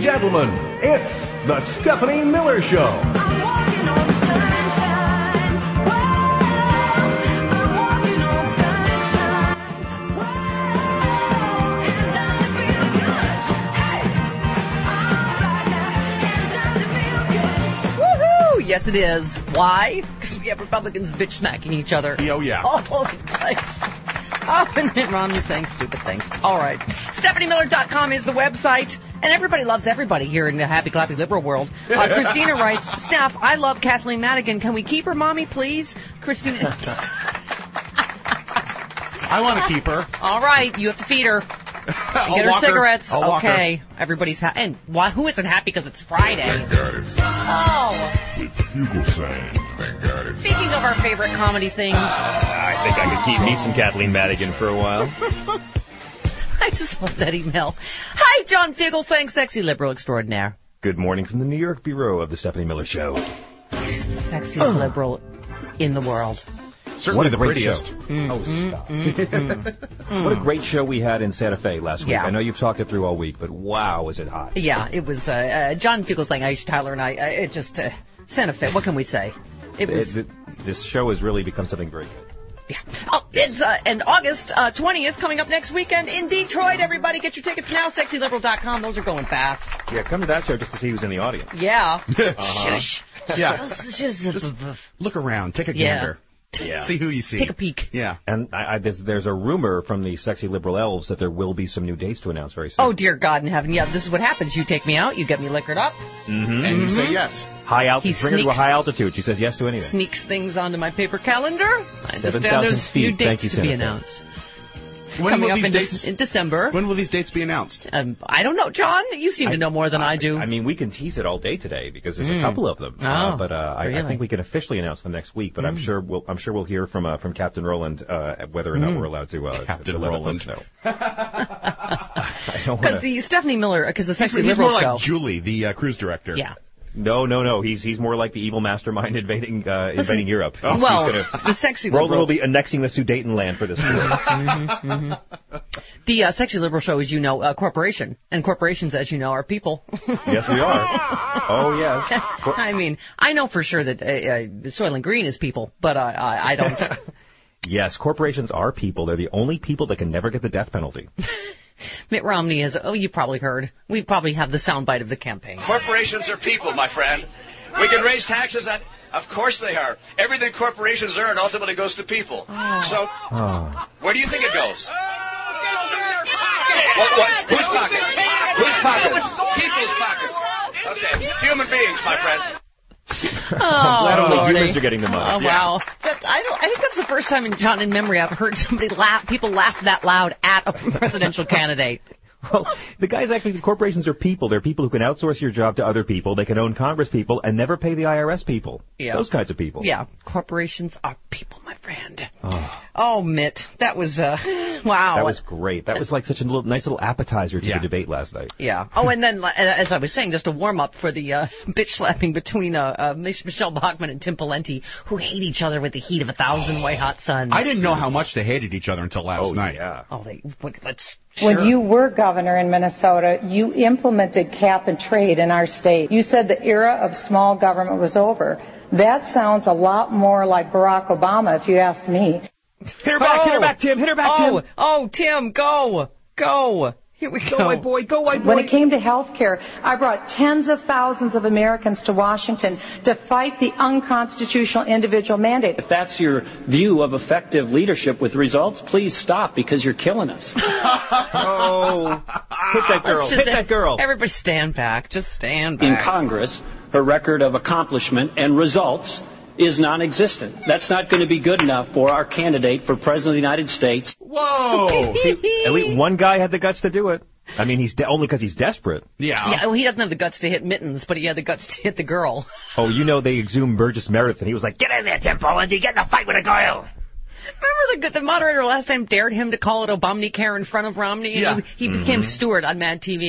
gentlemen, it's the Stephanie Miller Show. Yes, it is. Why? Because we have Republicans bitch-smacking each other. Oh, yeah. All over the place. Oh, and Mitt Romney saying stupid things. All right. StephanieMiller.com is the website. And everybody loves everybody here in the happy, clappy, liberal world. Christina writes, Steph, I love Kathleen Madigan. Can we keep her, Mommy, please? Christina. I want to keep her. All right. You have to feed her. Get her cigarettes. Okay. Everybody's happy. And why? Who isn't happy because it's Friday? Thank God it's Oh. with Fugelsang. Thank God it's Speaking of our favorite comedy things. I think I could keep me some Kathleen Madigan for a while. I just love that email. Hi, John Fugelsang, sexy liberal extraordinaire. Good morning from the New York Bureau of the Stephanie Miller Show. Sexiest liberal in the world. Certainly the prettiest. What a great show we had in Santa Fe last week. Yeah. I know you've talked it through all week, but wow, was it hot. Yeah, it was John Fugelsang, Aisha Tyler, and I. It just, Santa Fe, what can we say? It was... This show has really become something very good. Yeah. Oh, it's and August 20th coming up next weekend in Detroit. Everybody get your tickets now, sexyliberal.com. Those are going fast. Yeah, come to that show just to see who's in the audience. Yeah. Shush. Yeah. Just look around. Take a gander. Yeah. See who you see. Take a peek. Yeah. And there's a rumor from the Sexy Liberal Elves that there will be some new dates to announce very soon. Oh, dear God in heaven. Yeah, this is what happens. You take me out, you get me liquored up. And you say yes. High altitude. Bring her to a high altitude. She says yes to anything. Sneaks things onto my paper calendar. I understand 7,000 there's feet. new dates Thank you, to be Senator. announced. When Coming will up these dates in December. When will these dates be announced? I don't know, John. You seem to know more than I do. I mean, we can tease it all day today because there's a couple of them. But I think we can officially announce them next week. But I'm sure we'll hear from Captain Roland whether or not we're allowed to. Captain Roland. No. Because the Stephanie Miller, because the Sexy He's Liberal more show. like Julie, the cruise director. Yeah. No. He's more like the evil mastermind invading Europe. Well, the Sexy Liberal. Roland will be annexing the Sudetenland for this tour. The Sexy Liberal show, as you know, a corporation. And corporations, as you know, are people. Yes, we are. Oh, yes. I mean, I know for sure that Soylent Green is people, but I don't. Yes, corporations are people. They're the only people that can never get the death penalty. Mitt Romney is, you probably heard. We probably have the soundbite of the campaign. Corporations are people, my friend. We can raise taxes on... Of course they are. Everything corporations earn ultimately goes to people. So, where do you think it goes? What? Whose pockets? Whose pockets? People's pockets. Okay. Human beings, my friend. Glad only humans are getting the money. Oh, wow. I think that's the first time in memory I've heard people laugh that loud at a presidential candidate. Well, the guys actually, corporations are people. They're people who can outsource your job to other people. They can own Congress people and never pay the IRS people. Yeah. Those kinds of people. Yeah. Corporations are people, my friend. Oh, Mitt. That was, wow. That was great. That was like such a nice little appetizer to the debate last night. Yeah. Oh, and then, as I was saying, just a warm-up for the bitch slapping between Michelle Bachmann and Tim Pawlenty, who hate each other with the heat of 1,000 white-hot suns. I didn't know how much they hated each other until last night. Yeah. Oh, let's... When you were governor in Minnesota, you implemented cap and trade in our state. You said the era of small government was over. That sounds a lot more like Barack Obama, if you ask me. Hit her back, Tim. Hit her back, Tim. Oh, Tim, go. Here we go. Go, white boy. Go, white boy. When it came to health care, I brought tens of thousands of Americans to Washington to fight the unconstitutional individual mandate. If that's your view of effective leadership with results, please stop because you're killing us. Oh, hit that girl. Hit that girl. Everybody stand back. Just stand back. In Congress, her record of accomplishment and results is non-existent. That's not going to be good enough for our candidate for President of the United States. Whoa! At least one guy had the guts to do it. I mean, he's only because he's desperate. Yeah, well, he doesn't have the guts to hit Mittens, but he had the guts to hit the girl. Oh, you know, they exhumed Burgess Meredith, and he was like, "Get in there, Tim Pawlenty, get in a fight with a girl." Remember the moderator last time dared him to call it Obamacare in front of Romney? Yeah. And he became Stewart on Mad TV.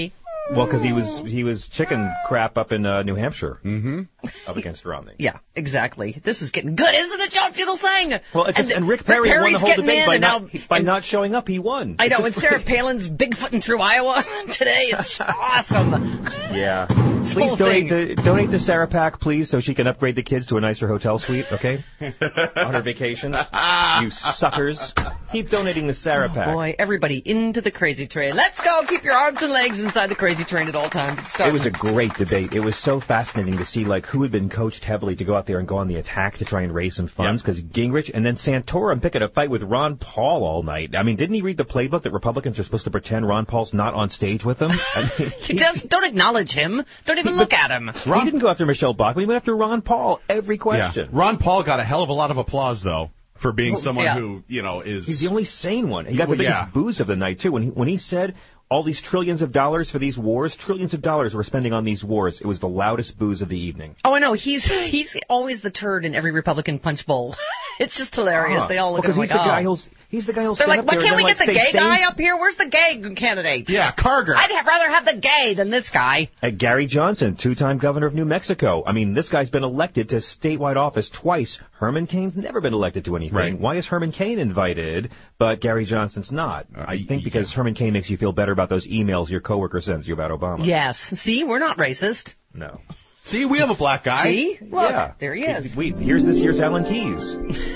Well, because he was chicken crap up in New Hampshire, up against Romney. Yeah, exactly. This is getting good, isn't it, John Fugelsang? Well, and Rick Perry won the whole debate by not showing up. He won. I know, and Sarah Palin's bigfooting through Iowa today. It's awesome. Yeah. Please donate to Sarah Pack, please, so she can upgrade the kids to a nicer hotel suite, okay? On her vacation. You suckers. Keep donating to Sarah Pack. Boy, everybody into the crazy train. Let's go. Keep your arms and legs inside the crazy train at all times. It was a great debate. It was so fascinating to see who had been coached heavily to go out there and go on the attack to try and raise some funds, because Gingrich and then Santorum picking a fight with Ron Paul all night. I mean, didn't he read the playbook that Republicans are supposed to pretend Ron Paul's not on stage with them? I mean, don't acknowledge him. Don't even look at him. He didn't go after Michelle Bachmann. He went after Ron Paul every question. Yeah. Ron Paul got a hell of a lot of applause, though, for being someone who, is... He's the only sane one. He got the biggest booze of the night, too. When he said all these trillions of dollars for these wars, trillions of dollars we're spending on these wars, it was the loudest booze of the evening. Oh, I know. He's always the turd in every Republican punch bowl. It's just hilarious. They all look at him like, He's the guy who'll They're stand like, why can't we get the gay guy up here? Where's the gay candidate? Yeah, Carger. I'd rather have the gay than this guy. Gary Johnson, two-time governor of New Mexico. I mean, this guy's been elected to statewide office twice. Herman Cain's never been elected to anything. Right. Why is Herman Cain invited, but Gary Johnson's not? I think because Herman Cain makes you feel better about those emails your coworker sends you about Obama. Yes. See, we're not racist. No. See, we have a black guy. See? Look, there he is. Here's this year's Alan Keyes.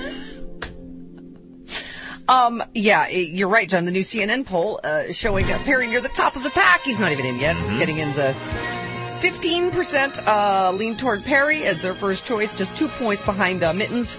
You're right, John. The new CNN poll showing Perry near the top of the pack. He's not even in yet. Getting in the 15% lean toward Perry as their first choice, just 2 points behind Mittens.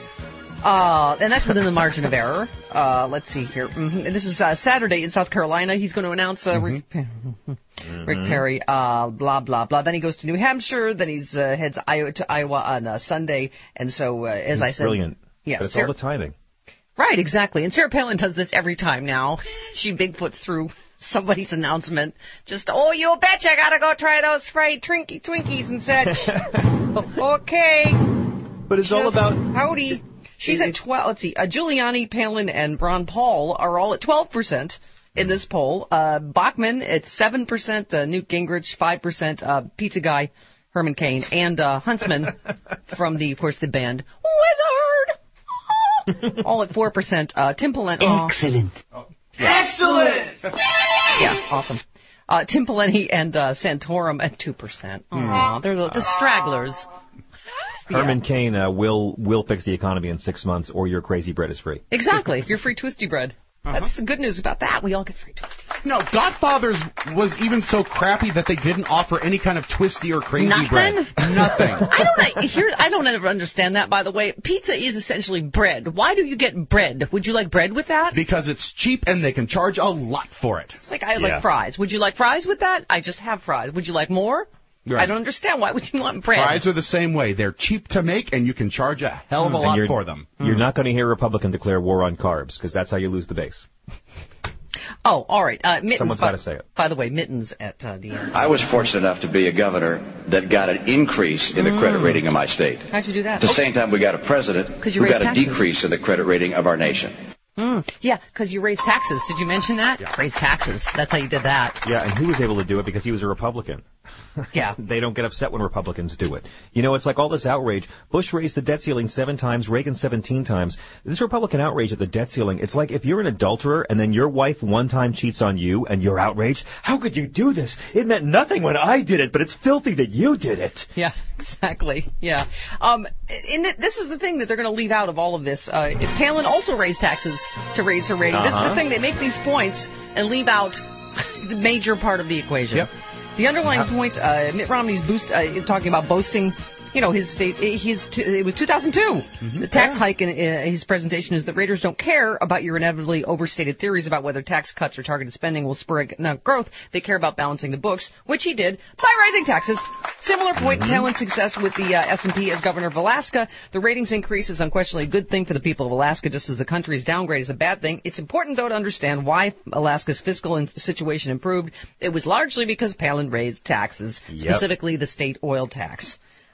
And that's within the margin of error. Let's see here. This is Saturday in South Carolina. He's going to announce Rick Perry, blah, blah, blah. Then he goes to New Hampshire. Then he heads to Iowa on Sunday. And so, as I said... Brilliant. Yeah, but it's all the timing. Right, exactly. And Sarah Palin does this every time now. She Bigfoots through somebody's announcement. Just, you betcha, I gotta go try those fried Twinkies and such. Okay. But it's all about... Howdy. She's at 12. Let's see. Giuliani, Palin, and Ron Paul are all at 12% in this poll. Bachmann at 7%, Newt Gingrich 5%, Pizza Guy, Herman Cain, and Huntsman from of course, the band Wizard. All at 4%. Tim Pawlenty. Excellent. Excellent! Yeah, awesome. Tim Pawlenty and Santorum at 2%. They're the stragglers. Herman Cain will fix the economy in 6 months, or your crazy bread is free. Exactly. Your free twisty bread. That's the good news about that. We all get free twisty. No, Godfathers was even so crappy that they didn't offer any kind of twisty or crazy bread. Nothing. I don't ever understand that, by the way. Pizza is essentially bread. Why do you get bread? Would you like bread with that? Because it's cheap and they can charge a lot for it. It's like I like fries. Would you like fries with that? I just have fries. Would you like more? Right. I don't understand. Why would you want bread? Fries are the same way. They're cheap to make, and you can charge a hell of a lot for them. You're not going to hear a Republican declare war on carbs, because that's how you lose the base. Oh, all right. Mittens, someone's got to say it. By the way, Mittens at the end. I was fortunate enough to be a governor that got an increase in the credit rating of my state. How'd you do that? At the same time, we got a president who got a decrease in the credit rating of our nation. Yeah, because you raised taxes. Did you mention that? Yeah. Raised taxes. That's how you did that. Yeah, and he was able to do it because he was a Republican. Yeah. They don't get upset when Republicans do it. You know, it's like all this outrage. Bush raised the debt ceiling 7 times, Reagan 17 times. This Republican outrage at the debt ceiling, it's like if you're an adulterer and then your wife one time cheats on you and you're outraged, how could you do this? It meant nothing when I did it, but it's filthy that you did it. Yeah, exactly. Yeah. This is the thing that they're going to leave out of all of this. Palin also raised taxes to raise her rating. This is the thing. They make these points and leave out the major part of the equation. Yep. The underlying point, Mitt Romney's talking about boasting, his state, it was 2002. The tax hike in his presentation is that Raiders don't care about your inevitably overstated theories about whether tax cuts or targeted spending will spur economic growth. They care about balancing the books, which he did by raising taxes. Similar point, Palin's success with the S&P as governor of Alaska. The ratings increase is unquestionably a good thing for the people of Alaska, just as the country's downgrade is a bad thing. It's important, though, to understand why Alaska's fiscal situation improved. It was largely because Palin raised taxes, specifically the state oil tax.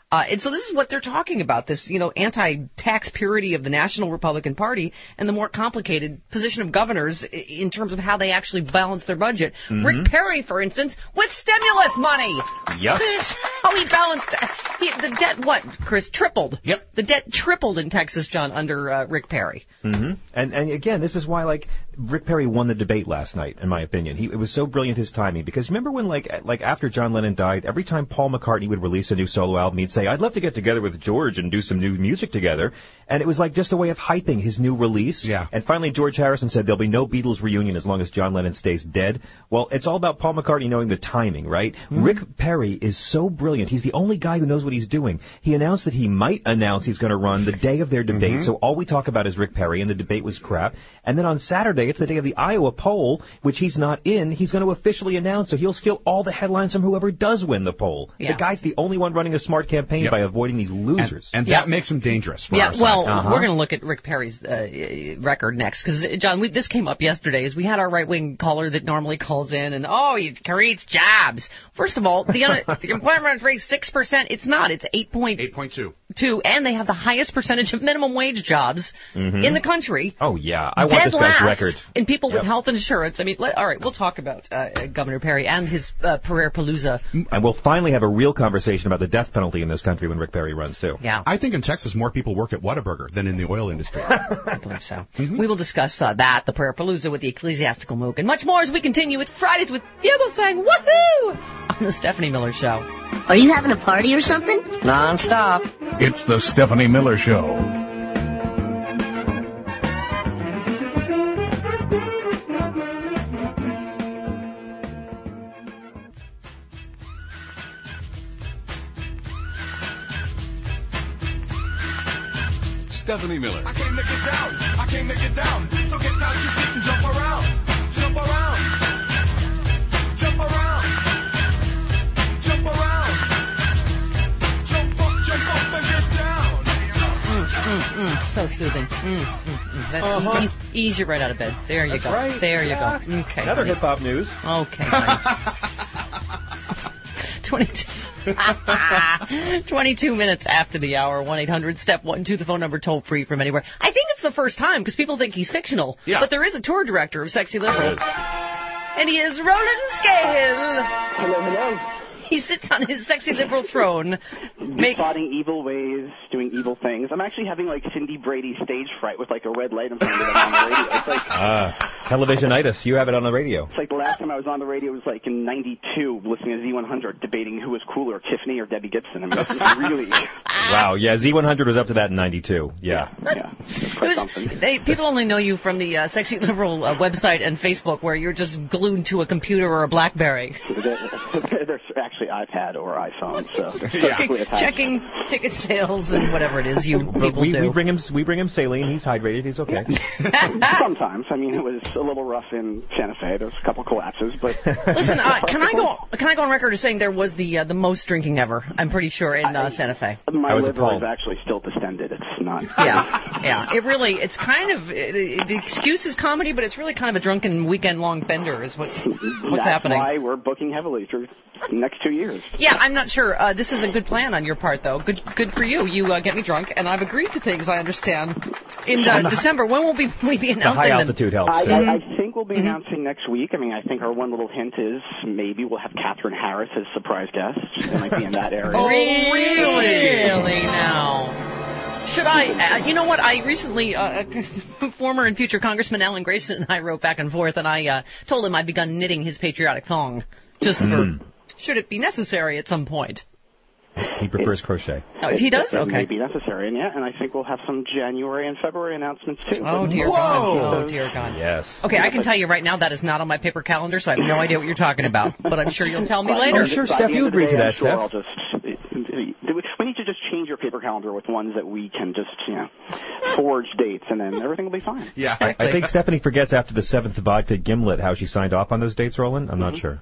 And so this is what they're talking about, this, anti-tax purity of the National Republican Party and the more complicated position of governors in terms of how they actually balance their budget. Mm-hmm. Rick Perry, for instance, with stimulus money. Yep. How he balanced the debt, Chris, tripled. Yep. The debt tripled in Texas, John, under Rick Perry. Mm-hmm. And again, this is why, Rick Perry won the debate last night, in my opinion. It was so brilliant, his timing, because remember when, after John Lennon died, every time Paul McCartney would release a new solo album, he'd say, I'd love to get together with George and do some new music together. And it was just a way of hyping his new release. Yeah. And finally, George Harrison said there'll be no Beatles reunion as long as John Lennon stays dead. Well, it's all about Paul McCartney knowing the timing, right? Mm-hmm. Rick Perry is so brilliant. He's the only guy who knows what he's doing. He announced that he might announce he's going to run the day of their debate. Mm-hmm. So all we talk about is Rick Perry, and the debate was crap. And then on Saturday, it's the day of the Iowa poll, which he's not in. He's going to officially announce, so he'll steal all the headlines from whoever does win the poll. Yeah. The guy's the only one running a smart campaign by avoiding these losers. And that makes him dangerous for our side. Well, we're going to look at Rick Perry's record next, because, John, this came up yesterday, as we had our right-wing caller that normally calls in, and, he creates jobs. First of all, the employment rate is 6%. It's not. It's 8.2. And they have the highest percentage of minimum wage jobs in the country. Oh, yeah. I want this guy's record. And people with health insurance. I mean, all right, we'll talk about Governor Perry and his Pereira-Palooza. And we'll finally have a real conversation about the death penalty in this country when Rick Perry runs, too. Yeah. I think in Texas more people work at Whataburger than in the oil industry. I believe so. Mm-hmm. We will discuss that, the Pereira-Palooza with the Ecclesiastical Mook, and much more as we continue. It's Fridays with Bugle saying woohoo on the Stephanie Miller Show. Are you having a party or something? Non-stop. It's the Stephanie Miller Show. Stephanie Miller. I can't make it down. I can't make it down. So get down your feet and jump around. Jump around. Jump around. Jump around. Jump up and get down. So soothing. That's ease you right out of bed. There you go. Right. There you go. Okay. Another hip-hop news. Okay. 22 minutes after the hour, 1-800-STEP-1-2, the phone number toll free from anywhere. I think it's the first time, because people think he's fictional, but there is a tour director of Sexy Liberal. And he is Roland Scale. Hello. He sits on his Sexy Liberal throne. Plotting evil ways, doing evil things. I'm actually having Cindy Brady stage fright with a red light in front of me on the radio. It's televisionitis. You have it on the radio. It's the last time I was on the radio was in '92, listening to Z100, debating who was cooler, Tiffany or Debbie Gibson. I mean, this is really... Wow, yeah, Z100 was up to that in '92. Yeah. People only know you from the Sexy Liberal website and Facebook, where you're just glued to a computer or a BlackBerry. There's actually iPad or iPhone, so checking ticket sales and whatever it is people do. We bring him saline. He's hydrated. He's okay. Sometimes. I mean, it was a little rough in Santa Fe. There was a couple collapses, but listen. Can I go on record as saying there was the most drinking ever? I'm pretty sure in Santa Fe. My liver is actually still distended. It's not. Yeah. It's kind of the excuse is comedy, but it's really kind of a drunken weekend-long bender. Is what's happening. That's why we're booking heavily through the next 2 years. Yeah, I'm not sure. This is a good plan on your part, though. Good for you. You get me drunk, and I've agreed to things, I understand. In December, when will we be announcing the high altitude helps. I think we'll be announcing next week. I mean, I think our one little hint is maybe we'll have Catherine Harris as surprise guest. She might be in that area. Oh, really now? Should I? You know what? I recently, former and future Congressman Alan Grayson and I wrote back and forth, and I told him I'd begun knitting his patriotic thong, just for should it be necessary at some point. He prefers crochet. Oh, he does? It Okay. may be necessary, and I think we'll have some January and February announcements, too. Oh, dear God. Oh, dear God. Yes. Okay, I can tell you right now that is not on my paper calendar, so I have no idea what you're talking about. But I'm sure you'll tell me later. I'm sure, Steph, you agreed to that, Steph. We need to just change your paper calendar with ones that we can just, forge dates, and then everything will be fine. Yeah. I think Stephanie forgets after the 7th vodka gimlet how she signed off on those dates, Roland. I'm not sure.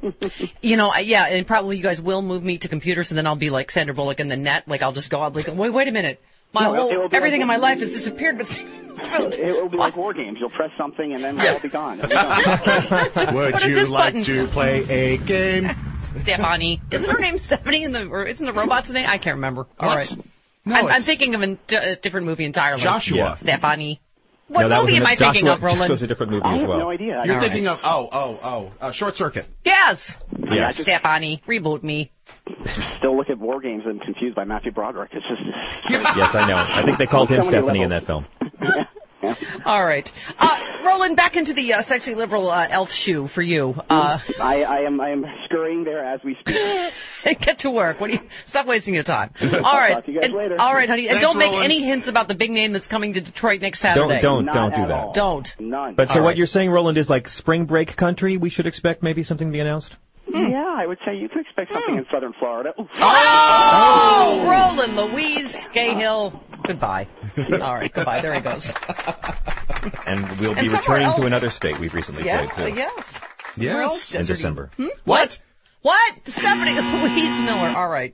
Yeah, and probably you guys will move me to computers, and then I'll be like Sandra Bullock in the net. Like, I'll just go out like, wait a minute. Everything in my life has disappeared, but... It will be like War Games. You'll press something, and then it'll be gone. Would you like to play a game? Stephanie. Isn't her name Stephanie or isn't the robot's name? I can't remember. All What? right. No, I'm thinking of a different movie entirely. Joshua. Yeah. Stephanie. What No, that movie am I thinking of, Roland? That was a different movie I as have well. no idea. You're All thinking of Short Circuit. Yes. Yes. Stephanie, reboot me. Still look at War Games and confused by Matthew Broderick. It's just. Yes, I know. I think they called him So many Stephanie in levels. that film. All right. Roland, back into the sexy liberal elf shoe for you. I am scurrying there as we speak. Get to work. Stop wasting your time. All right. Talk to you guys later. All right, honey. And Thanks, don't make Roland. any hints about the big name that's coming to Detroit next Saturday. Don't Not do at that. all. Don't. None. But so All what right. you're saying, Roland, is like spring break country? We should expect maybe something to be announced? Yeah, I would say you could expect something in southern Florida. Ooh. Oh, Roland Louise Cahill. Goodbye. All right, goodbye. There he goes. And we'll And be somewhere returning else. to another state we've recently played too. Yes. Where else? In Deserty. December. What? What? Stephanie Louise Miller. All right.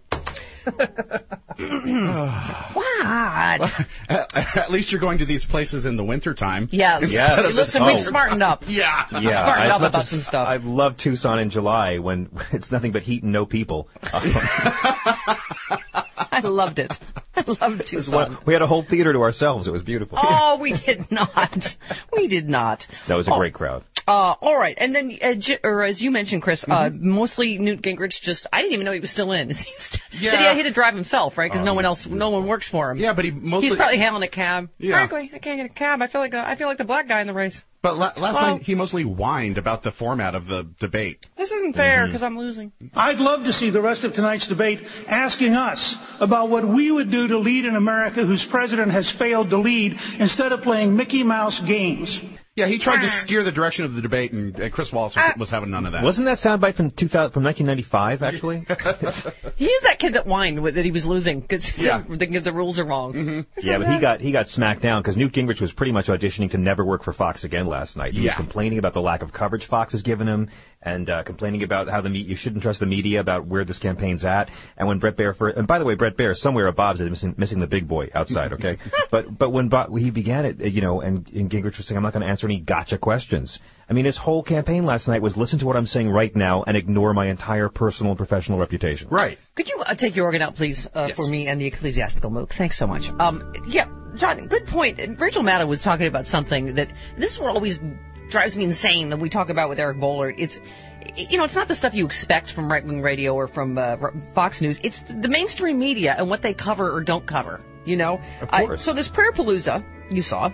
What? At least you're going to these places in the wintertime. Yes. Yes. Listen, we've smartened up. Yeah. Yeah, Smartened up as much about as some stuff. I love Tucson in July when it's nothing but heat and no people. I loved it. I loved Tucson. We had a whole theater to ourselves. It was beautiful. Oh, we did not. We did not. That was a great crowd. All right, and then, as you mentioned, Chris, mostly Newt Gingrich. I didn't even know he was still in. Yeah. Did he had to drive himself, right? Because no one works for him. Yeah, but he's He's probably hailing a cab. Yeah. Frankly, I can't get a cab. I feel like the black guy in the race. But last night he mostly whined about the format of the debate. This isn't fair because I'm losing. I'd love to see the rest of tonight's debate asking us about what we would do to lead an America whose president has failed to lead instead of playing Mickey Mouse games. Yeah, he tried to steer the direction of the debate, and Chris Wallace was having none of that. Wasn't that soundbite from 1995, actually? He is that kid that whined that he was losing because Yeah. the rules are wrong. Yeah, but he got smacked down because Newt Gingrich was pretty much auditioning to never work for Fox again last night. He was complaining about the lack of coverage Fox has given him, and complaining about how you shouldn't trust the media about where this campaign's at. And when Brett Baer and by the way, Brett Baer somewhere at Bob's is missing the big boy outside. Okay, but when he began it, and Gingrich was saying, "I'm not going to answer any gotcha questions." I mean, his whole campaign last night was listen to what I'm saying right now and ignore my entire personal and professional reputation. Right. Could you take your organ out, please, for me and the ecclesiastical mook? Thanks so much. Yeah, John, good point. Rachel Maddow was talking about something that this is what always drives me insane that we talk about with Eric Boehlert. It's not the stuff you expect from right-wing radio or from Fox News. It's the mainstream media and what they cover or don't cover. Of course. So this prayer palooza you saw.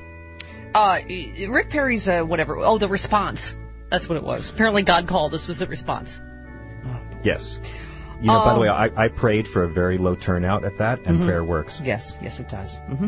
Rick Perry's the response. That's what it was. Apparently God called. This was the response. Yes. By the way, I prayed for a very low turnout at that, and prayer works. Yes, it does. Mm-hmm.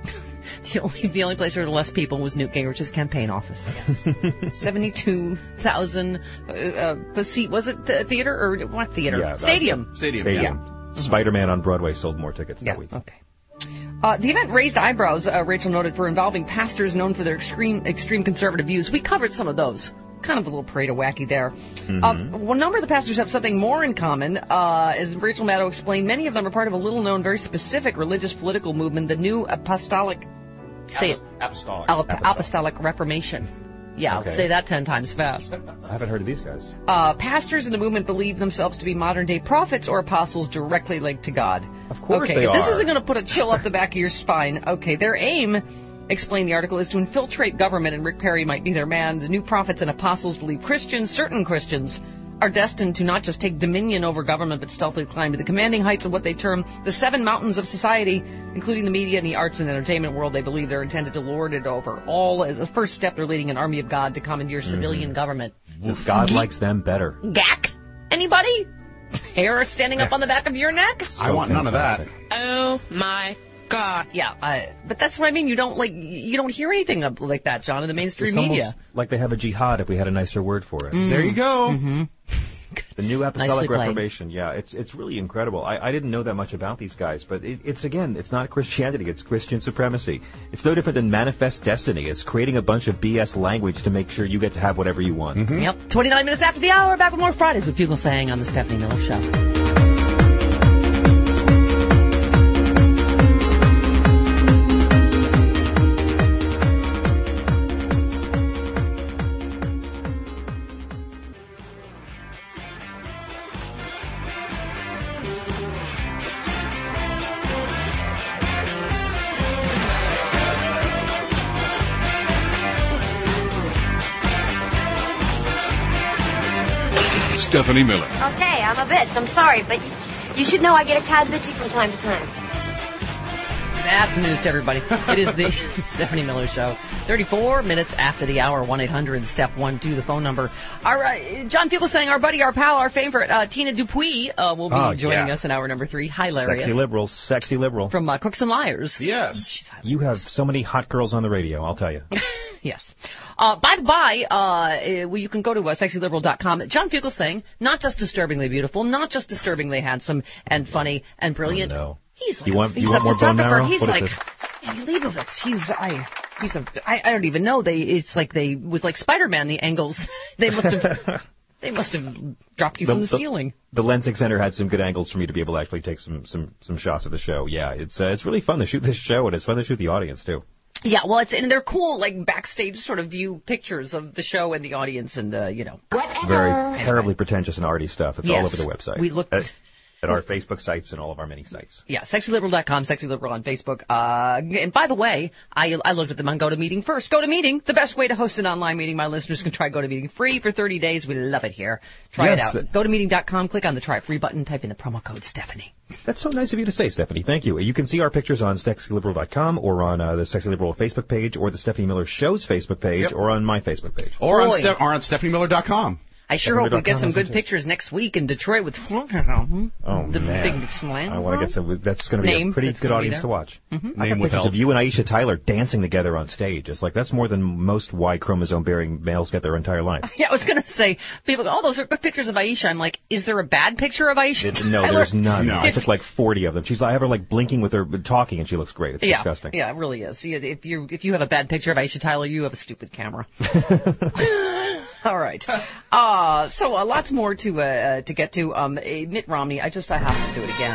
The only place where there were less people was Newt Gingrich's campaign office. Yes. 72,000 seat. Was it the theater or what theater? Yeah, Stadium. Yeah. Spider-Man on Broadway sold more tickets that week. Okay. The event raised eyebrows, Rachel noted, for involving pastors known for their extreme conservative views. We covered some of those. Kind of a little parade of wacky there. Mm-hmm. Well, a number of the pastors have something more in common. As Rachel Maddow explained, many of them are part of a little-known, very specific religious political movement, the New Apostolic... Apostolic Reformation. Yeah, Okay. I'll say that 10 times fast. I haven't heard of these guys. Pastors in the movement believe themselves to be modern-day prophets or apostles directly linked to God. Of course okay, they if this are. isn't going to put a chill up the back of your spine, okay, their aim, explained the article, is to infiltrate government, and Rick Perry might be their man. The new prophets and apostles believe certain Christians, are destined to not just take dominion over government, but stealthily climb to the commanding heights of what they term the seven mountains of society, including the media and the arts and entertainment world. They believe they're intended to lord it over all. As a first step, they're leading an army of God to commandeer civilian government. God likes them better. Gack? Anybody? Hair standing up on the back of your neck? I want none of that. Oh my God! Yeah, but that's what I mean. You don't hear anything like that, John, in the mainstream It's media. almost like they have a jihad if we had a nicer word for it. There you go. Mm-hmm. The New Nicely Apostolic played. Reformation. Yeah, it's really incredible. I didn't know that much about these guys, but it's not Christianity. It's Christian supremacy. It's no different than Manifest Destiny. It's creating a bunch of BS language to make sure you get to have whatever you want. Mm-hmm. Yep. 29 minutes after the hour, back with more Fridays with Bugle Saying on the Stephanie Miller Show. Stephanie Miller. Okay, I'm a bitch. I'm sorry, but you should know I get a tad bitchy from time to time. That's the news to everybody. It is the Stephanie Miller Show. 34 minutes after the hour, 1-800-STEP-12, the phone number. Our John Fugelsang, our buddy, our pal, our favorite, Tina Dupuis will be joining us in hour number 3. Hilarious. Sexy liberal. From Crooks and Liars. Yes. You have so many hot girls on the radio, I'll tell you. Yes. By the by, you can go to sexyliberal.com. John Fugelsang, not just disturbingly beautiful, not just disturbingly handsome and funny and brilliant. Oh, no. He's like, you want he's more bone marrow? He's what like, is it? Leibovitz. I don't even know. It's like was like Spider-Man. The angles they must have dropped you from the ceiling. The Lensing Center had some good angles for me to be able to actually take some shots of the show. Yeah, it's really fun to shoot this show, and it's fun to shoot the audience too. Yeah, well, and they're cool, like backstage sort of view pictures of the show and the audience, and very terribly pretentious and arty stuff. It's all over the website. We looked at our Facebook sites and all of our many sites. Yeah, sexyliberal.com, sexyliberal on Facebook. And by the way, I looked at them on GoToMeeting first. GoToMeeting, the best way to host an online meeting. My listeners can try GoToMeeting free for 30 days. We love it here. Try it out. GoToMeeting.com, click on the Try It Free button, type in the promo code Stephanie. That's so nice of you to say, Stephanie. Thank you. You can see our pictures on sexyliberal.com or on the Sexy Liberal Facebook page or the Stephanie Miller Show's Facebook page or on my Facebook page. Or on StephanieMiller.com. I sure hope we get some good pictures next week in Detroit with the big slam. I want to get some. That's going to be a pretty good audience to watch. Mm-hmm. Name with pictures of you and Aisha Tyler dancing together on stage. It's like that's more than most Y chromosome bearing males get their entire life. Yeah, I was going to say, people go, oh, those are good pictures of Aisha. I'm like, is there a bad picture of Aisha? No, there's none. No. I took like 40 of them. I have her like blinking with her talking, and she looks great. It's disgusting. Yeah, it really is. If you have a bad picture of Aisha Tyler, you have a stupid camera. All right. So lots more to get to. Mitt Romney, I have to do it again.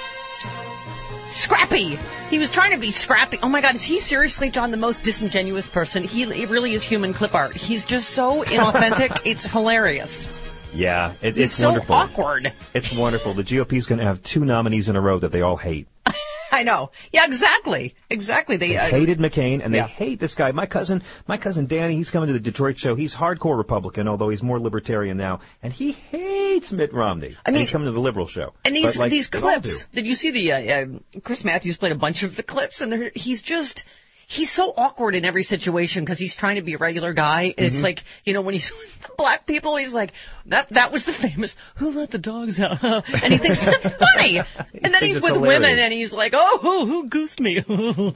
Scrappy! He was trying to be scrappy. Oh my God, is he seriously, John, the most disingenuous person? He really is human clip art. He's just so inauthentic. It's hilarious. Yeah, it's so wonderful. Awkward. It's wonderful. The GOP's going to have 2 nominees in a row that they all hate. I know. Yeah, exactly. They hated McCain, and they hate this guy. My cousin Danny, he's coming to the Detroit show. He's hardcore Republican, although he's more libertarian now, and he hates Mitt Romney. And he's coming to the liberal show. And these clips, did you see the Chris Matthews played a bunch of the clips, and he's so awkward in every situation because he's trying to be a regular guy. And it's like, when he's with the black people, he's like, that was the famous, who let the dogs out? And he thinks that's funny. And then he's with women and he's like, oh, who goosed me?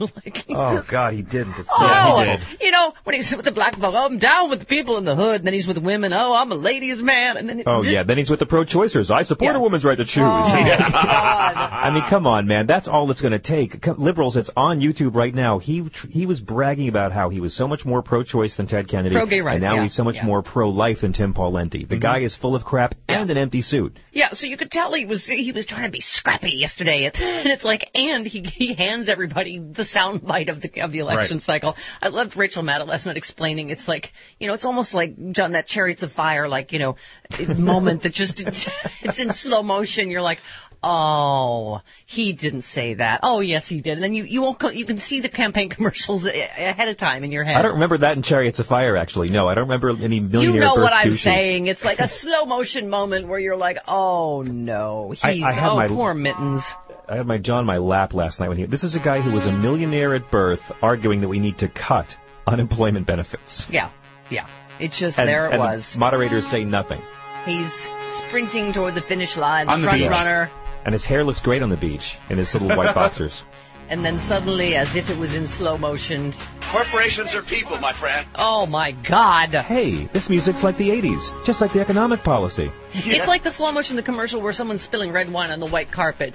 Oh, God, he didn't. He did. When he's with the black folk, oh, I'm down with the people in the hood. And then he's with women, oh, I'm a ladies' man. And then then he's with the pro-choicers. I support a woman's right to choose. Oh, God. I mean, come on, man. That's all it's going to take. Liberals, it's on YouTube right now. He was bragging about how he was so much more pro-choice than Ted Kennedy. Pro-gay rights, and now he's so much more pro-life than Tim Pawlenty. The guy is full of crap and an empty suit. Yeah, so you could tell he was trying to be scrappy yesterday. And it's like, and he hands everybody the soundbite of the election cycle. I loved Rachel Maddow last night explaining. It's like, it's almost like, John, that Chariots of Fire, like, moment that just, it's in slow motion. You're like, oh, he didn't say that. Oh, yes, he did. And then you can see the campaign commercials ahead of time in your head. I don't remember that in Chariots of Fire, actually. No, I don't remember any millionaire. You know what I'm douches. saying. It's like a slow motion moment where you're like, oh, no. Poor Mittens. I had my jaw in my lap last night this is a guy who was a millionaire at birth arguing that we need to cut unemployment benefits. Yeah. It's just there it was. The moderators say nothing. He's sprinting toward the finish line, the front runner. And his hair looks great on the beach in his little white boxers. And then suddenly, as if it was in slow motion... Corporations are people, my friend. Oh, my God. Hey, this music's like the 80s, just like the economic policy. Yeah. It's like the slow motion, the commercial where someone's spilling red wine on the white carpet.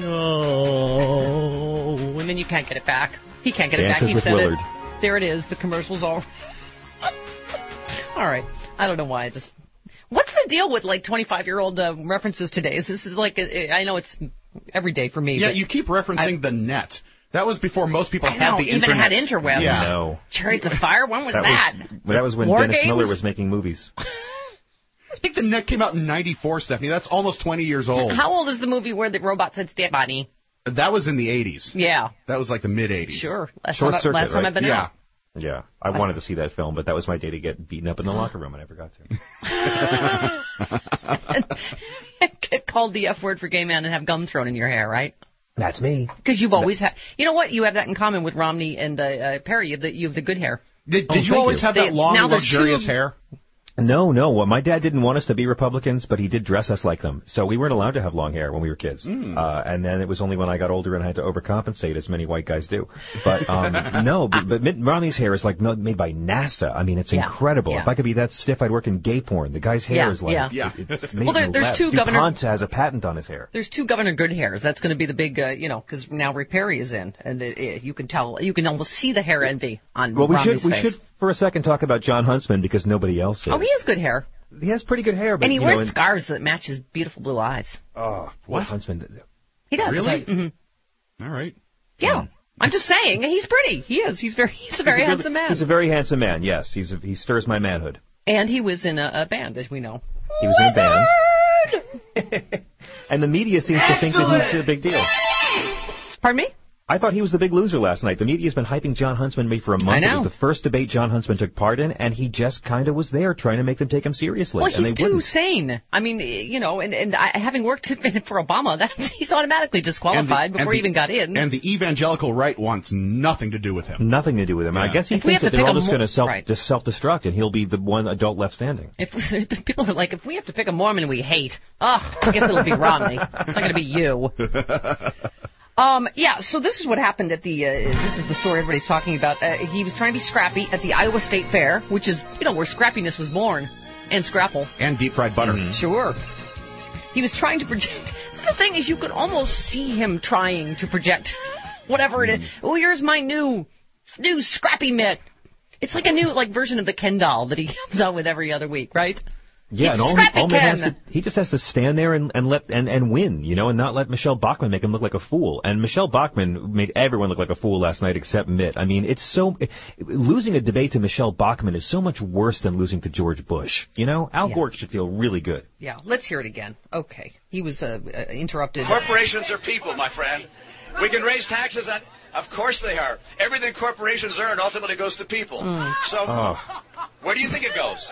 No. And then you can't get it back. He can't get it back. He said Willard. It. There it is. The commercial's all... All right. I don't know why. I just... What's the deal with, 25-year-old references today? Is this I know it's every day for me. Yeah, you keep referencing the net. That was before most people had the internet. Even had interwebs. Yeah. No. Chariots of Fire? When was that? That was when Dennis Miller was making movies. I think the net came out in 94, Stephanie. That's almost 20 years old. How old is the movie where the robot said "Stand By"? That was in the 80s. Yeah. That was like the mid-80s. Sure. Last time I've been out. Yeah, I wanted to see that film, but that was my day to get beaten up in the locker room, and I forgot to. Get called the F word for gay man and have gum thrown in your hair, right? That's me. Because you've always had... You know what? You have that in common with Romney and Perry. You have the good hair. Did you always have that long, luxurious hair? No. Well, my dad didn't want us to be Republicans, but he did dress us like them. So we weren't allowed to have long hair when we were kids. And then it was only when I got older and I had to overcompensate, as many white guys do. But but Mitt Romney's hair is like made by NASA. I mean, it's incredible. Yeah. If I could be that stiff, I'd work in gay porn. The guy's hair is like... It's well, there's two Governor... DuPont has a patent on his hair. There's two Governor Good hairs. That's going to be the big, because now Rick Perry is in. And you can tell, you can almost see the hair envy on Romney's face. We should for a second talk about John Huntsman because nobody else is. Oh, he has good hair. He has pretty good hair. But, and he wears scarves that match his beautiful blue eyes. Oh, what? Huntsman. He does. Really? Mm-hmm. All right. Yeah. I'm just saying, he's pretty. He is. He's a very handsome man. He's a very handsome man, yes. He stirs my manhood. And he was in a band, as we know. He was in a band. And the media seems to think that he's a big deal. Pardon me? I thought he was the big loser last night. The media's been hyping John Huntsman for a month. I know. It was the first debate John Huntsman took part in, and he just kind of was there trying to make them take him seriously. Well, and he's they too wouldn't. sane. I mean, and having worked for Obama, he's automatically disqualified before he even got in. And the evangelical right wants nothing to do with him. Nothing to do with him. Yeah. I guess he thinks that they're all just going to self-destruct, and he'll be the one adult left standing. If people are like, if we have to pick a Mormon we hate, I guess it'll be Romney. It's not going to be you. So this is what happened at the, this is the story everybody's talking about. He was trying to be scrappy at the Iowa State Fair, which is, where scrappiness was born, and scrapple. And deep fried butter. Sure. He was trying to project, the thing is you could almost see him trying to project whatever it is. Oh, here's my new scrappy mitt. It's like a new, version of the Ken doll that he comes out with every other week, right? Yeah, and he just has to stand there and win, and not let Michelle Bachmann make him look like a fool. And Michelle Bachmann made everyone look like a fool last night except Mitt. I mean, losing a debate to Michelle Bachmann is so much worse than losing to George Bush. Al Gore should feel really good. Yeah, let's hear it again. Okay, he was interrupted. Corporations are people, my friend. We can raise taxes on... Of course they are. Everything corporations earn ultimately goes to people. So, where do you think it goes?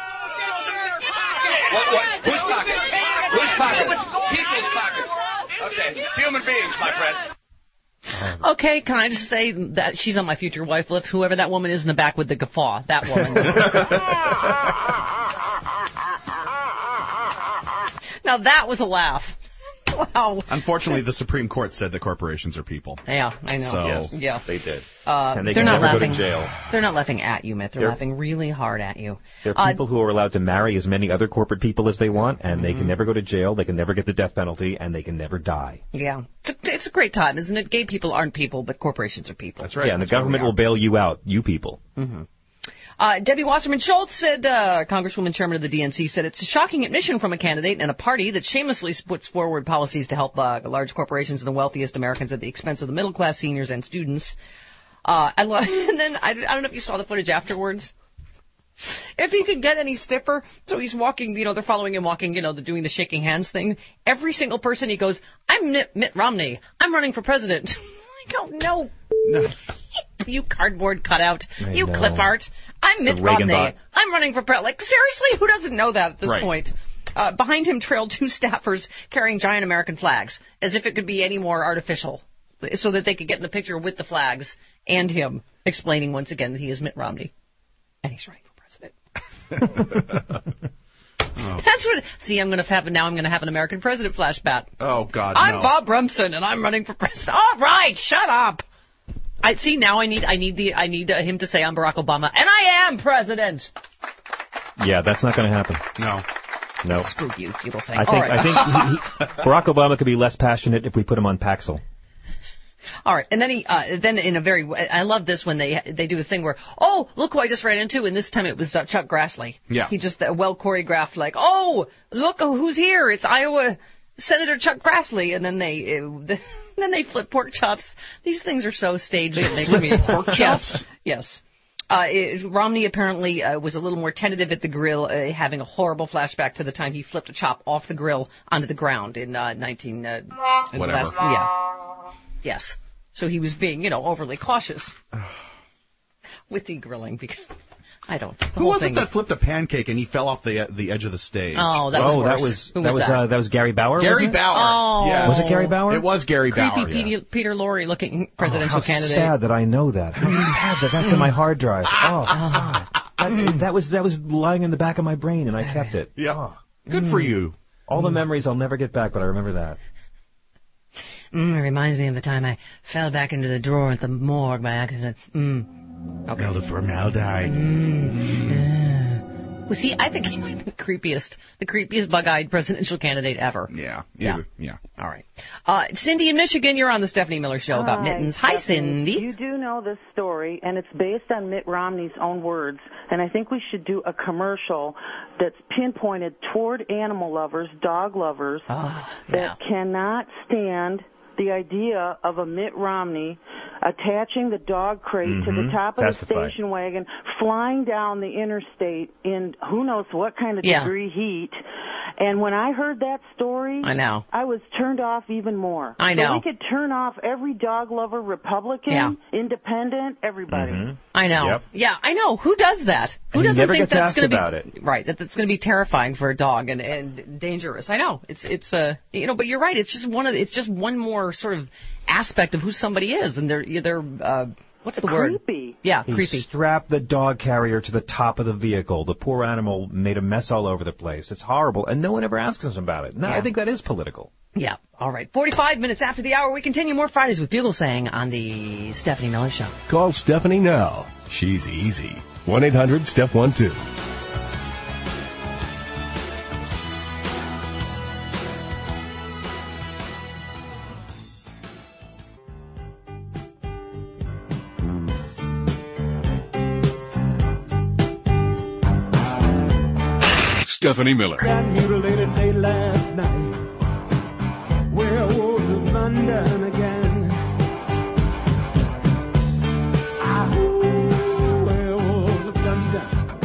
What? Whose pockets? Whose pockets? People's pockets. Okay, human beings, my friend. Okay, can I just say that she's on my future wife list, whoever that woman is in the back with the guffaw, that woman. Now that was a laugh. Wow. Unfortunately, the Supreme Court said that corporations are people. Yeah, I know. So, yes, yeah, they did. And they they're can not never laughing. go to jail. They're not laughing at you, Mitt. They're laughing really hard at you. They're people who are allowed to marry as many other corporate people as they want, and they can never go to jail, they can never get the death penalty, and they can never die. Yeah. It's a great time, isn't it? Gay people aren't people, but corporations are people. That's right. Yeah, and the government will bail you out, you people. Mm-hmm. Debbie Wasserman Schultz said, Congresswoman Chairman of the DNC, said it's a shocking admission from a candidate and a party that shamelessly puts forward policies to help large corporations and the wealthiest Americans at the expense of the middle class, seniors, and students. And then I don't know if you saw the footage afterwards. If he could get any stiffer, so he's walking, they're following him walking, they're doing the shaking hands thing. Every single person he goes, I'm Mitt Romney. I'm running for president. I don't know. No. You cardboard cutout. You clip art. I'm Mitt Romney. I'm running for president. Seriously, who doesn't know that at this point? Behind him trailed two staffers carrying giant American flags, as if it could be any more artificial, so that they could get in the picture with the flags and him explaining once again that he is Mitt Romney. And he's running for president. That's what. See, I'm going to have an American president flashback. Oh God! I'm Bob Rumson, and I'm running for president. All right, shut up. I see now. I need him to say I'm Barack Obama, and I am president. Yeah, that's not going to happen. No. Screw you, people say. I think Barack Obama could be less passionate if we put him on Paxil. All right, and then then in a very, I love this when they do a thing where, oh, look who I just ran into, and this time it was Chuck Grassley. Yeah. He just well choreographed oh, look who's here, it's Iowa Senator Chuck Grassley, and then they flip pork chops. These things are so staged it makes me pork chops. Yes. Romney apparently was a little more tentative at the grill, having a horrible flashback to the time he flipped a chop off the grill onto the ground in 19. Whatever. Yes. So he was being, overly cautious. Witty grilling, because I don't. Who was it that flipped a pancake and he fell off the edge of the stage? Oh, that was worse. That was Gary Bauer. Gary Bauer. Oh, yes. Was it Gary Bauer? It was Gary Bauer. Creepy Peter Lorre looking presidential candidate. Sad that I know that. How sad that's in my hard drive. Oh, God. That was lying in the back of my brain, and I kept it. Yeah. Oh. Good for you. All the memories I'll never get back, but I remember that. It reminds me of the time I fell back into the drawer at the morgue by accident. Okay. Well, the formaldehyde. Was he? I think he might have been the creepiest bug-eyed presidential candidate ever. Yeah. All right. Cindy in Michigan, you're on the Stephanie Miller Show about mittens. Hi, Cindy. You do know this story, and it's based on Mitt Romney's own words, and I think we should do a commercial that's pinpointed toward animal lovers, dog lovers, that cannot stand the idea of a Mitt Romney attaching the dog crate to the top of the station wagon, flying down the interstate in who knows what kind of degree heat. And when I heard that story, I was turned off even more. I know. So we could turn off every dog lover, Republican, Independent, everybody. I know. Yep. Yeah, I know. Who does that? Who doesn't never think gets that's going to be about it. Right? That's going to be terrifying for a dog and dangerous. I know. It's but you're right. It's just one more sort of aspect of who somebody is, and they're what's the word? Creepy. Yeah, he creepy. Strapped the dog carrier to the top of the vehicle. The poor animal made a mess all over the place. It's horrible, and no one ever asks us about it. No, I think that is political. Yeah. All right. 45 minutes after the hour, we continue more Fridays with Bugelsang on the Stephanie Miller Show. Call Stephanie now. She's easy. 1-800-STEP-12. Stephanie Miller. Got mutilated late last night. Werewolves of London again. Ahoo, werewolves of London.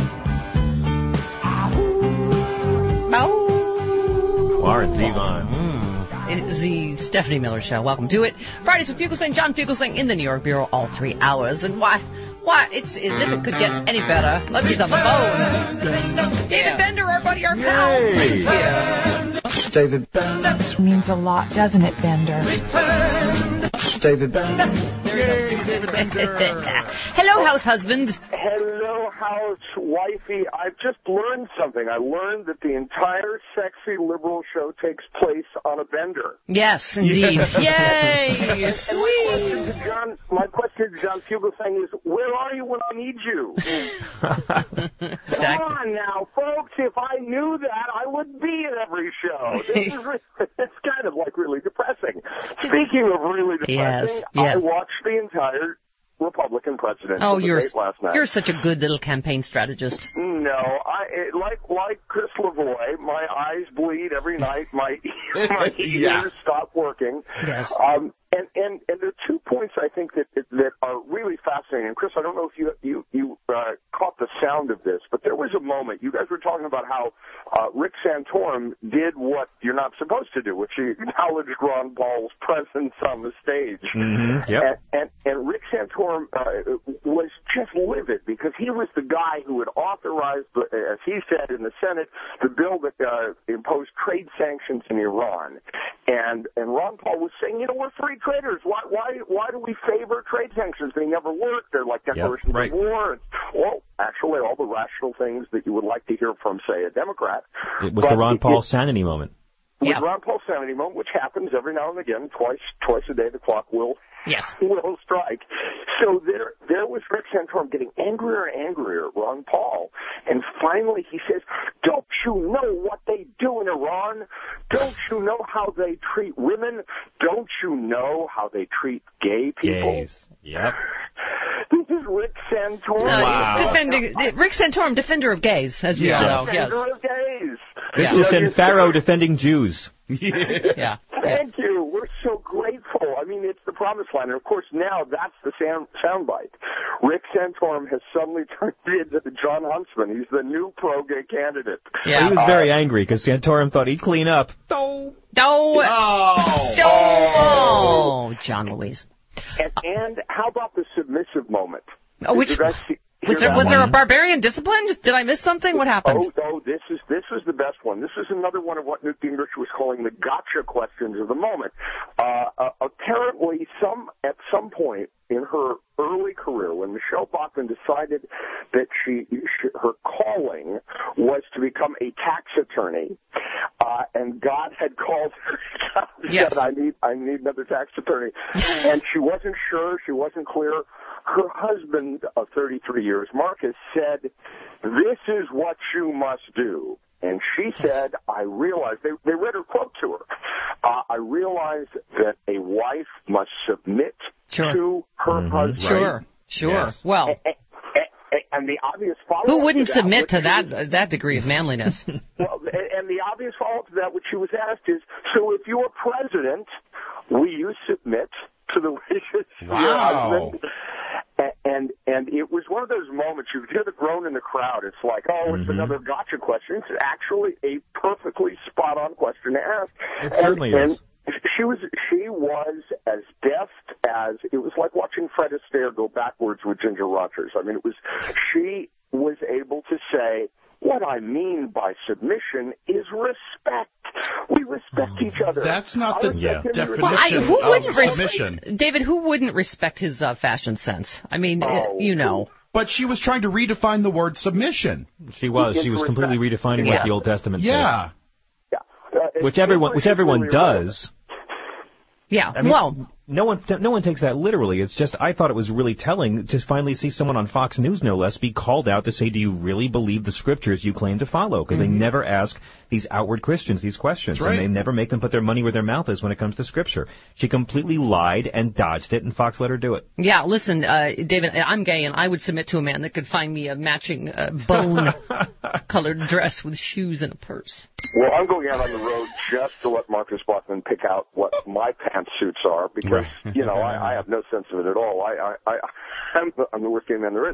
Ahoo. Lawrence Zevon. It is the Stephanie Miller Show. Welcome to it. Fridays with Fugelsang, John Fugelsang in the New York Bureau all 3 hours. And why? It's as if it could get any better. Let's on the phone. David Bender, our buddy, our pal. Yeah. David Bender. Means a lot, doesn't it, Bender? David Bender. David Bender. Hello, house husband. Hello, house wifey. I've just learned something. I learned that the entire Sexy Liberal show takes place on a bender. Yes, indeed. Yay! And my question to John Fugelsang is, where are you when I need you? Come on now, folks. If I knew that, I would be at every show. This is it's kind of like really depressing. Speaking of really depressing, I watched the entire Republican presidential debate last night. You're such a good little campaign strategist. No, like Chris Lavoie, my eyes bleed every night. My ears stop working. Yes. And there are 2 points I think that are really fascinating. And Chris, I don't know if you caught the sound of this, but there was a moment you guys were talking about how Rick Santorum did what you're not supposed to do, which he acknowledged Ron Paul's presence on the stage. Mm-hmm. Yep. And Rick Santorum was just livid because he was the guy who had authorized, as he said in the Senate, the bill that imposed trade sanctions in Iran. And Ron Paul was saying, we're free traders. Why do we favor trade sanctions? They never work. They're like declarations of war. Well, actually, all the rational things that you would like to hear from, say, a Democrat. It was the Ron Paul sanity moment. With Ron Paul sanity moment, which happens every now and again, twice a day, the clock will strike. So there was Rick Santorum getting angrier and angrier at Ron Paul, and finally he says, "Don't you know what they do in Iran? Don't you know how they treat women? Don't you know how they treat gay people?" Gays. Yep. This is Rick Santorum. Rick Santorum, defender of gays, as we all know. Defender of gays. This is in Pharaoh defending Jews. Yeah. Thank you. We're so grateful. I mean, it's the promised land. And, of course, now that's the soundbite. Rick Santorum has suddenly turned into the John Huntsman. He's the new pro-gay candidate. Yeah. He was very angry because Santorum thought he'd clean up. Oh, John Louise. And how about the submissive moment? Oh, which... Was there a barbarian discipline? Did I miss something? What happened? Oh, this was the best one. This is another one of what Newt Gingrich was calling the gotcha questions of the moment. Apparently, at some point in her early career, when Michelle Bachmann decided that her calling was to become a tax attorney, and God had called her, yes. said, I need another tax attorney, and she wasn't sure, she wasn't clear. Her husband of 33 years, Marcus, said, "This is what you must do." And she said, I realized, they read her quote to her, I realized that a wife must submit to her husband. Sure. Yes. Well. And the obvious follow-up who wouldn't to that, submit to that degree of manliness? Well, and the obvious follow-up to that, which she was asked, is, so if you're president, will you submit to the wishes of your husband? And it was one of those moments, you could hear the groan in the crowd. It's like, it's another gotcha question. It's actually a perfectly spot-on question to ask. It certainly is. She was as deft as, it was like watching Fred Astaire go backwards with Ginger Rogers. I mean, she was able to say, what I mean by submission is respect. We respect each other. That's not the definition of submission. David, who wouldn't respect his fashion sense? I mean, But she was trying to redefine the word submission. She was completely redefining what the Old Testament said. Yeah. Which everyone does. Yeah. I mean, no one takes that literally. It's just I thought it was really telling to finally see someone on Fox News, no less, be called out to say, do you really believe the scriptures you claim to follow? Because they never ask these outward Christians these questions. Right. And they never make them put their money where their mouth is when it comes to scripture. She completely lied and dodged it, and Fox let her do it. Yeah, listen, David, I'm gay, and I would submit to a man that could find me a matching bone-colored dress with shoes and a purse. Well, I'm going out on the road just to let Marcus Bachmann pick out what my pantsuits are, because, I have no sense of it at all. I'm the worst gay man there is.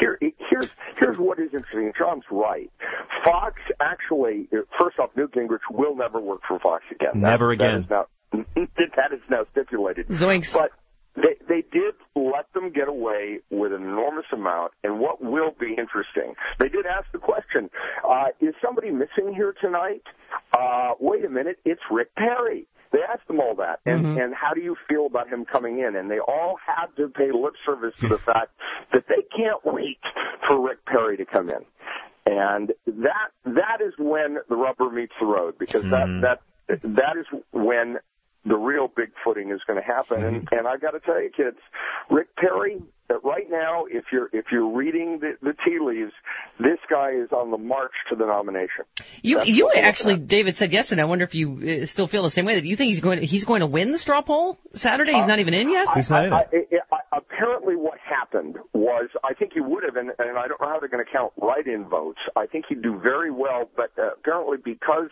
Here's what is interesting. John's right. Fox actually, first off, Newt Gingrich will never work for Fox again. Never again. That is now stipulated. Zoinks. But they did let them get away with an enormous amount, and what will be interesting, they did ask the question, is somebody missing here tonight? Wait a minute, it's Rick Perry. They asked them all that, and how do you feel about him coming in? And they all had to pay lip service to the fact that they can't wait for Rick Perry to come in. And that is when the rubber meets the road, because that is when the real big footing is going to happen. And I got to tell you, kids, Rick Perry, right now, if you're reading the tea leaves, this guy is on the march to the nomination. You actually, David said yesterday, I wonder if you still feel the same way, that you think he's going to win the straw poll Saturday? He's not even in yet? He's not in. Apparently what happened was, I think he would have, and I don't know how they're going to count write-in votes. I think he'd do very well, but apparently because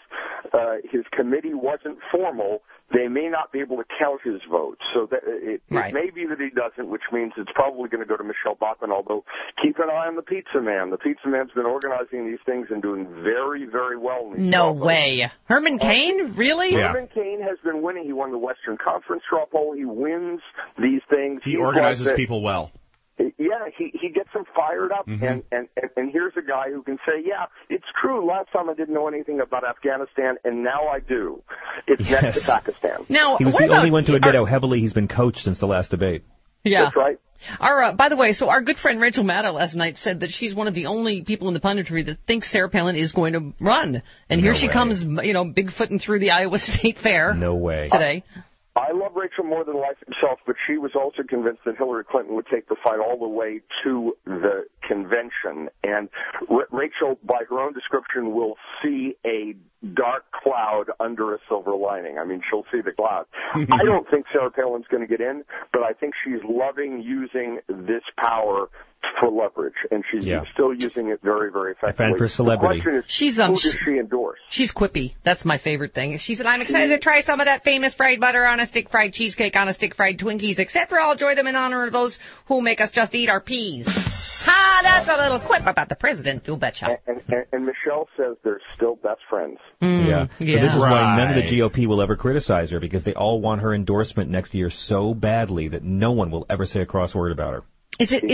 his committee wasn't formal, they may not be able to count his votes. So that it may be that he doesn't, which means it's probably going to go to Michelle Bachmann, although keep an eye on the Pizza Man. The Pizza Man's been organizing these things and doing very, very well. No way. Herman Cain? Really? Herman Cain has been winning. He won the Western Conference straw poll. He wins these things. He organizes people well. Yeah, he gets them fired up, and here's a guy who can say, yeah, it's true, last time I didn't know anything about Afghanistan, and now I do. It's next to Pakistan. Now, he was the only one to admit how heavily he's been coached since the last debate. Yeah. That's right. By the way, so our good friend Rachel Maddow last night said that she's one of the only people in the punditry that thinks Sarah Palin is going to run. And here she comes, bigfooting through the Iowa State Fair. No way. Today. I love Rachel more than life itself, but she was also convinced that Hillary Clinton would take the fight all the way to the convention. And Rachel, by her own description, will see a dark cloud under a silver lining. I mean, she'll see the cloud. I don't think Sarah Palin's going to get in, but I think she's loving using this power for leverage, and she's still using it very, very effectively. And for celebrity. The question is, who does she endorse? She's quippy. That's my favorite thing. She said, I'm excited to try some of that famous fried butter on a stick, fried cheesecake on a stick, fried Twinkies, etc. I'll enjoy them in honor of those who make us just eat our peas. Ha, that's a little quip about the president, you betcha. And Michelle says they're still best friends. But this is why none of the GOP will ever criticize her, because they all want her endorsement next year so badly that no one will ever say a cross word about her.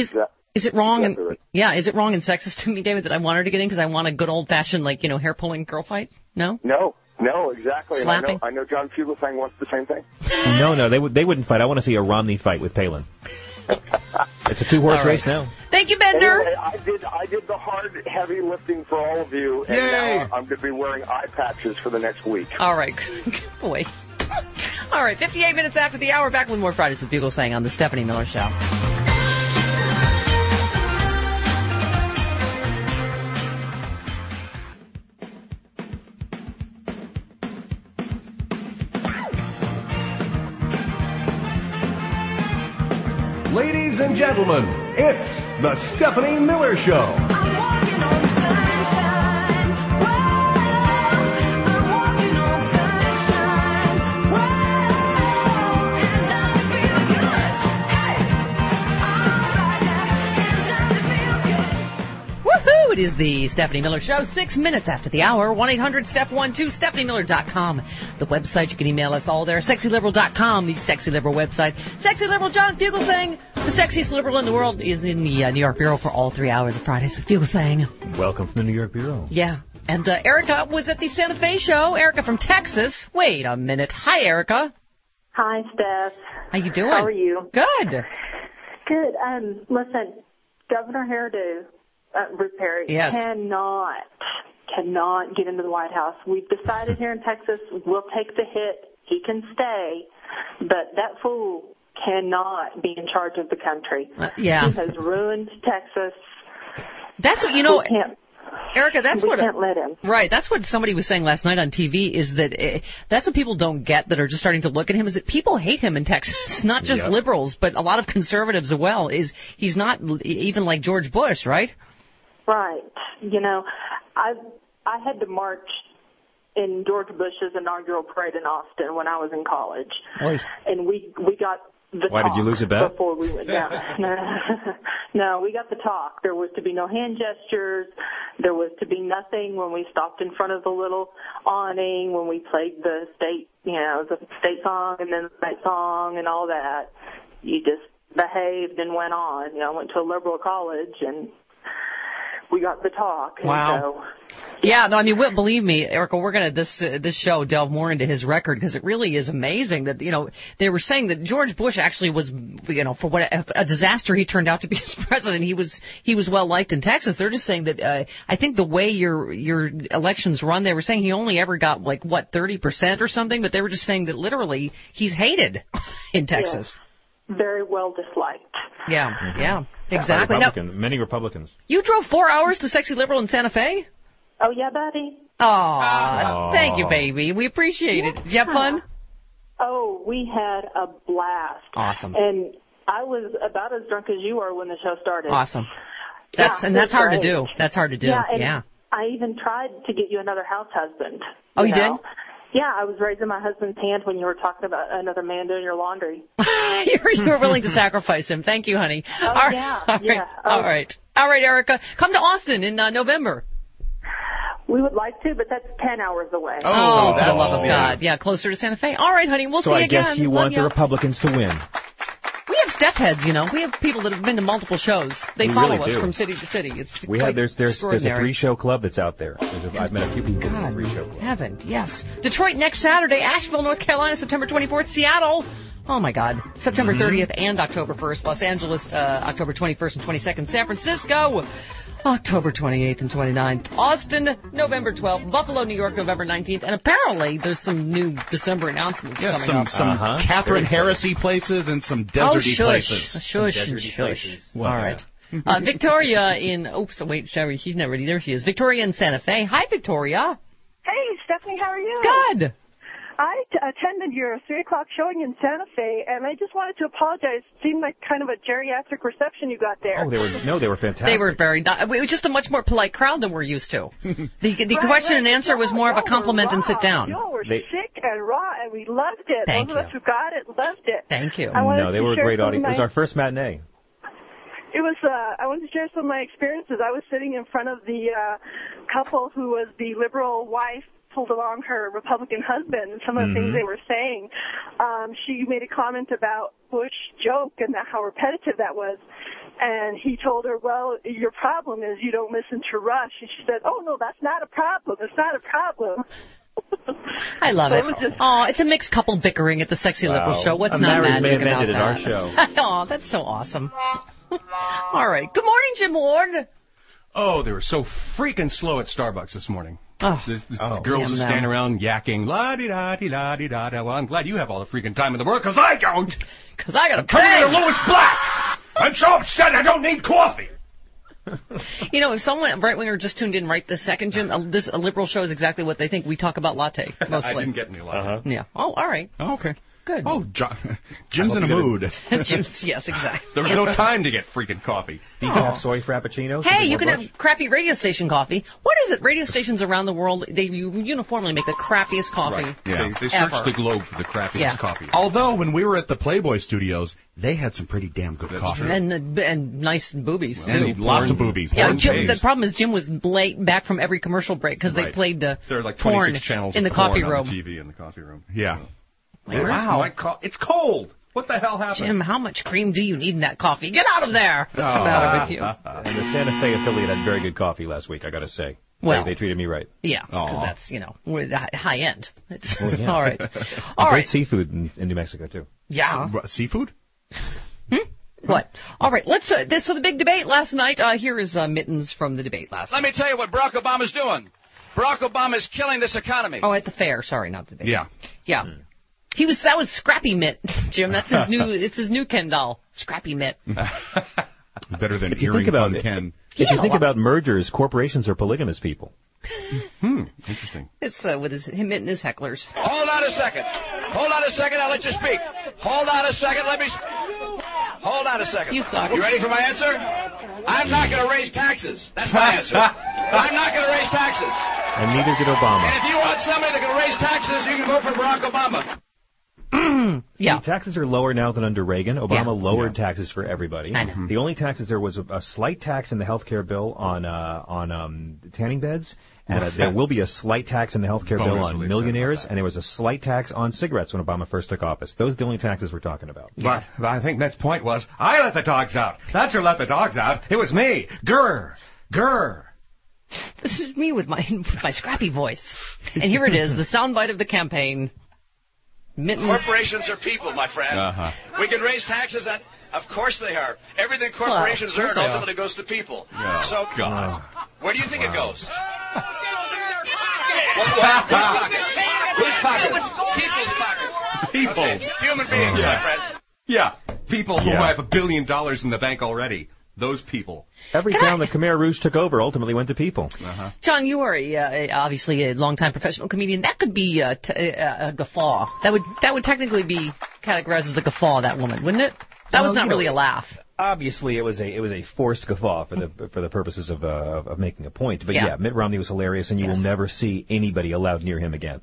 Is it wrong? Is it wrong and sexist to me, David, that I want her to get in because I want a good old-fashioned, hair pulling girl fight? No. No, exactly. Slapping. And I know John Fugelsang wants the same thing. No, they wouldn't fight. I want to see a Romney fight with Palin. It's a 2-horse race now. Thank you, Bender. Anyway, I did the hard, heavy lifting for all of you, and now I'm going to be wearing eye patches for the next week. All right. Good boy. All right, 58 minutes after the hour, back with more Fridays with Fugelsang on the Stephanie Miller Show. Ladies and gentlemen, it's the Stephanie Miller Show. Woohoo! It is the Stephanie Miller Show, 6 minutes after the hour. 1-800-STEP-12, StephanieMiller.com. The website, you can email us all there. SexyLiberal.com, the Sexy Liberal website. Sexy Liberal John Fugelsang, the sexiest liberal in the world, is in the New York Bureau for all 3 hours of Fridays with Fugelsang. Welcome from the New York Bureau. Yeah. And Erica was at the Santa Fe show. Erica from Texas. Wait a minute. Hi, Erica. Hi, Steph. How you doing? How are you? Good. Good. Listen, Governor Hairdo, Rick Perry, yes. cannot get into the White House. We've decided here in Texas we'll take the hit. He can stay, but that fool cannot be in charge of the country. Yeah. He has ruined Texas. That's what, Erica, that's we what... can't let him. Right, that's what somebody was saying last night on TV, is that that's what people don't get that are just starting to look at him, is that people hate him in Texas, not just liberals, but a lot of conservatives as well. He's not even like George Bush, right? Right. I had to march in George Bush's inaugural parade in Austin when I was in college. Oy. And we got the Why, talk did you lose a bet? before we went down. No, we got the talk. There was to be no hand gestures. There was to be nothing when we stopped in front of the little awning, when we played the state song and then the state song and all that. You just behaved and went on. I went to a liberal college and we got the talk. Wow. Yeah, no, believe me, Erica, we're going to this show delve more into his record, because it really is amazing that, they were saying that George Bush actually was, for what a disaster he turned out to be as president, he was well liked in Texas. They're just saying that I think the way your elections run, they were saying he only ever got 30% or something, but they were just saying that literally he's hated in Texas. Yes. Very well disliked. Yeah, yeah, exactly. Many Republicans. You drove 4 hours to Sexy Liberal in Santa Fe? Oh, yeah, buddy. Oh, thank you, baby. We appreciate it. Did you have fun? Oh, we had a blast. Awesome. And I was about as drunk as you were when the show started. Awesome. That's hard to do. That's hard to do. Yeah. I even tried to get you another house husband. Oh, you did? Yeah, I was raising my husband's hand when you were talking about another man doing your laundry. You were willing to sacrifice him. Thank you, honey. Oh, all right, yeah. All right, Erica. Come to Austin in November. We would like to, but that's 10 hours away. Oh, for the love of God. Yeah, closer to Santa Fe. All right, honey, we'll see you again. So I guess you want the Republicans to win. We have step heads, We have people that have been to multiple shows. They follow us from city to city. It's there's a free-show club that's out there. I've met a few people in the free-show club. Heaven, yes. Detroit next Saturday. Asheville, North Carolina, September 24th. Seattle, oh my God, September 30th and October 1st. Los Angeles, October 21st and 22nd. San Francisco, October 28th and 29th. Austin, November 12th. Buffalo, New York, November 19th. And apparently there's some new December announcements coming up. Some Catherine Harris-y places and some deserty places. Shush. All right. Victoria in... Oops, wait, she's not ready. There she is. Victoria in Santa Fe. Hi, Victoria. Hey, Stephanie, how are you? Good. I attended your 3 o'clock showing in Santa Fe, and I just wanted to apologize. It seemed like kind of a geriatric reception you got there. Oh, they were fantastic. They were it was just a much more polite crowd than we're used to. The question and answer was more of a compliment and sit down. You were sick and raw, and we loved it. Thank Those of us who got it loved it. Thank you. No, they were a great audience. It was our first matinee. It was. I wanted to share some of my experiences. I was sitting in front of the couple who was the liberal wife pulled along her Republican husband, and some of the things they were saying. She made a comment about Bush joke and how repetitive that was. And he told her, well, your problem is you don't listen to Rush. And she said, oh, no, that's not a problem. It's not a problem. I love it. Oh, it's a mixed couple bickering at the Sexy Liberal Show. What's not magic about that? At our show. Oh, that's so awesome. All right. Good morning, Jim Ward. Oh, they were so freaking slow at Starbucks this morning. Oh, This girls are standing around yakking, la-di-da-di-da-di-da-da. Well, I'm glad you have all the freaking time in the world, because I don't. Because I got to Come here, Louis Black. I'm so upset I don't need coffee. You know, if someone, a right-winger, just tuned in right this second, Jim, a liberal show is exactly what they think. We talk about latte, mostly. I didn't get any latte. Yeah. Oh, all right. Oh, okay. Good. Oh, Jim's in a mood. Jim's, yes, exactly. There was no time to get freaking coffee. Decaf soy frappuccinos. Hey, you can have crappy radio station coffee. What is it? Radio stations around the world, they uniformly make the crappiest coffee. Right. Yeah. They ever. searched the globe for the crappiest coffee. Although, when we were at the Playboy Studios, they had some pretty damn good coffee. And nice boobies, too. And lots of boobies. Yeah, Jim, the problem is Jim was late back from every commercial break because they played the there are like porn 26 channels in the of porn coffee on room. the TV in the coffee room. Yeah. Wow. It's cold. What the hell happened? Jim, how much cream do you need in that coffee? Get out of there. What's the matter with you? And the Santa Fe affiliate had very good coffee last week, I got to say. Well, they treated me right. Yeah, because that's, we're the high end. It's, yeah. All right. Great seafood in New Mexico, too. Yeah. Seafood? What? All right, let's. So the big debate last night. Here is Mittens from the debate last night. Let me tell you what Barack Obama's doing. Barack Obama is killing this economy. Oh, at the fair. Sorry, not the debate. Yeah. Yeah. That was Scrappy Mitt, Jim. That's his new. It's his new Ken doll, Scrappy Mitt. Better than hearing from Ken. If you think about mergers, corporations are polygamous people. Interesting. It's with him and his hecklers. Hold on a second. I'll let you speak. Hold on a second. Hold on a second. You suck. You ready for my answer? I'm not going to raise taxes. That's my answer. I'm not going to raise taxes. And neither did Obama. And if you want somebody that can raise taxes, you can vote for Barack Obama. Yeah. Taxes are lower now than under Reagan. Obama lowered taxes for everybody. I know. The only taxes, there was a slight tax in the health care bill on tanning beds, and there will be a slight tax in the health care bill on millionaires, and there was a slight tax on cigarettes when Obama first took office. Those are the only taxes we're talking about. But I think Mitt's point was, I let the dogs out. That's who let the dogs out. It was me. Grr. This is me with my scrappy voice. And here it is, the soundbite of the campaign. Mittens. Corporations are people, my friend. We can raise taxes on... Of course they are. Everything corporations earn ultimately goes to people. So, where do you think it goes? Whose pockets? People's pockets. People. Okay. Human beings, my friend. Yeah. People who have $1 billion in the bank already. Those people. Every town that Khmer Rouge took over ultimately went to people. John, you are obviously a longtime professional comedian. That could be a guffaw. That would technically be categorized as a guffaw. That woman, wouldn't it? That was not really a laugh. Obviously, it was a forced guffaw for the purposes of making a point. But yeah, Mitt Romney was hilarious, and you will never see anybody allowed near him again.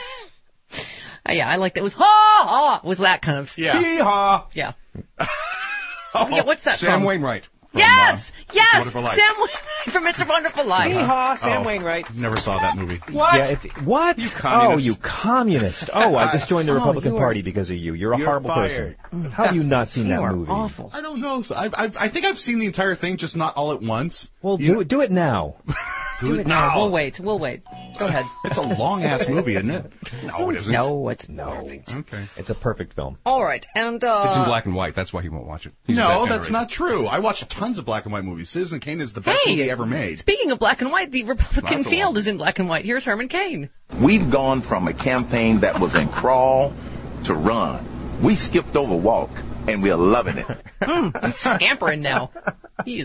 Yeah, I liked it. It was ha ha. Was that kind of hee-haw? Yeah. Yeah, what's that Sam from? Wainwright. Yes, Sam Wainwright from It's a Wonderful Life. Hee-haw, Sam Wainwright. Never saw that movie. What? Yeah, what? You communist. Oh, you communist. Oh, I just joined the Republican Party because of you. You're a horrible fired. person. How have you not seen that movie? Awful. I don't know. I think I've seen the entire thing, just not all at once. Well, do it now. Do it now. We'll wait. Go ahead. It's a long-ass movie, isn't it? No, it isn't. No, it's perfect. Okay. It's a perfect film. All right, and It's in black and white. That's why he won't watch it. No, that's not true. I watch tons of black and white movies. Citizen Kane is the best movie ever made. Speaking of black and white, the Republican field is in black and white. Here's Herman Cain. We've gone from a campaign that was in crawl to run. We skipped over walk, and we're loving it. He's scampering now. He's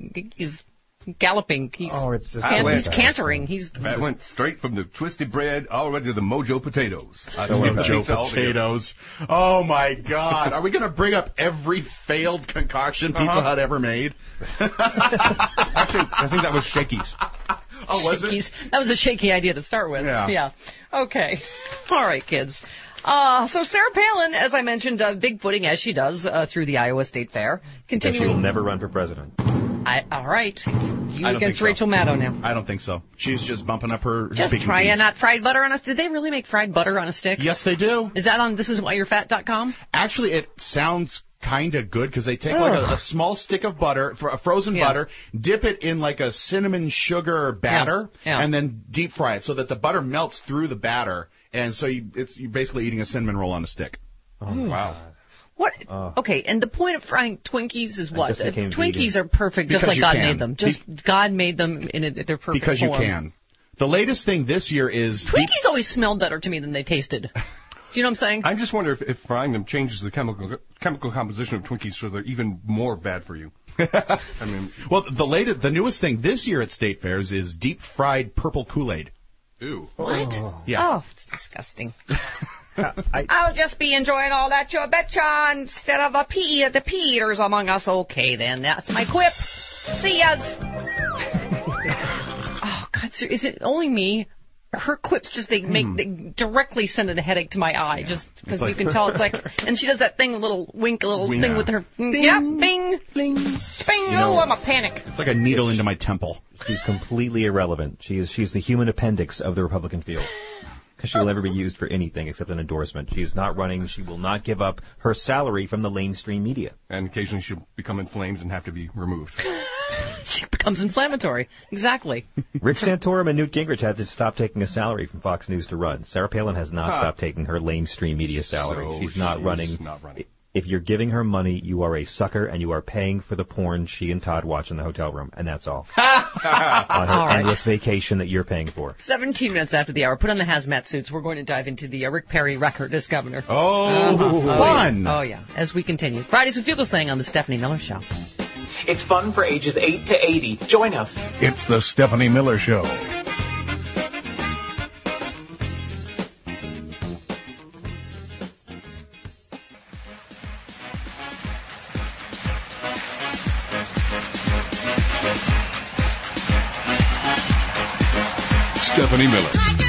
galloping. He's cantering. That went straight from the twisted bread all the way to the Mojo potatoes. Mojo potatoes. Oh, my God. Are we going to bring up every failed concoction Pizza Hut ever made? Actually, I think that was Shakey's. Oh, was it? That was a shaky idea to start with. Yeah. Okay. All right, kids. So Sarah Palin, as I mentioned, bigfooting as she does through the Iowa State Fair. Continuing. She will never run for president. All right. You against Rachel Maddow now. I don't think so. She's just bumping up her Just trying out fried butter on a stick. Did they really make fried butter on a stick? Yes, they do. Is that on thisiswhyyourfat.com? Actually, it sounds kind of good because they take like a small stick of butter, frozen butter, dip it in like a cinnamon sugar batter, and then deep fry it so that the butter melts through the batter, and so you're basically eating a cinnamon roll on a stick. Oh, wow. What? Okay, and the point of frying Twinkies is what? Twinkies vegan. are perfect, just Because like God you can. made them. God made them in their perfect Because form. you can. The latest thing this year is... Twinkies always smelled better to me than they tasted. Do you know what I'm saying? I just wonder if frying them changes the chemical composition of Twinkies so they're even more bad for you. I mean, well, the newest thing this year at State Fairs is deep-fried purple Kool-Aid. Ew. What? Yeah. Oh, it's disgusting. I'll just be enjoying all that, you betcha, instead of the pea eaters among us. Okay, then, that's my quip. See ya. Oh, God, sir, is it only me? Her quips they directly send a headache to my eye, just because you can tell it's like, and she does that thing, a little thing with her, bing, bing, bing, I'm a panic. It's like a needle into my temple. She's completely irrelevant. She's the human appendix of the Republican field. Because she will never be used for anything except an endorsement. She is not running. She will not give up her salary from the mainstream media. And occasionally she'll become inflamed and have to be removed. She becomes inflammatory. Exactly. Rick Santorum and Newt Gingrich had to stop taking a salary from Fox News to run. Sarah Palin has not stopped taking her mainstream media salary. So she's not running. If you're giving her money, you are a sucker, and you are paying for the porn she and Todd watch in the hotel room, and that's all. On her endless vacation that you're paying for. 17 minutes after the hour. Put on the hazmat suits. We're going to dive into the Rick Perry record as governor. Fun! Oh, yeah. As we continue. Fridays with Fugel saying on the Stephanie Miller Show. It's fun for ages 8 to 80. Join us. It's the Stephanie Miller Show. Stephanie Miller.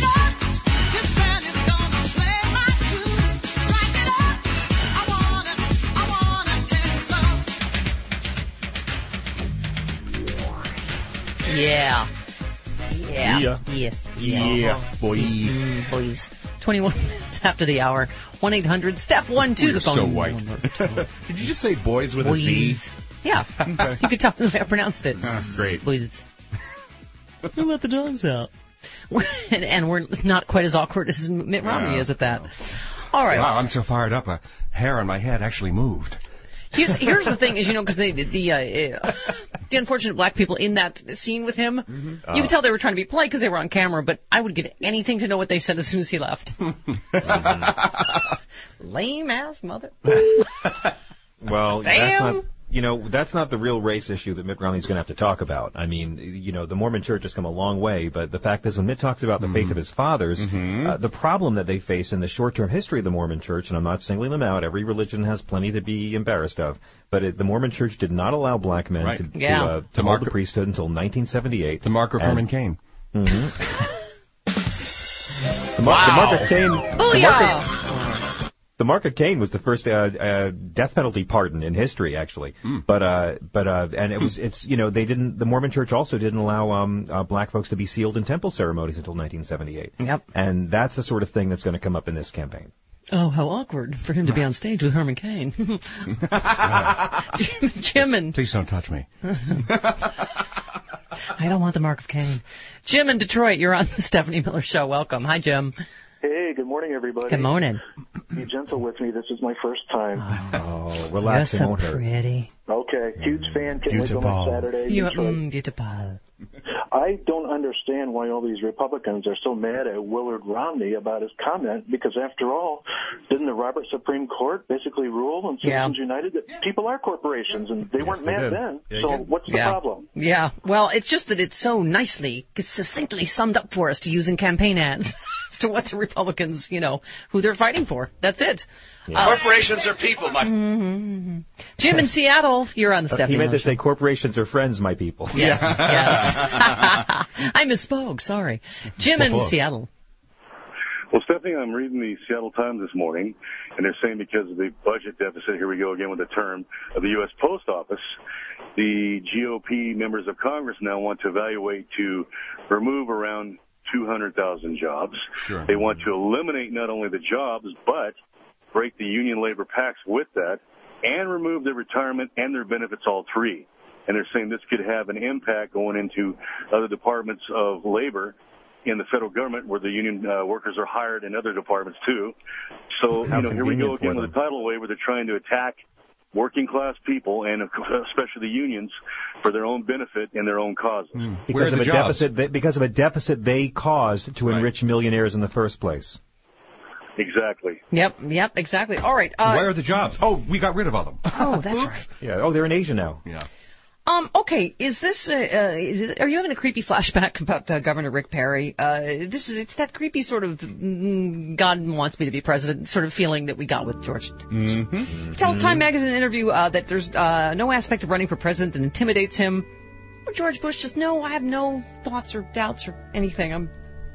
Yeah, boys. 21 minutes after the hour. 1-800-STEP-1-2. The phone. So white. Did you just say boys with a Z? Yeah. Okay. You could tell the way I pronounced it. Great. Boys. Who let the dogs out? And we're not quite as awkward as Mitt Romney is at that. All right. Wow, I'm so fired up. A hair on my head actually moved. Here's the thing, is because the unfortunate black people in that scene with him, you could tell they were trying to be polite because they were on camera, but I would get anything to know what they said as soon as he left. Lame ass mother. Well, damn. that's not the real race issue that Mitt Romney's going to have to talk about. I mean, the Mormon Church has come a long way, but the fact is when Mitt talks about the faith of his fathers, the problem that they face in the short-term history of the Mormon Church, and I'm not singling them out, every religion has plenty to be embarrassed of, but the Mormon Church did not allow black men to hold the priesthood until 1978. The mark of Herman Cain. The mark of Cain. Booyah! The mark of Cain was the first death penalty pardon in history, actually. But and the Mormon Church also didn't allow black folks to be sealed in temple ceremonies until 1978. Yep. And that's the sort of thing that's going to come up in this campaign. Oh, how awkward for him to be on stage with Herman Cain. Jim and... Please don't touch me. I don't want the mark of Cain. Jim in Detroit, you're on the Stephanie Miller Show. Welcome. Hi, Jim. Hey, good morning, everybody. Good morning. Be gentle with me. This is my first time. Oh, relax. You're so pretty. Okay, huge fan. Can't wait till next Saturday. Beautiful. I don't understand why all these Republicans are so mad at Willard Romney about his comment, because after all, didn't the Robert Supreme Court basically rule on Citizens United that people are corporations, and they weren't mad then? So what's the problem? Yeah, well, it's just that it's so nicely, succinctly summed up for us to use in campaign ads as to what the Republicans, who they're fighting for. That's it. Yeah. Corporations are people, my... Jim in Seattle, you're on the Stephanie He meant Miller to say corporations are friends, my people. Yes. I misspoke, sorry. Jim in Seattle. Well, Stephanie, I'm reading the Seattle Times this morning, and they're saying because of the budget deficit, here we go again with the term, of the U.S. Post Office, the GOP members of Congress now want to evaluate to remove around 200,000 jobs. Sure. They want to eliminate not only the jobs, but break the union labor pacts with that, and remove improve their retirement and their benefits, all three. And they're saying this could have an impact going into other departments of labor in the federal government where the union workers are hired in other departments too. So, here we go again with a tidal wave where they're trying to attack working class people and especially the unions for their own benefit and their own causes. Because of a deficit they caused to enrich millionaires in the first place. Exactly. Yep, exactly. All right. Where are the jobs? Oh, we got rid of all them. Oh, that's right. Yeah. Oh, they're in Asia now. Yeah. Okay, is this, are you having a creepy flashback about Governor Rick Perry? It's that creepy sort of, God wants me to be president sort of feeling that we got with George. Mm-hmm. He tells Time Magazine in an interview that there's no aspect of running for president that intimidates him. Or George Bush just, no, I have no thoughts or doubts or anything.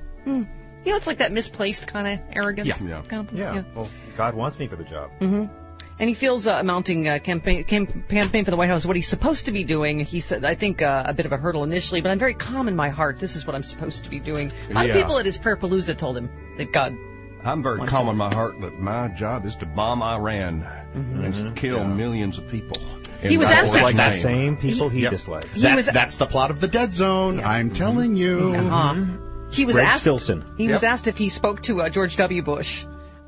It's like that misplaced kind of arrogance. Yeah. Well, God wants me for the job. Mm-hmm. And he feels mounting campaign for the White House what he's supposed to be doing. He said, I think, a bit of a hurdle initially, but I'm very calm in my heart. This is what I'm supposed to be doing. A lot of people at his prayer palooza told him that God. I'm very calm in my heart that my job is to bomb Iran and kill millions of people. He was asked like the same people he dislikes. That's the plot of the Dead Zone. I'm telling you. He was Greg asked. Stilson. He was asked if he spoke to George W. Bush.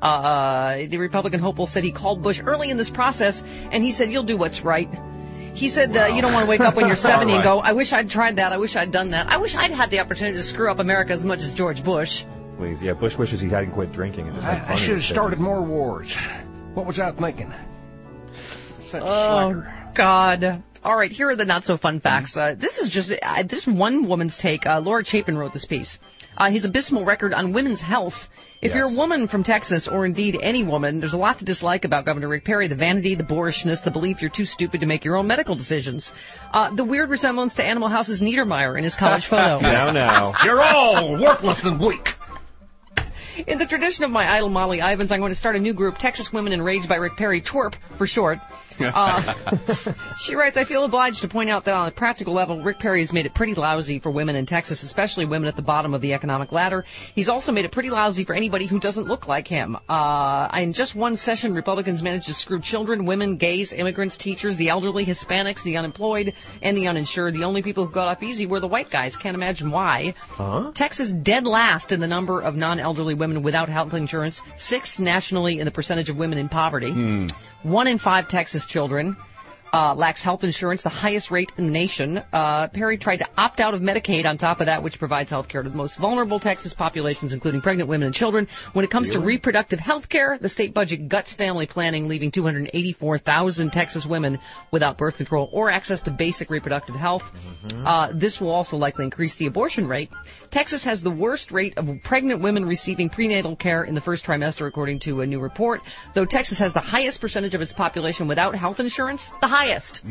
The Republican hopeful said he called Bush early in this process, and he said, "You'll do what's right." He said, "You don't want to wake up when you're 70 and go, I wish I'd tried that. I wish I'd done that. I wish I'd had the opportunity to screw up America as much as George Bush." Please, yeah. Bush wishes he hadn't quit drinking and just had fun. I should have started more wars. What was I thinking? Such a slacker. God. All right, here are the not-so-fun facts. This is just this one woman's take. Laura Chapin wrote this piece. His abysmal record on women's health. If you're a woman from Texas, or indeed any woman, there's a lot to dislike about Governor Rick Perry. The vanity, the boorishness, the belief you're too stupid to make your own medical decisions. The weird resemblance to Animal House's Niedermeyer in his college photo. Now. You're all worthless and weak. In the tradition of my idol Molly Ivins, I'm going to start a new group, Texas Women Enraged by Rick Perry, TWERP for short. She writes, I feel obliged to point out that on a practical level, Rick Perry has made it pretty lousy for women in Texas, especially women at the bottom of the economic ladder. He's also made it pretty lousy for anybody who doesn't look like him. In just one session, Republicans managed to screw children, women, gays, immigrants, teachers, the elderly, Hispanics, the unemployed, and the uninsured. The only people who got off easy were the white guys. Can't imagine why. Texas dead last in the number of non-elderly women without health insurance, 6th nationally in the percentage of women in poverty. 1 in 5 Texas children lacks health insurance, the highest rate in the nation. Perry tried to opt out of Medicaid on top of that, which provides health care to the most vulnerable Texas populations, including pregnant women and children. When it comes to reproductive health care, the state budget guts family planning, leaving 284,000 Texas women without birth control or access to basic reproductive health. This will also likely increase the abortion rate. Texas has the worst rate of pregnant women receiving prenatal care in the first trimester, according to a new report. Though Texas has the highest percentage of its population without health insurance, the highest.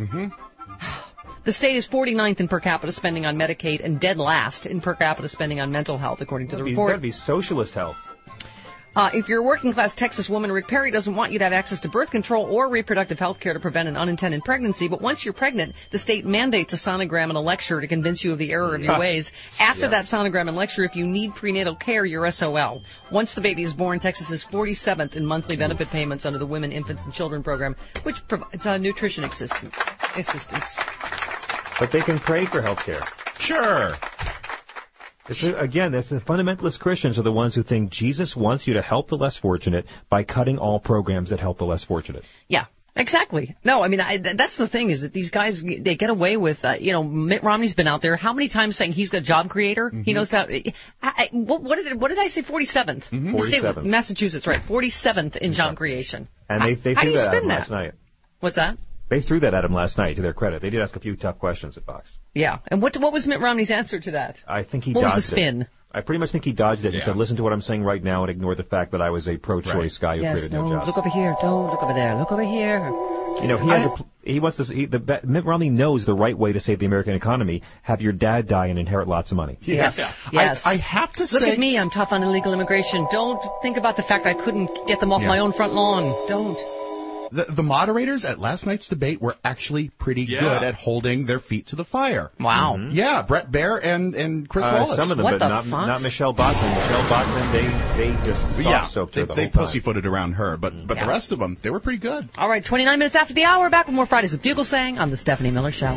The state is 49th in per capita spending on Medicaid and dead last in per capita spending on mental health, according to the report. That would be socialist health. If you're a working-class Texas woman, Rick Perry doesn't want you to have access to birth control or reproductive health care to prevent an unintended pregnancy. But once you're pregnant, the state mandates a sonogram and a lecture to convince you of the error of your ways. After that sonogram and lecture, if you need prenatal care, you're SOL. Once the baby is born, Texas is 47th in monthly benefit payments under the Women, Infants, and Children program, which provides nutrition assistance. But they can pray for health care. Sure. Again, that's the fundamentalist Christians are the ones who think Jesus wants you to help the less fortunate by cutting all programs that help the less fortunate. Yeah, exactly. No, I mean, that's the thing is that these guys, they get away with, Mitt Romney's been out there how many times saying he's a job creator? He knows how. What did I say? 47th. 47th. Massachusetts, right? 47th in job creation. And they threw that at him last night. What's that? They threw that at him last night, to their credit. They did ask a few tough questions at Fox. Yeah. And what was Mitt Romney's answer to that? I think he dodged it. What was the spin? I pretty much think he dodged it and said, listen to what I'm saying right now and ignore the fact that I was a pro-choice guy who created no jobs. Look over here. Don't look over there. Look over here. Mitt Romney knows the right way to save the American economy. Have your dad die and inherit lots of money. Yes. I have to say... Look at me. I'm tough on illegal immigration. Don't think about the fact I couldn't get them off my own front lawn. Don't. The moderators at last night's debate were actually pretty good at holding their feet to the fire. Wow. Mm-hmm. Yeah, Brett Baer and Chris Wallace. Some of them, what but the not Michelle Bachmann. Michelle Bachmann, they just soft-soaked her the whole time. They pussyfooted around her, but the rest of them, they were pretty good. All right, 29 minutes after the hour, back with more Fridays with Fugelsang on the Stephanie Miller Show.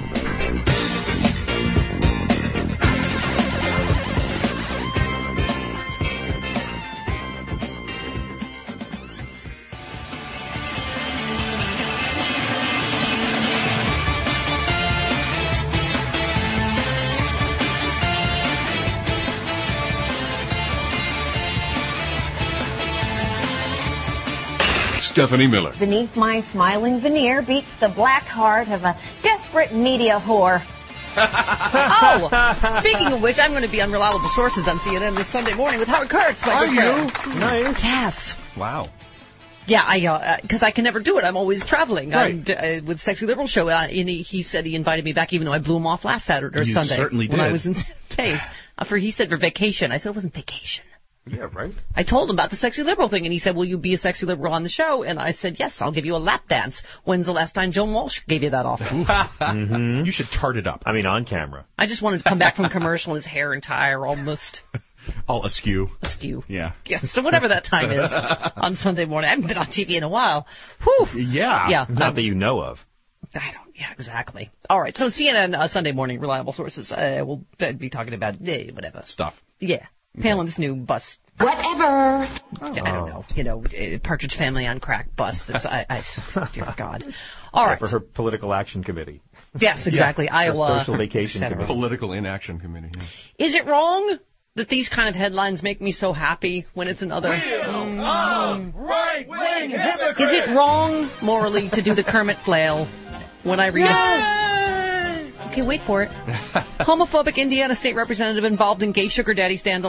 Stephanie Miller. Beneath my smiling veneer beats the black heart of a desperate media whore. Oh, speaking of which, I'm going to be on Reliable Sources on CNN this Sunday morning with Howard Kurtz. Are you? Nice. Yes. Wow. Yeah, because I can never do it. I'm always traveling. Right. With Sexy Liberal Show, and he said he invited me back, even though I blew him off last Saturday or Sunday. You certainly did. When I was in Spain. He said for vacation. I said it wasn't vacation. Yeah, right. I told him about the Sexy Liberal thing, and he said, will you be a Sexy Liberal on the show? And I said, yes, I'll give you a lap dance. When's the last time Joan Walsh gave you that offer? You should tart it up. I mean, on camera. I just wanted to come back from commercial, his hair and tie are almost... all askew. Askew. Yeah. So whatever that time is on Sunday morning. I haven't been on TV in a while. Whew. Yeah. Yeah. Not that you know of. I don't. Yeah, exactly. All right. So CNN Sunday morning, Reliable Sources. We'll be talking about whatever stuff. Yeah. Palin's new bus. Whatever. I don't know. Partridge Family on crack bus. That's dear God. All right. For her political action committee. Yes, exactly. Iowa. Social vacation committee. Political inaction committee. Yeah. Is it wrong that these kind of headlines make me so happy when it's another... right-wing hypocrite! Is it wrong morally to do the Kermit flail when I read it? Okay, wait for it. Homophobic Indiana state representative involved in gay sugar daddy scandal.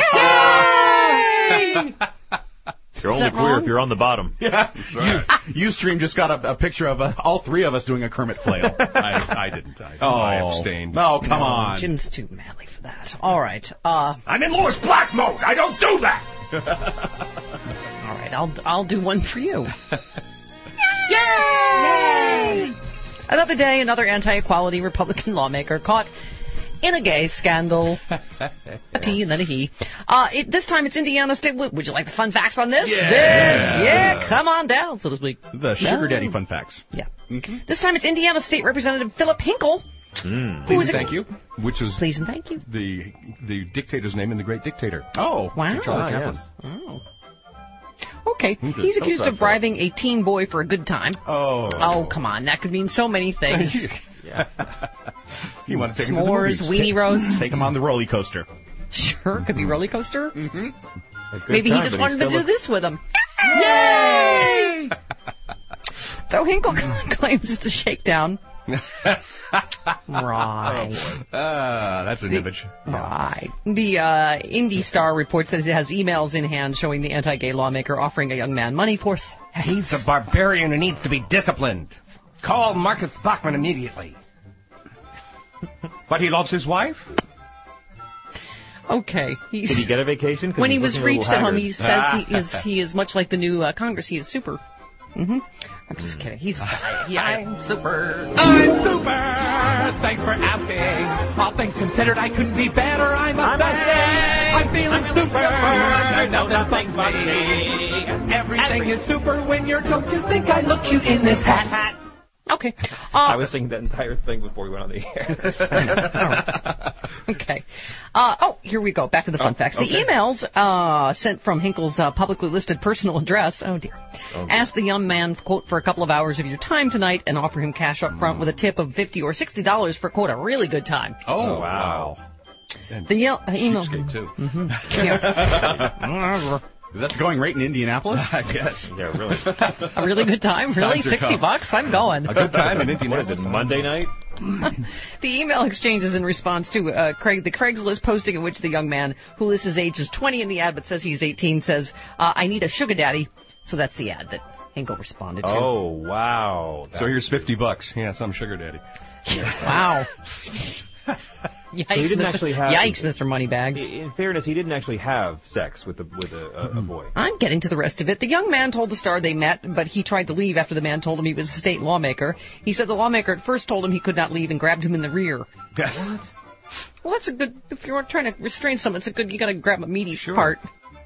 Yay! You're only queer wrong? if you're on the bottom. Yeah. Ustream just got a picture of all three of us doing a Kermit flail. I didn't. I abstained. Oh, come on. Jim's too manly for that. All right. I'm in Lewis Black mode. I don't do that. All right. I'll do one for you. Yay! Another day, another anti-equality Republican lawmaker caught in a gay scandal. A T and then a he. This time it's Indiana State. Would you like the fun facts on this? Yeah, come on down, so to speak. The sugar daddy fun facts. Yeah. Mm-hmm. This time it's Indiana State Representative Philip Hinkle. Please and thank you. Which was Please and thank you. The dictator's name in The Great Dictator. Oh, wow. Charlie Chaplin. Yes. Oh. Okay, he's accused of bribing a teen boy for a good time. Oh, come on. That could mean so many things. Yeah. You want to take him to the S'mores, movies. weenie roast. Take him on the roller coaster. Sure, could be roller coaster. Mm-hmm. Maybe he just wanted to do this with him. Yay! Though Hinkle claims it's a shakedown. Right. That's an image. Right. The Indy Star reports that it has emails in hand showing the anti-gay lawmaker offering a young man money for sex. He's a barbarian who needs to be disciplined. Call Marcus Bachmann immediately. But he loves his wife? Okay. Did he get a vacation? When he was reached at home, he says he is much like the new Congress. He is super. Mm-hmm. I'm just kidding. I'm super. I'm super! Thanks for asking. All things considered, I couldn't be better, I must say. I'm feeling super. Now that things must be. Everything is super when you're don't you think I look cute in this hat? Okay. I was singing that entire thing before we went on the air. Okay. Here we go. Back to the fun facts. Okay. The emails sent from Hinkle's publicly listed personal address, ask the young man, quote, for a couple of hours of your time tonight and offer him cash up front with a tip of $50 or $60 for, quote, a really good time. Oh, wow. The email. Too. Mm-hmm. That's going right in Indianapolis? I guess. Yeah, really. A really good time? Really? $60? I'm going. A good time in Indianapolis. What is it, Monday night? The email exchange is in response to the Craigslist posting in which the young man, who lists his age as 20 in the ad but says he's 18, says, I need a sugar daddy. So that's the ad that Hinkle responded to. Oh, wow. So here's $50. Yeah, some sugar daddy. Wow. Yikes, So he didn't actually have. Yikes, Mr. Moneybags. In fairness, he didn't actually have sex with a boy. I'm getting to the rest of it. The young man told the Star they met, but he tried to leave after the man told him he was a state lawmaker. He said the lawmaker at first told him he could not leave and grabbed him in the rear. What? Well, that's a good. If you're trying to restrain someone, it's a good. You got to grab a meaty part.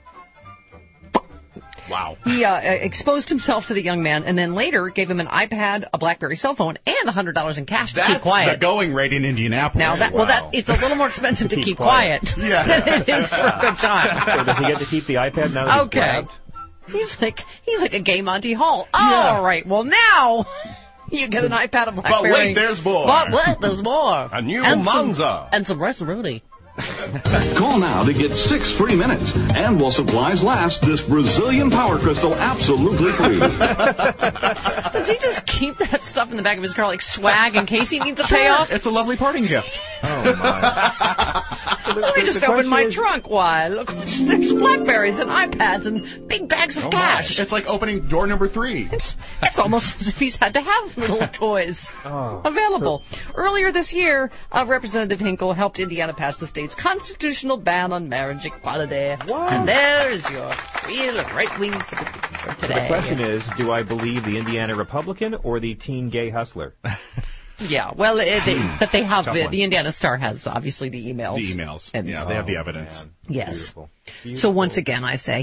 Wow. He exposed himself to the young man and then later gave him an iPad, a BlackBerry cell phone, and $100 in cash to keep quiet. That's the going rate in Indianapolis. Now, it's a little more expensive to keep quiet than it is for a good time. So does he get to keep the iPad now that he's grabbed? He's like a gay Monty Hall. All right, well now you get an iPad, a BlackBerry. But wait, there's more. But wait, there's more. A new Monza. And some Rudy. Call now to get 6 free minutes. And while supplies last, this Brazilian Power Crystal absolutely free. Does he just keep that stuff in the back of his car like swag in case he needs a payoff? It's a lovely parting gift. Oh, my. Let me just open my trunk. Why? Look, there's BlackBerries and iPads and big bags of cash. It's like opening door number 3. It's almost as if he's had to have little toys available. Earlier this year, Representative Hinkle helped Indiana pass the state's constitutional ban on marriage equality. What? And there is your real right-wing for today. The question is, do I believe the Indiana Republican or the teen gay hustler? Yeah, well, that they have the Indiana Star has obviously the emails. The emails. And they have the evidence. Man. Yes. Beautiful. So once again, I say,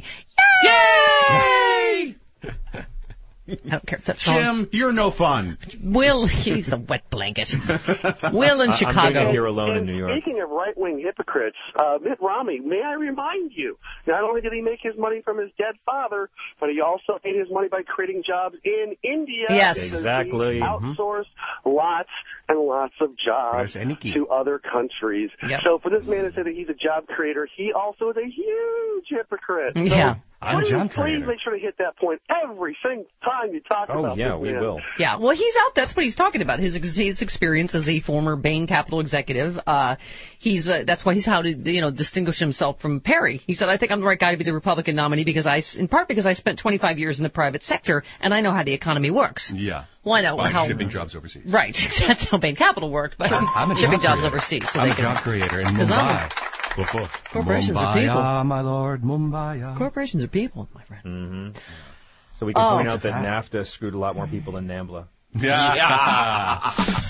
Yay! I don't care if that's wrong. Jim, you're no fun. Will, he's a wet blanket. Will in Chicago. I'm here alone in New York. Speaking of right-wing hypocrites, Mitt Romney, may I remind you, not only did he make his money from his dead father, but he also made his money by creating jobs in India. Yes, exactly. He outsourced lots and lots of jobs to other countries. Yep. So for this man to say that he's a job creator, he also is a huge hypocrite. Yeah. Please make sure to hit that point every single time you talk about this man. We will. Yeah, well, he's out. That's what he's talking about. His experience as a former Bain Capital executive. That's why he's how to distinguish himself from Perry. He said, "I think I'm the right guy to be the Republican nominee because I spent 25 years in the private sector and I know how the economy works." Yeah. Well, I know how shipping jobs overseas. Right. That's how Bain Capital worked, but I'm shipping jobs overseas. So I'm a job creator in Mumbai. Corporations are people. My lord, Mumbai. Corporations are people, my friend. Mm-hmm. So we can point out that NAFTA screwed a lot more people than NAMBLA. Yeah.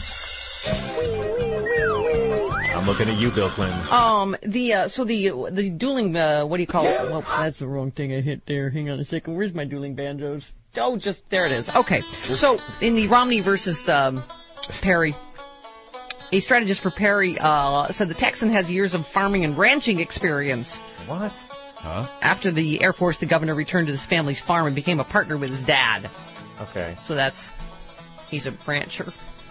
I'm looking at you, Bill Clinton. The dueling, what do you call it? Well, that's the wrong thing I hit there. Hang on a second. Where's my dueling banjos? Oh, just there it is. Okay. So in the Romney versus Perry, a strategist for Perry said the Texan has years of farming and ranching experience. What? Huh? After the Air Force, the governor returned to his family's farm and became a partner with his dad. Okay. So he's a rancher.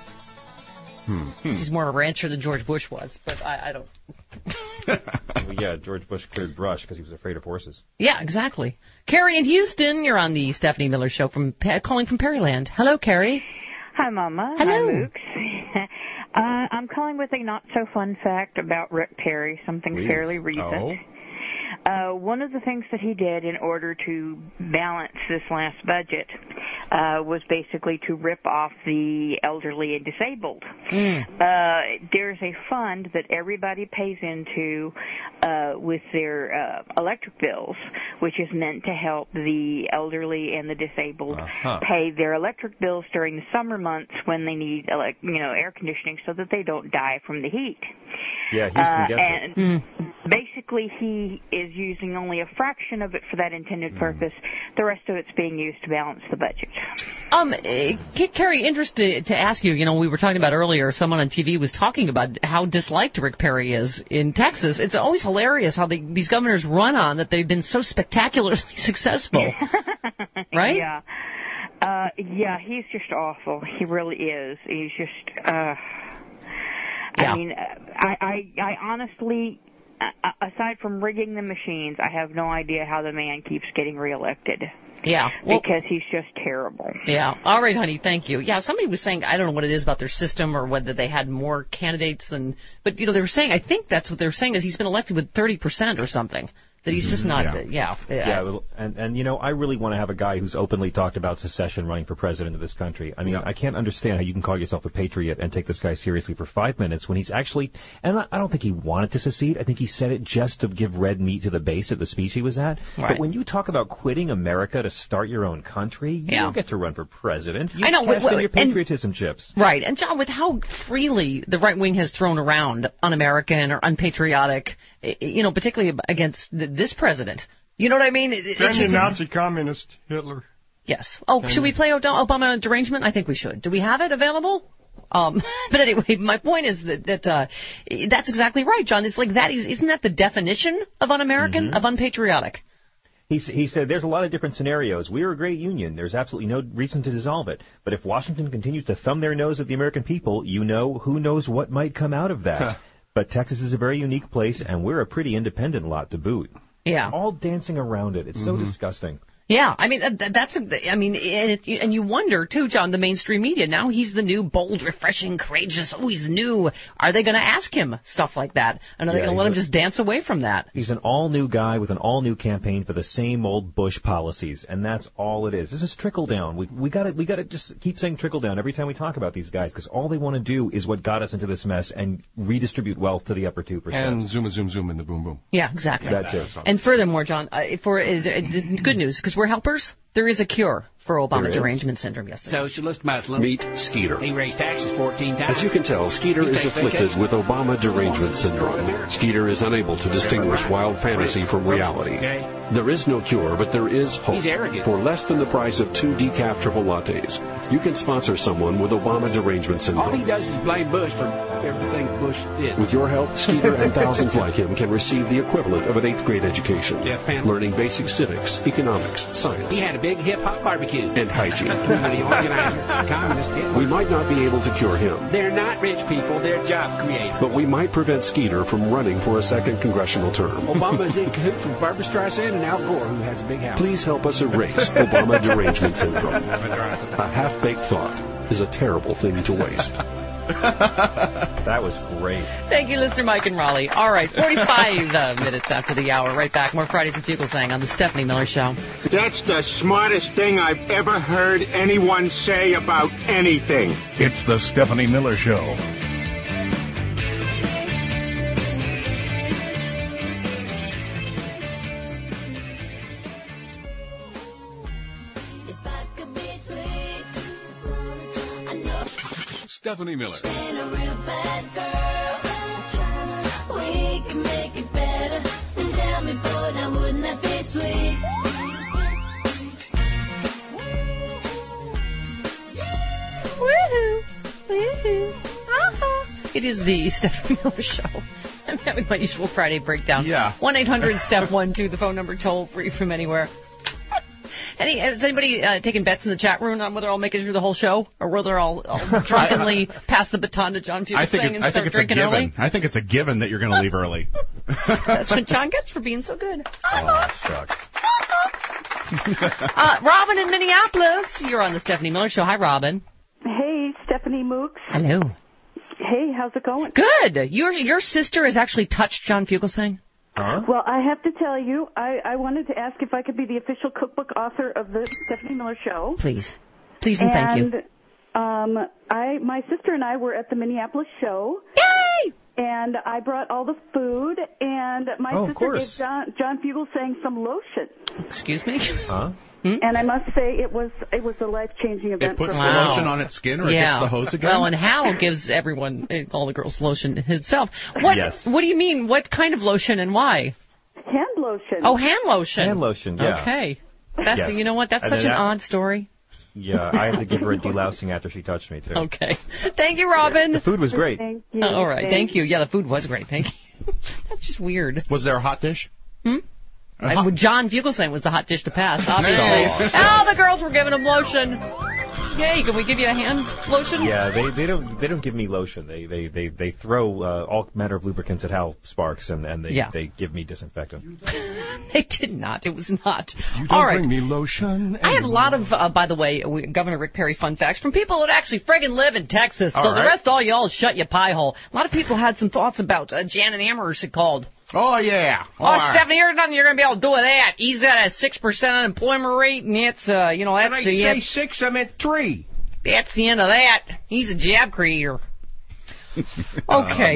He's more of a rancher than George Bush was, but I don't. Well, yeah, George Bush cleared brush because he was afraid of horses. Yeah, exactly. Carrie in Houston, you're on the Stephanie Miller Show calling from Perryland. Hello, Carrie. Hi, Mama. Hello. Hi, Mooks. I'm calling with a not-so-fun fact about Rick Perry, something fairly recent. One of the things that he did in order to balance this last budget was basically to rip off the elderly and disabled. There's a fund that everybody pays into with their electric bills, which is meant to help the elderly and the disabled pay their electric bills during the summer months when they need air conditioning so that they don't die from the heat. Yeah, Houston gets it. Basically, he is using only a fraction of it for that intended purpose. The rest of it's being used to balance the budget. Carrie, interested to ask you, we were talking about earlier, someone on TV was talking about how disliked Rick Perry is in Texas. It's always hilarious how these governors run on that they've been so spectacularly successful. Right? Yeah. Yeah, he's just awful. He really is. He's just, I mean, I honestly, aside from rigging the machines, I have no idea how the man keeps getting reelected. Yeah. Because he's just terrible. Yeah. All right, honey. Thank you. Yeah, somebody was saying, I don't know what it is about their system or whether they had more candidates than, but, they were saying, I think that's what they were saying is he's been elected with 30% or something. That he's just not, and you know, I really want to have a guy who's openly talked about secession running for president of this country. I mean, I can't understand how you can call yourself a patriot and take this guy seriously for 5 minutes when he's actually, and I don't think he wanted to secede. I think he said it just to give red meat to the base at the speech he was at. Right. But when you talk about quitting America to start your own country, you don't get to run for president. You I know, cashed in your patriotism chips. Right. And John, with how freely the right wing has thrown around un-American or unpatriotic, you know, particularly against this president. You know what I mean? Can you Nazi communist Hitler? Yes. Oh, should we play Obama derangement? I think we should. Do we have it available? But anyway, my point is that that's exactly right, John. It's like that. Isn't that the definition of un-American, of unpatriotic? He said there's a lot of different scenarios. We are a great union. There's absolutely no reason to dissolve it. But if Washington continues to thumb their nose at the American people, you know, who knows what might come out of that. But Texas is a very unique place, and we're a pretty independent lot to boot. Yeah. All dancing around it. It's so disgusting. Yeah, I mean, and you wonder, too, John, the mainstream media, now he's the new, bold, refreshing, courageous, he's new. Are they going to ask him stuff like that? And are they going to let him just dance away from that? He's an all-new guy with an all-new campaign for the same old Bush policies, and that's all it is. This is trickle-down. We got to just keep saying trickle-down every time we talk about these guys, because all they want to do is what got us into this mess and redistribute wealth to the upper 2%. And zoom in the boom boom. Yeah, exactly. That's it. And furthermore, John, the good news, because we're helpers, there is a cure for Obama derangement syndrome. Yes, Socialist Muslim. Meet Skeeter. He raised taxes 14 times. As you can tell, Skeeter is afflicted with Obama derangement syndrome. Skeeter is unable to distinguish wild fantasy from reality. There is no cure, but there is hope. He's arrogant. For less than the price of 2 decaf triple lattes, you can sponsor someone with Obama derangement syndrome. All he does is blame Bush for everything Bush did. With your help, Skeeter and thousands like him can receive the equivalent of an 8th grade education, learning basic civics, economics, science. He had a big hip-hop barbecue. And hygiene. Organizer, we might not be able to cure him. They're not rich people, they're job creators. But we might prevent Skeeter from running for a second congressional term. Obama's in cahoots with Barbara Streisand and Al Gore, who has a big house. Please help us erase Obama derangement syndrome. A half-baked thought is a terrible thing to waste. That was great. Thank you, listener Mike and Raleigh. All right, 45 minutes after the hour. Right back. More Fridays with Fugelsang on the Stephanie Miller Show. That's the smartest thing I've ever heard anyone say about anything. It's the Stephanie Miller Show. Stephanie Miller. It is the Stephanie Miller Show. I'm having my usual Friday breakdown. Yeah. 1-800-STEPH-12, the phone number, toll free from anywhere. Has anybody taken bets in the chat room on whether I'll make it through the whole show, or whether I'll drunkenly pass the baton to John Fugelsang and start drinking early? I think it's a given that you're going to leave early. That's what John gets for being so good. Oh, shucks. Robin in Minneapolis, you're on the Stephanie Miller Show. Hi, Robin. Hey, Stephanie Mooks. Hello. Hey, how's it going? Good. Your sister has actually touched John Fugelsang? Well, I have to tell you, I wanted to ask if I could be the official cookbook author of the Stephanie Miller Show. Please. Please and thank you. My sister and I were at the Minneapolis show. Yay! And I brought all the food, and my sister gave John Fugelsang some lotion. Excuse me? And I must say, it was a life-changing event. It puts the lotion on its skin, or it gets the hose again? Well, and Hal gives everyone, all the girls, lotion himself. What do you mean? What kind of lotion and why? Hand lotion. Oh, hand lotion. Hand lotion, yeah. Okay. That's You know what? That's such an odd story. Yeah, I had to give her a delousing after she touched me, too. Okay. Thank you, Robin. The food was great. Thank you. All right. Thank you. Yeah, the food was great. Thank you. That's just weird. Was there a hot dish? John Fugelsang was the hot dish to pass, obviously. Oh, the girls were giving him lotion. Yay, can we give you a hand lotion? Yeah, they don't give me lotion. They throw all manner of lubricants at Hal Sparks, and they give me disinfectant. They did not. It was not. You don't bring me lotion. I have a lot of, by the way, Governor Rick Perry fun facts from people that actually friggin' live in Texas. So the rest of all y'all shut your pie hole. A lot of people had some thoughts about Jan and Amherst had called. Oh, yeah. Stephanie, you're nothing you're going to be able to do with that. He's got a 6% unemployment rate, and that's, that's when I say 6, I meant 3. That's the end of that. He's a jab creator. Okay.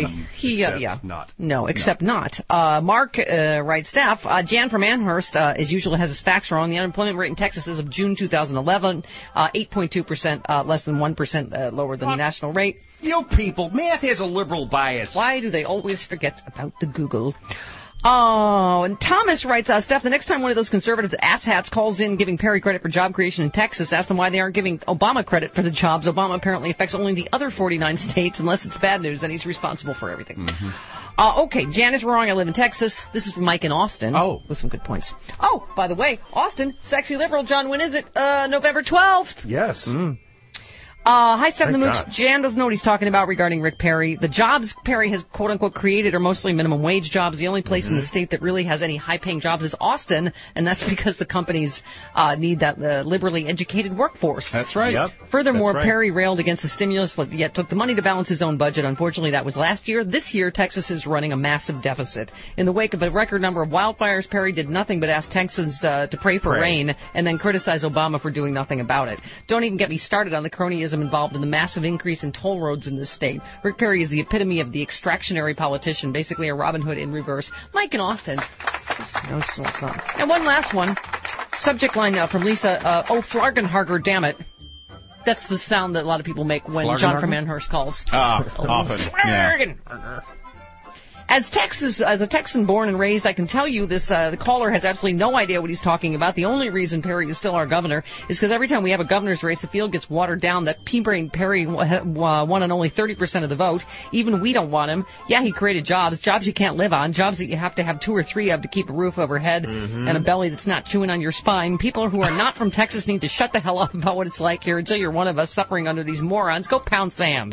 Except not. Mark writes, Steph, Jan from Amherst, as usual, has his facts wrong. The unemployment rate in Texas as of June 2011, 8.2%, less than 1% lower than the national rate. You people, math has a liberal bias. Why do they always forget about the Google? Oh, and Thomas writes, Steph, the next time one of those conservative asshats calls in giving Perry credit for job creation in Texas, ask them why they aren't giving Obama credit for the jobs. Obama apparently affects only the other 49 states. Unless it's bad news, then he's responsible for everything. Mm-hmm. Okay, Jan is wrong. I live in Texas. This is from Mike in Austin. Oh. With some good points. Oh, by the way, Austin, sexy liberal. John, when is it? November 12th. Yes. Mm. Hi, Steph the Mooch. Jan doesn't know what he's talking about regarding Rick Perry. The jobs Perry has, quote-unquote, created are mostly minimum wage jobs. The only place in the state that really has any high-paying jobs is Austin, and that's because the companies need that liberally educated workforce. That's right. Yep. Furthermore, Perry railed against the stimulus, yet took the money to balance his own budget. Unfortunately, that was last year. This year, Texas is running a massive deficit. In the wake of a record number of wildfires, Perry did nothing but ask Texans to pray for rain and then criticize Obama for doing nothing about it. Don't even get me started on the cronyism involved in the massive increase in toll roads in this state. Rick Perry is the epitome of the extractionary politician, basically a Robin Hood in reverse. Mike in Austin. No, it's not. And one last one. Subject line from Lisa. Flargenharger, damn it. That's the sound that a lot of people make when John from Amherst calls. Often. Yeah. As a Texan born and raised, I can tell you this, the caller has absolutely no idea what he's talking about. The only reason Perry is still our governor is because every time we have a governor's race, the field gets watered down. That pea-brain Perry won on only 30% of the vote. Even we don't want him. Yeah, he created jobs you can't live on, jobs that you have to have 2 or 3 of to keep a roof overhead and a belly that's not chewing on your spine. People who are not from Texas need to shut the hell up about what it's like here until you're one of us suffering under these morons. Go pound sand.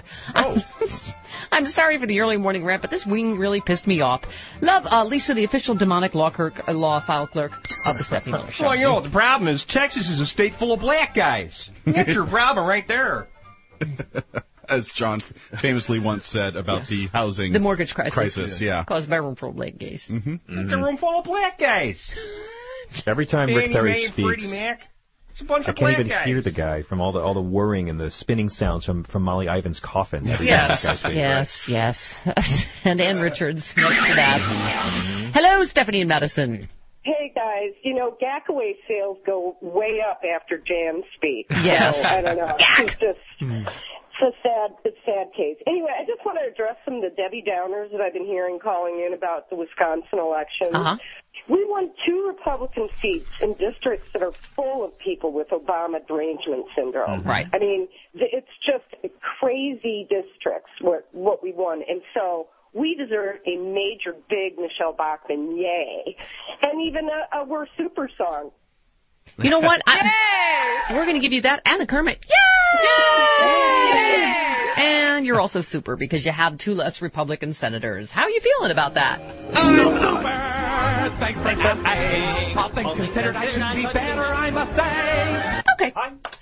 I'm sorry for the early morning rant, but this wing really pissed me off. Love, Lisa, the official demonic law file clerk of the Stephanie Miller Show. Well, you know what the problem is? Texas is a state full of black guys. That's your problem right there. As John famously once said about the housing... The mortgage crisis. Caused by a room full of black gays. It's a room full of black guys. Every time Rick Perry speaks... It's a bunch I of can't black even guys. hear the guy from all the whirring and the spinning sounds from Molly Ivan's coffin. Yes. And Ann Richards next to that. Hello, Stephanie and Madison. Hey, guys. You know, Gackaway sales go way up after Jan speaks. Yes. So, I don't know. It's a sad case. Anyway, I just want to address some of the Debbie Downers that I've been hearing calling in about the Wisconsin election. We won 2 Republican seats in districts that are full of people with Obama derangement syndrome. Right. I mean, it's just crazy districts what we won. And so we deserve a major, big Michelle Bachmann yay. And even a We're Super song. You know what? We're going to give you that and a Kermit. Yay! And you're also super because you have 2 less Republican senators. How are you feeling about that? Thanks for asking. All things considered, I could be better, I must say.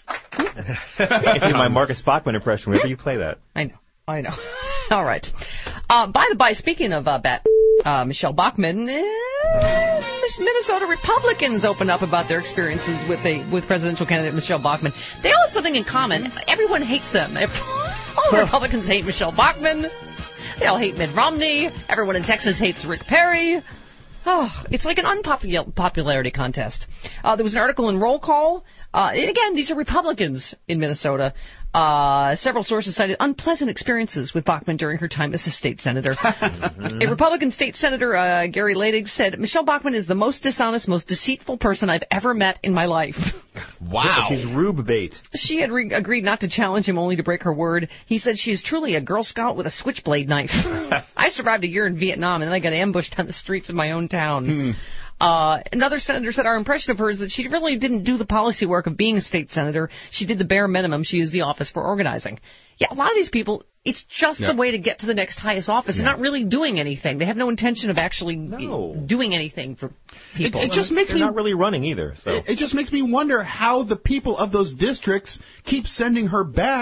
Okay. It's my Marcus Bachmann impression whenever you play that. I know. All right. By the by, speaking of Michelle Bachmann, Minnesota Republicans opened up about their experiences with presidential candidate Michelle Bachmann. They all have something in common. Everyone hates them. All the Republicans hate Michelle Bachmann. They all hate Mitt Romney. Everyone in Texas hates Rick Perry. Oh, it's like an unpopularity contest. There was an article in Roll Call. Again, these are Republicans in Minnesota. Several sources cited unpleasant experiences with Bachmann during her time as a state senator. A Republican state senator, Gary Leidig, said, Michelle Bachmann is the most dishonest, most deceitful person I've ever met in my life. Wow. She's rube bait. She had agreed not to challenge him, only to break her word. He said she is truly a Girl Scout with a switchblade knife. I survived a year in Vietnam, and then I got ambushed on the streets of my own town. Another senator said our impression of her is that she really didn't do the policy work of being a state senator. She did the bare minimum. She used the office for organizing. Yeah, a lot of these people, it's just the way to get to the next highest office. They're not really doing anything. They have no intention of actually doing anything for people. It just makes me not really running either. So. It just makes me wonder how the people of those districts keep sending her back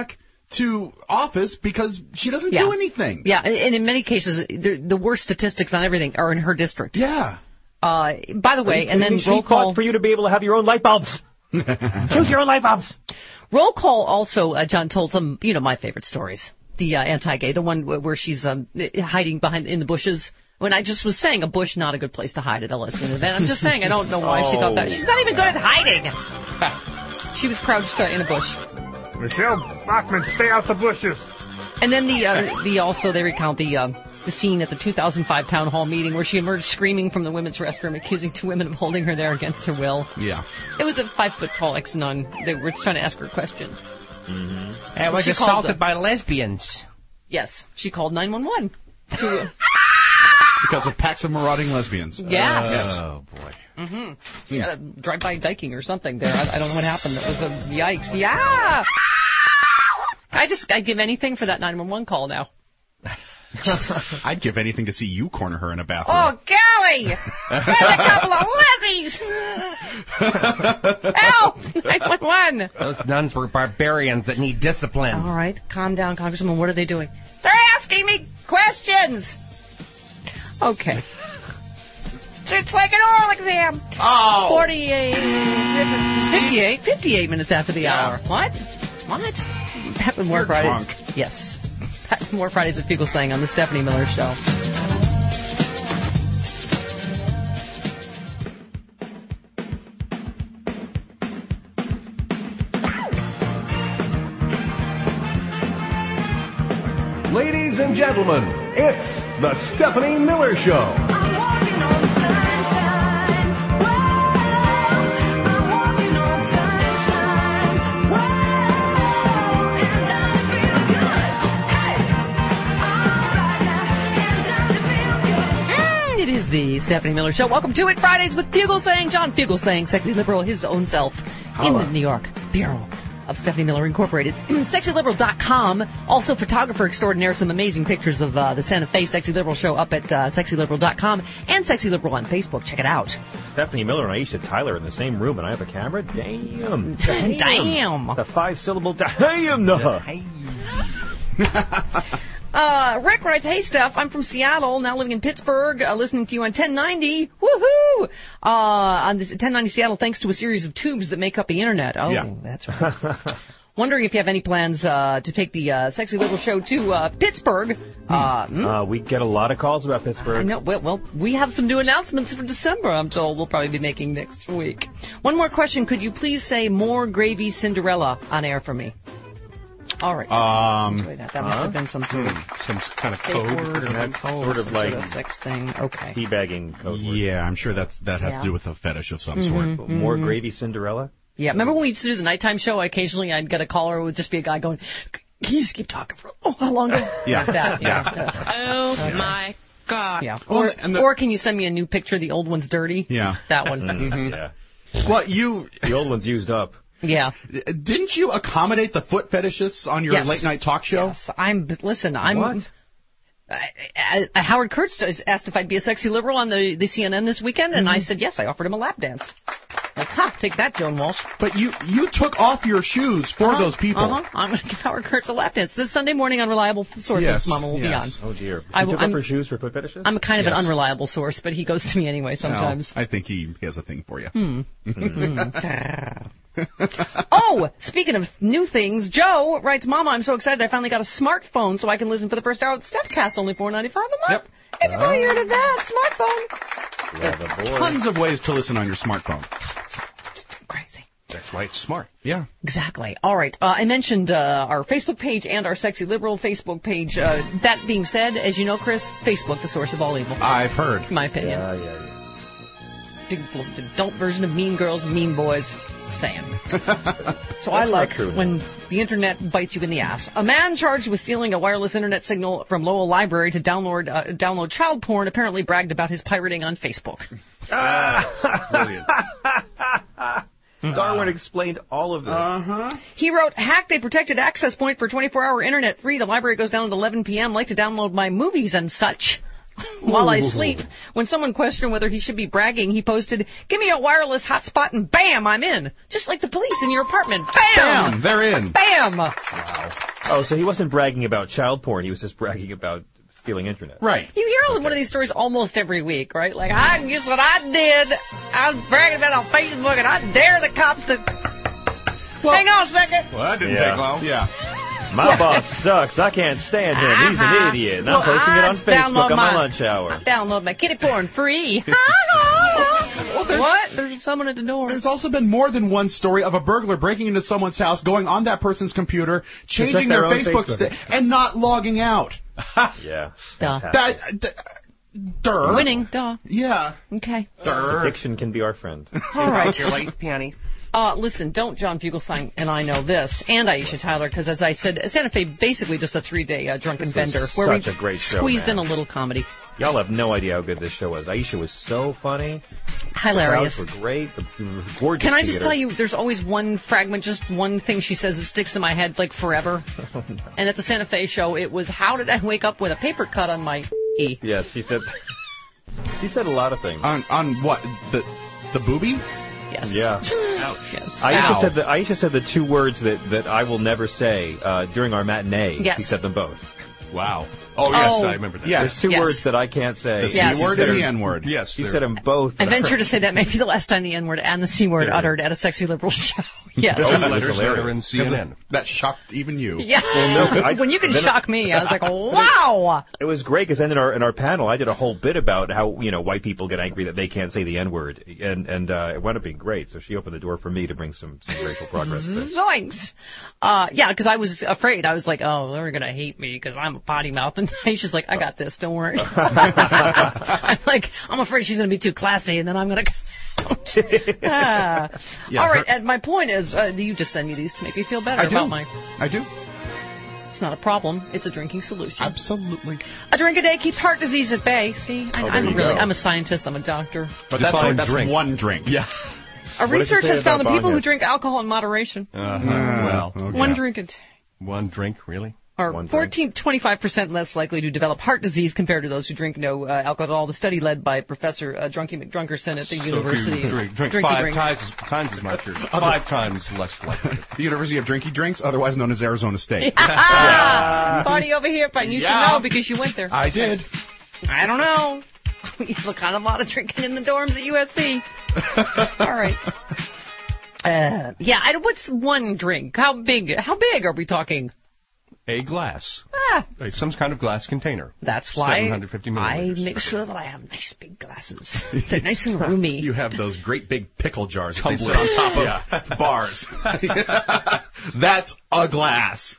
to office because she doesn't do anything. Yeah, and in many cases, the worst statistics on everything are in her district. Yeah. By the way, and then roll call for you to be able to have your own light bulbs. Choose your own light bulbs. Roll call also, John told some, my favorite stories. The anti-gay, the one where she's hiding behind in the bushes. When I just was saying a bush, not a good place to hide at a lesbian event. I'm just saying I don't know why she thought that. She's not even good at hiding. She was crouched in a bush. Michelle Bachman, stay out the bushes. And then they recount the scene at the 2005 town hall meeting where she emerged screaming from the women's restroom, accusing 2 women of holding her there against her will. Yeah. It was a 5-foot-tall ex-nun. They were trying to ask her a question. Mm-hmm. And was assaulted by lesbians. Yes, she called 911. Because of packs of marauding lesbians. Yes. Oh, boy. Mm-hmm. She had a drive-by diking or something there. I don't know what happened. It was a yikes. Yeah! I'd give anything for that 911 call now. I'd give anything to see you corner her in a bathroom. Oh, golly! There's a couple of lesbies! Help! 911! Those nuns were barbarians that need discipline. All right, calm down, Congresswoman. What are they doing? They're asking me questions! Okay. It's like an oral exam. Oh! 58 minutes after the hour. What? Happy more Fridays. Drunk. Yes. More Fridays with People Saying on the Stephanie Miller Show. Ladies and gentlemen, it's the Stephanie Miller Show. The Stephanie Miller Show. Welcome to it. Fridays with Fugelsang. John Fugelsang, sexy liberal, his own self, in the New York Bureau of Stephanie Miller Incorporated. SexyLiberal.com. Also, photographer extraordinaire. Some amazing pictures of the Santa Fe Sexy Liberal Show up at SexyLiberal.com and Sexy Liberal on Facebook. Check it out. Stephanie Miller and Aisha Tyler in the same room, and I have a camera? Damn. Damn. The 5-syllable damn. Rick writes, hey, Steph, I'm from Seattle, now living in Pittsburgh, listening to you on 1090. Woohoo! On this 1090 Seattle, thanks to a series of tubes that make up the internet. Oh, yeah. That's right. Wondering if you have any plans to take the Sexy Liberal Show to Pittsburgh. We get a lot of calls about Pittsburgh. I know. Well, we have some new announcements for December, I'm told, we'll probably be making next week. One more question. Could you please say more gravy Cinderella on air for me? All right. That must have been some sort of some kind of safe code. word or sort of like a sex thing. Okay. Teabagging code word. Yeah, I'm sure that has to do with a fetish of some sort. More gravy Cinderella? Yeah. Remember when we used to do the nighttime show? Occasionally I'd get a caller who would just be a guy going, can you just keep talking for how long? Yeah. Like that. Yeah. Oh, my God. Yeah. Or can you send me a new picture? The old one's dirty. Yeah. That one. Yeah. Well, the old one's used up. Yeah. Didn't you accommodate the foot fetishists on your late night talk show? Yes. I'm. What? Howard Kurtz asked if I'd be a sexy liberal on the CNN this weekend, and I said yes. I offered him a lap dance. Like, take that, Joan Walsh. But you took off your shoes for those people. I'm going to give Howard Kurtz a lap dance. This Sunday morning on Reliable Sources, yes, Mama will be on. Oh, dear. You took off her shoes for foot fetishes? I'm kind of an unreliable source, but he goes to me anyway sometimes. No, I think he has a thing for you. Oh, speaking of new things, Joe writes, Mama, I'm so excited I finally got a smartphone so I can listen for the first hour of the StephCast, only $4.95 a month. Yep. Everybody heard of that? Smartphone. Yeah, the boy. Tons of ways to listen on your smartphone. Crazy. That's why it's smart. Yeah. Exactly. All right. I mentioned our Facebook page and our Sexy Liberal Facebook page. That being said, as you know, Chris, Facebook, the source of all evil. I've heard. My opinion. Yeah. Big adult version of Mean Girls and Mean Boys. Saying. So I like when the internet bites you in the ass. A man charged with stealing a wireless internet signal from Lowell Library to download child porn apparently bragged about his pirating on Facebook. Brilliant. Darwin explained all of this. He wrote, hacked a protected access point for 24-hour internet free. The library goes down at 11 p.m. Like to download my movies and such. while I sleep. When someone questioned whether he should be bragging, he posted, "Give me a wireless hotspot and bam, I'm in. Just like the police in your apartment. Bam! Bam, they're in. Bam!" Wow. Oh, so he wasn't bragging about child porn. He was just bragging about stealing internet. Right. You hear one of these stories almost every week, right? Like, guess what I did. I was bragging about it on Facebook, and I dare the cops to... Hang on a second. Well, that didn't take long. Yeah. My boss sucks. I can't stand him. He's an idiot. And I'm posting it on Facebook on my lunch hour. I download my kitty porn free. What? There's someone at the door. There's also been more than one story of a burglar breaking into someone's house, going on that person's computer, changing their Facebook and not logging out. Yeah. Durr. Winning. Duh. Yeah. Okay. Durr. Addiction can be our friend. All right. Your life, Peony. Listen, don't John Fugelsang and I know this, and Aisha Tyler, because as I said, Santa Fe basically just a 3-day drunken bender where we such a great show, squeezed man. in a little comedy. Y'all have no idea how good this show was. Aisha was so funny. Hilarious. The crowds were great. The gorgeous Can I just theater. tell you, there's always one fragment, just one thing she says that sticks in my head like forever. Oh, no. And at the Santa Fe show, it was, "How did I wake up with a paper cut on my E?" Yes, she said. She said a lot of things. On what? The boobie? Yes. Yeah. Ouch. Yes. Aisha said the two words that I will never say during our matinee. Yes. He said them both. Wow. Oh, yes, I remember that. Yes. There's two words that I can't say. The C word and the N word. Yes. She said them both. I venture to say that may be the last time the N word and the C word uttered at a sexy liberal show. Yes. Those letters that are in CNN. That shocked even you. Yeah. Well, no, when you can shock me, I was like, wow. It was great because then in our panel, I did a whole bit about how white people get angry that they can't say the N word, and it wound up being great. So she opened the door for me to bring some racial progress. Zoinks. Yeah, because I was afraid. I was like, oh, they're gonna hate me because I'm a potty mouth, and she's like, I got this. Don't worry. I'm like, I'm afraid she's gonna be too classy, and then I'm gonna. All right, and my point is, you just send me these to make me feel better about my... I do. It's not a problem. It's a drinking solution. Absolutely. A drink a day keeps heart disease at bay. See, I'm a scientist. I'm a doctor. But that's one drink. Yeah. Research has found that people who drink alcohol in moderation. Well, okay. One drink a day. One drink, really? Are 25% less likely to develop heart disease compared to those who drink no alcohol. The study led by Professor Drunky McDrunkerson at the University of drink Drinky 5 times as much, or 5 times less likely. The University of Drinky Drinks, otherwise known as Arizona State. Party over here, but you should know because you went there. I did. I don't know. We have a kind of lot of drinking in the dorms at USC. All right. What's one drink? How big are we talking? A glass. Some kind of glass container. That's why 750 milliliters. I make sure that I have nice big glasses. They're nice and roomy. You have those great big pickle jars that they sit on top of bars. That's a glass.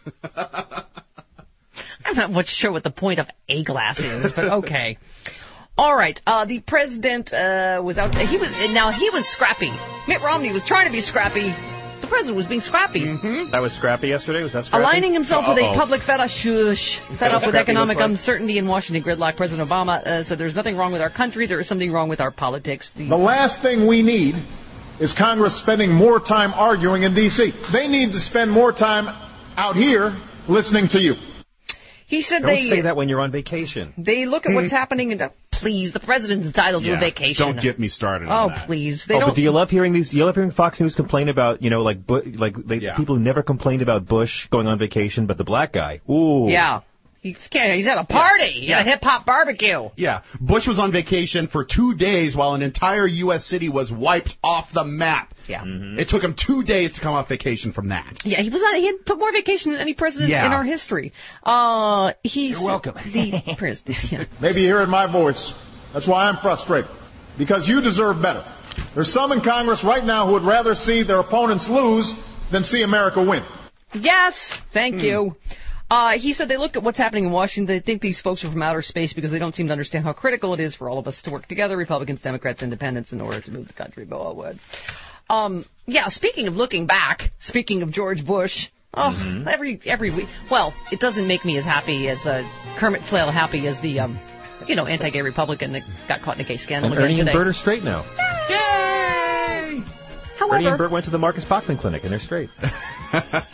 I'm not much sure what the point of a glass is, but okay. All right. The president was out. He was scrappy. Mitt Romney was trying to be scrappy. The president was being scrappy. Mm-hmm. That was scrappy yesterday? Was that scrappy? Aligning himself with a public fed up with economic uncertainty in Washington gridlock, President Obama said there's nothing wrong with our country. There is something wrong with our politics. The last thing we need is Congress spending more time arguing in D.C. They need to spend more time out here listening to you. He said Don't say that when you're on vacation. They look at what's happening and please, the president's entitled to a vacation. Don't get me started on that. Oh, please. But do you love hearing these? You love hearing Fox News complain about, people who never complained about Bush going on vacation, but the black guy. Ooh. Yeah. He's at a party at a hip-hop barbecue. Yeah. Bush was on vacation for 2 days while an entire U.S. city was wiped off the map. Yeah. Mm-hmm. It took him 2 days to come off vacation from that. Yeah, he had put more vacation than any president in our history. You're welcome. The president. Maybe you're hearing my voice. That's why I'm frustrated. Because you deserve better. There's some in Congress right now who would rather see their opponents lose than see America win. Yes. Thank you. He said they look at what's happening in Washington. They think these folks are from outer space because they don't seem to understand how critical it is for all of us to work together, Republicans, Democrats, Independents, in order to move the country forward. Speaking of looking back, speaking of George Bush, every week. Well, it doesn't make me as happy as Kermit Flail happy as the anti-gay Republican that got caught in a gay scandal again Ernie today. and Bert are straight now. Yay! However, Ernie and Bert went to the Marcus Bachman Clinic and they're straight.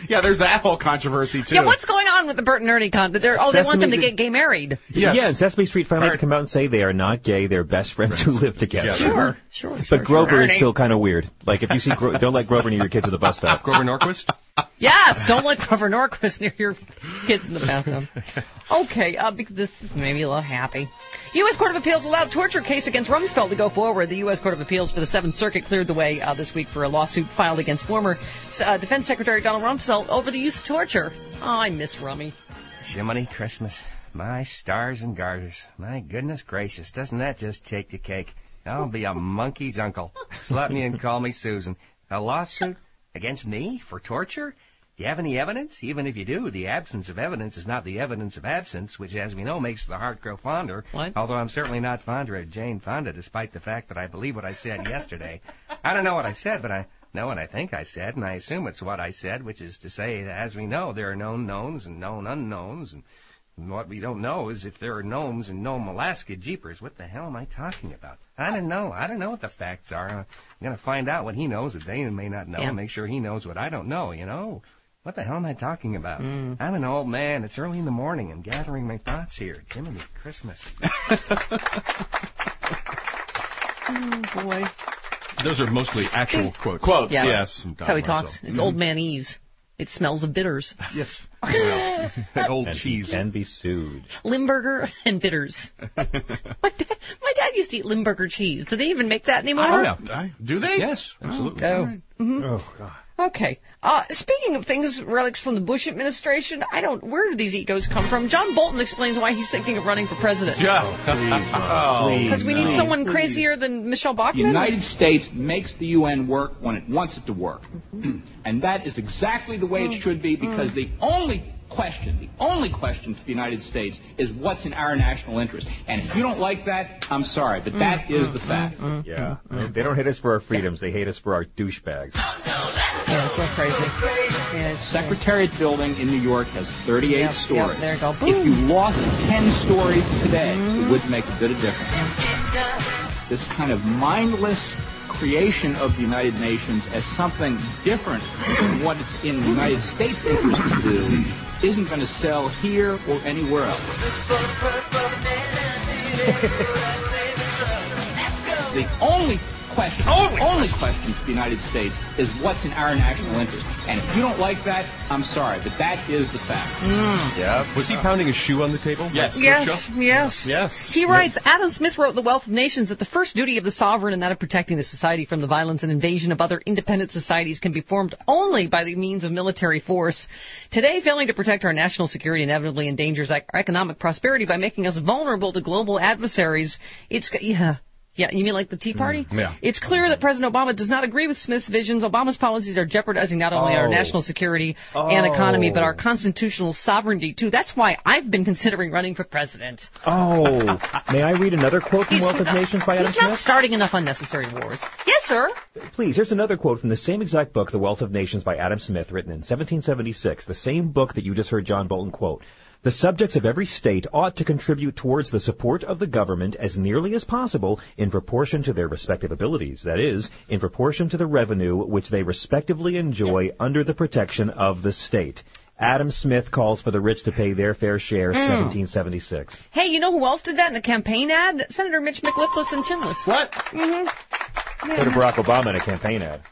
Yeah, there's that whole controversy, too. Yeah, what's going on with the Bert and Ernie they want them to get gay married. Yes. Yeah, and Sesame Street finally had to come out and say they are not gay, they're best friends who live together. Yeah, sure. But Grover is still kind of weird. Like, if you see don't let Grover near your kids at the bus stop. Grover Norquist? Yes, don't let Grover Norquist near your kids in the bathtub. Okay, because this is maybe a little happy. U.S. Court of Appeals allowed torture case against Rumsfeld to go forward. The U.S. Court of Appeals for the 7th Circuit cleared the way this week for a lawsuit filed against former Defense Secretary Donald Rumsfeld over the use of torture. Oh, I miss Rummy. Jiminy Christmas. My stars and garters. My goodness gracious, doesn't that just take the cake? I'll be a monkey's uncle. Slap me and call me Susan. A lawsuit against me for torture? Do you have any evidence? Even if you do, the absence of evidence is not the evidence of absence, which, as we know, makes the heart grow fonder. What? Although I'm certainly not fonder of Jane Fonda, despite the fact that I believe what I said yesterday. I don't know what I said, but I know what I think I said, and I assume it's what I said, which is to say that, as we know, there are known knowns and known unknowns, and what we don't know is if there are gnomes in Nome, Alaska. Jeepers, what the hell am I talking about? I don't know. I don't know what the facts are. I'm going to find out what he knows that Dana may not know and make sure he knows what I don't know, you know? What the hell am I talking about? I'm an old man. It's early in the morning. I'm gathering my thoughts here. Jiminy Christmas. Oh, boy. Those are mostly actual quotes. Quotes, yes. That's how he talks. It's old manese. It smells of bitters. Yes. Well, old cheese. Can be sued. Limburger and bitters. My dad used to eat Limburger cheese. Do they even make that anymore? I don't know. Do they? Yes, absolutely. Oh, God. Okay. Speaking of things, relics from the Bush administration, where do these egos come from? John Bolton explains why he's thinking of running for president. Because we need someone crazier than Michelle Bachmann? The United States makes the UN work when it wants it to work. And that is exactly the way it should be, because the only question to the United States is what's in our national interest. And if you don't like that, I'm sorry, but that is the fact. Yeah. They don't hate us for our freedoms. They hate us for our douchebags. Yeah, it's so crazy. Secretariat building in New York has 38 stories. There you go. If you lost 10 stories today, it would make a bit of difference. This kind of mindless creation of the United Nations as something different from what it's in the United States' interest to do isn't going to sell here or anywhere else. The only question to the United States is what's in our national interest. And if you don't like that, I'm sorry, but that is the fact. Yeah. Was he pounding his shoe on the table? Yes. He writes, Adam Smith wrote in The Wealth of Nations that the first duty of the sovereign and that of protecting the society from the violence and invasion of other independent societies can be formed only by the means of military force. Today, failing to protect our national security inevitably endangers our economic prosperity by making us vulnerable to global adversaries. Yeah, you mean like the Tea Party? Yeah. It's clear that President Obama does not agree with Smith's visions. Obama's policies are jeopardizing not only our national security and economy, but our constitutional sovereignty, too. That's why I've been considering running for president. May I read another quote from Wealth of Nations by Adam Smith? He's not starting enough unnecessary wars. Yes, sir. Please, here's another quote from the same exact book, The Wealth of Nations by Adam Smith, written in 1776, the same book that you just heard John Bolton quote. The subjects of every state ought to contribute towards the support of the government as nearly as possible in proportion to their respective abilities, that is, in proportion to the revenue which they respectively enjoy under the protection of the state. Adam Smith calls for the rich to pay their fair share, 1776. Hey, you know who else did that in the campaign ad? Senator Mitch McLipless and Chinless. What? So did Barack Obama in a campaign ad.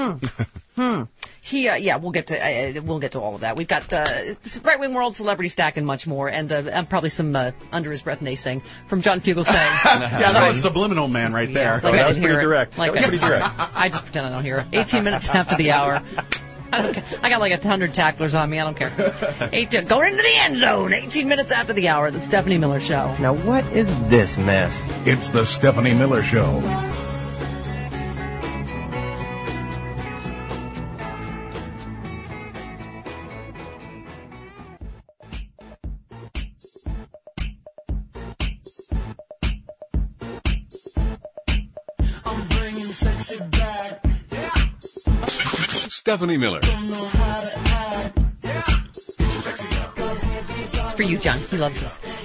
We'll get to all of that. We've got right-wing world celebrity stack and much more, and probably some under his breath naysaying from John Fugelsang. That was Subliminal Man right there. That was pretty direct. I just pretend I don't hear it. 18 minutes after the hour. I got like 100 tacklers on me. I don't care. Going into the end zone. 18 minutes after the hour. The Stephanie Miller Show. Now, what is this mess? It's the Stephanie Miller Show. Stephanie Miller. It's for you, John. He loves this.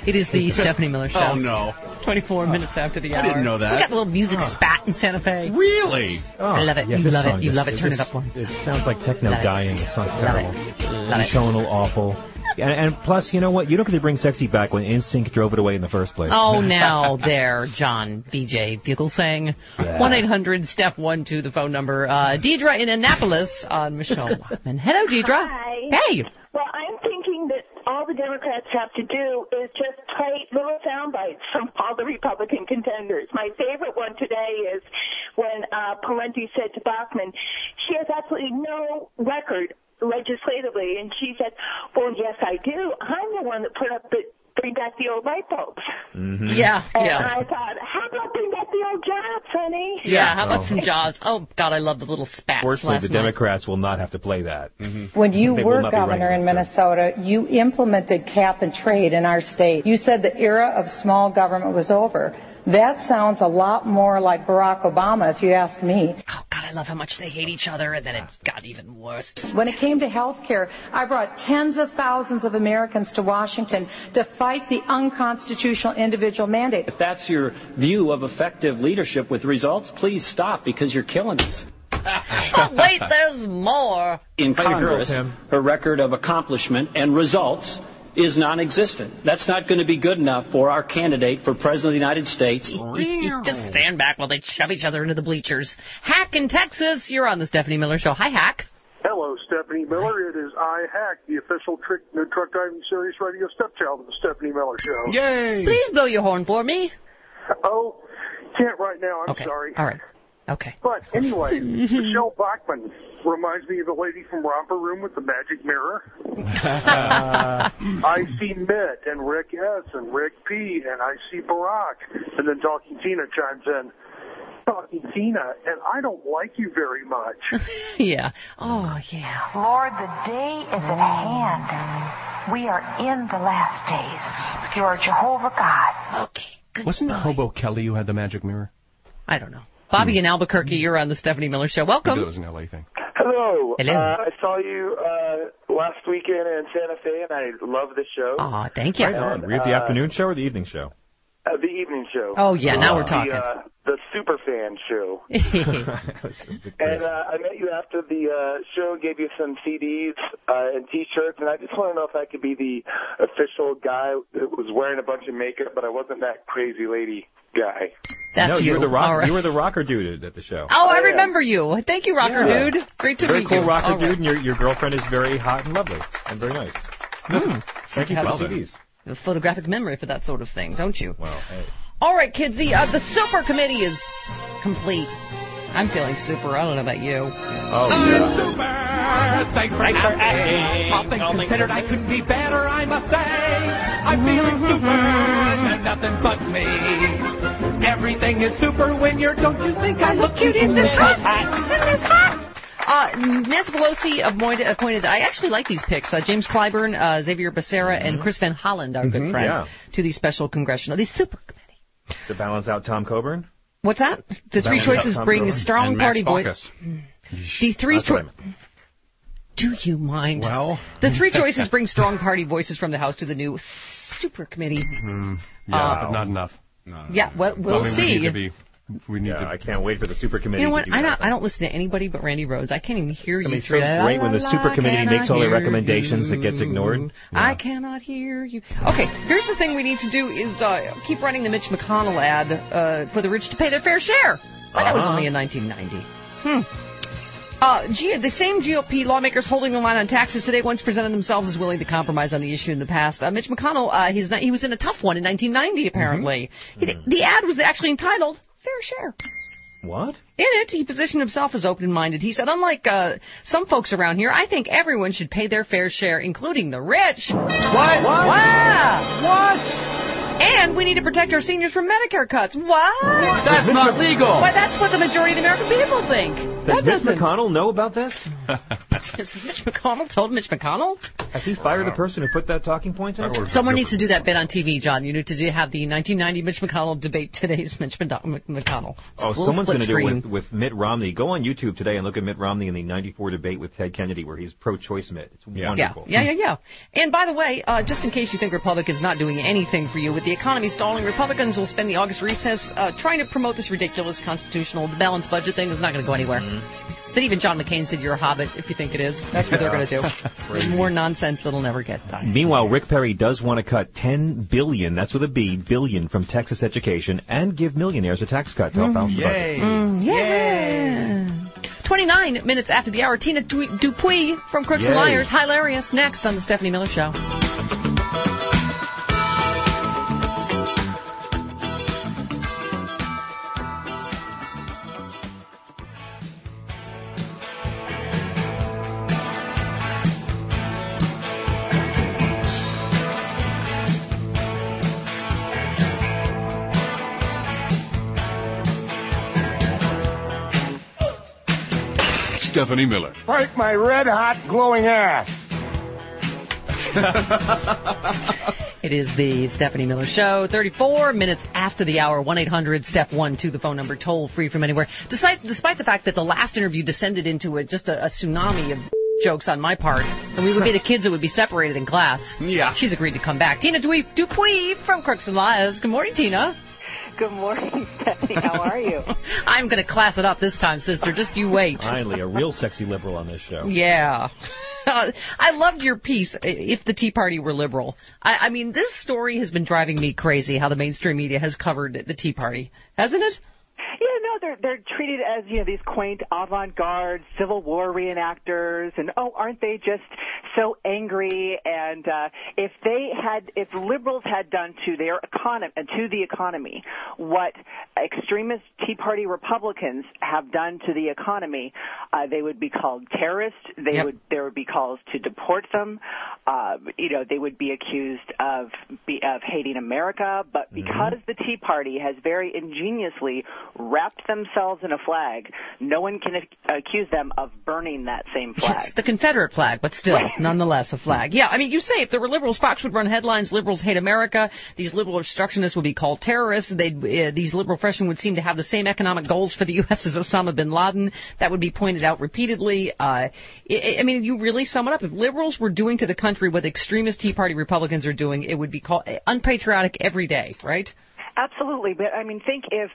It is the Stephanie Miller Show. Oh, no. 24 minutes after the hour. I didn't know that. We got a little music spat in Santa Fe. Really? I love it. Yeah, You love song it. You just- love it. Turn it up one. It sounds like techno Love it. dying. It sounds Love terrible. it. Love It's it. showing a little awful. And plus, you know what? You don't get to bring sexy back when NSYNC drove it away in the first place. Oh, now there, John BJ Bugelsang. 1-800-STEPH-12, the phone number. Deidre in Annapolis on Michelle Wachman. Hello, Deidre. Hi. Hey. Well, I'm thinking that all the Democrats have to do is just play little sound bites from all the Republican contenders. My favorite one today is when Parenti said to Bachmann, she has absolutely no record legislatively, and she said, well, yes, I do. I'm the one that bring back the old light bulbs. Mm-hmm. Yeah, and yeah. I thought, how about bring back the old jobs, honey? Yeah, how about some jobs? Oh, God, I love the little spats Fortunately, last the night. Democrats will not have to play that. When you They will were not be governor running in this Minnesota, you implemented cap and trade in our state. You said the era of small government was over. That sounds a lot more like Barack Obama, if you ask me. Oh, God, I love how much they hate each other, and then it got even worse. When it came to health care, I brought tens of thousands of Americans to Washington to fight the unconstitutional individual mandate. If that's your view of effective leadership with results, please stop because you're killing us. Oh, wait, there's more. In Play the girl, Congress, Tim. her record of accomplishment and results is non-existent. That's not going to be good enough for our candidate for President of the United States. Just stand back while they shove each other into the bleachers. Hack in Texas, you're on the Stephanie Miller Show. Hi, Hack. Hello, Stephanie Miller. It is I, Hack, the official truck driving series radio stepchild of the Stephanie Miller Show. Yay! Please blow your horn for me. Oh, can't right now. I'm Okay. sorry. All right. Okay. But anyway, Michelle Bachmann reminds me of the lady from Romper Room with the magic mirror. I see Mitt and Rick S. and Rick P. and I see Barack. And then Talking Tina chimes in. Talking Tina, and I don't like you very much. Yeah. Oh, yeah. Lord, the day is at hand. We are in the last days. You are Jehovah God. Okay. Wasn't it Hobo Kelly who had the magic mirror? I don't know. Bobby in Albuquerque, you're on the Stephanie Miller Show. Welcome. It was an LA thing. Hello. Hello. I saw you last weekend in Santa Fe, and I love the show. Aw, thank you. Right on. Were you at the afternoon show or the evening show? The evening show. Oh, yeah, now we're talking. The super fan show. And I met you after the show, gave you some CDs and T-shirts, and I just want to know if I could be the official guy that was wearing a bunch of makeup, but I wasn't that crazy lady guy. That's no, you. Were the rock, All right. You were the rocker dude at the show. Oh, I remember you. Thank you, rocker dude. Great to very meet cool you. rocker All right. dude, and your girlfriend is very hot and lovely and very nice. Thank you for the CDs. A photographic memory for that sort of thing, don't you? Well, hey. All right, kids, the super committee is complete. I'm feeling super. I don't know about you. Oh, Super! Thanks for asking. All things considered, I couldn't be better, I must say. I'm feeling super, and nothing bugs me. Everything is super when you're, don't you think I look cute in this hat? In this hat? Nancy Pelosi appointed, I actually like these picks, James Clyburn, Xavier Becerra, and Chris Van Hollen, our good friend, to the special congressional, the super committee. To balance out Tom Coburn? What's that? The three choices bring strong party voice. The three choices. Do you mind? Well, the three choices bring strong party voices from the House to the new super committee. Yeah, but not enough. No. Yeah, well, we'll see. I can't wait for the super committee. You know what? To do that. I don't listen to anybody but Randy Rhoads. I can't even hear you. I mean, it's so great when the super committee makes all their recommendations that gets ignored. Yeah. I cannot hear you. Okay, here's the thing we need to do is keep running the Mitch McConnell ad for the rich to pay their fair share. But that was only in 1990. The same GOP lawmakers holding the line on taxes today once presented themselves as willing to compromise on the issue in the past. Mitch McConnell, he was in a tough one in 1990, apparently. The ad was actually entitled Fair Share. What? In it, he positioned himself as open-minded. He said, unlike some folks around here, I think everyone should pay their fair share, including the rich. What? Wow. What? And we need to protect our seniors from Medicare cuts. What? That's not legal. But that's what the majority of the American people think. Does Mitch McConnell know about this? Has Mitch McConnell told Mitch McConnell? Has he fired the person who put that talking point in? Someone needs to do that bit on TV, John. You need to have the 1990 Mitch McConnell debate today's Mitch McConnell. Oh, someone's going to do it with Mitt Romney. Go on YouTube today and look at Mitt Romney in the 94 debate with Ted Kennedy where he's pro-choice Mitt. It's wonderful. Yeah. And by the way, just in case you think Republicans not doing anything for you, with the economy stalling, Republicans will spend the August recess trying to promote this ridiculous constitutional balanced budget thing. It's not going to go anywhere. But even John McCain said you're a hobbit if you think it is. That's what they're going to do. More nonsense that'll never get done. Meanwhile, Rick Perry does want to cut $10 billion, that's with a B, billion from Texas education and give millionaires a tax cut to help balance the budget. Yay! 29 minutes after the hour, Tina Dupuis from Crooks and Liars. Hilarious. Next on the Stephanie Miller Show. Stephanie Miller. Break my red-hot glowing ass. It is the Stephanie Miller Show, 34 minutes after the hour, 1-800-STEP-1 to the phone number, toll free from anywhere. Despite the fact that the last interview descended into just a tsunami of jokes on my part, and we would be the kids that would be separated in class. Yeah. She's agreed to come back. Tina Dupuis from Crooks and Liars. Good morning, Tina. Good morning, Stephanie. How are you? I'm going to class it up this time, sister. Just you wait. Finally, a real sexy liberal on this show. Yeah. I loved your piece, If the Tea Party Were Liberal. I mean, this story has been driving me crazy, how the mainstream media has covered the Tea Party. Hasn't it? Yeah, no, they're treated as, these quaint avant-garde Civil War reenactors, and aren't they just so angry? And if liberals had done to the economy what extremist Tea Party Republicans have done to the economy, they would be called terrorists. There would be calls to deport them. They would be accused of hating America. But because the Tea Party has very ingeniously wrapped themselves in a flag, no one can accuse them of burning that same flag. It's the Confederate flag, but still, nonetheless, a flag. Yeah, I mean, you say if there were liberals, Fox would run headlines, liberals hate America, these liberal obstructionists would be called terrorists, these liberal freshmen would seem to have the same economic goals for the U.S. as Osama bin Laden. That would be pointed out repeatedly. I mean, you really sum it up. If liberals were doing to the country what extremist Tea Party Republicans are doing, it would be called unpatriotic every day, right? Absolutely, but I mean, think if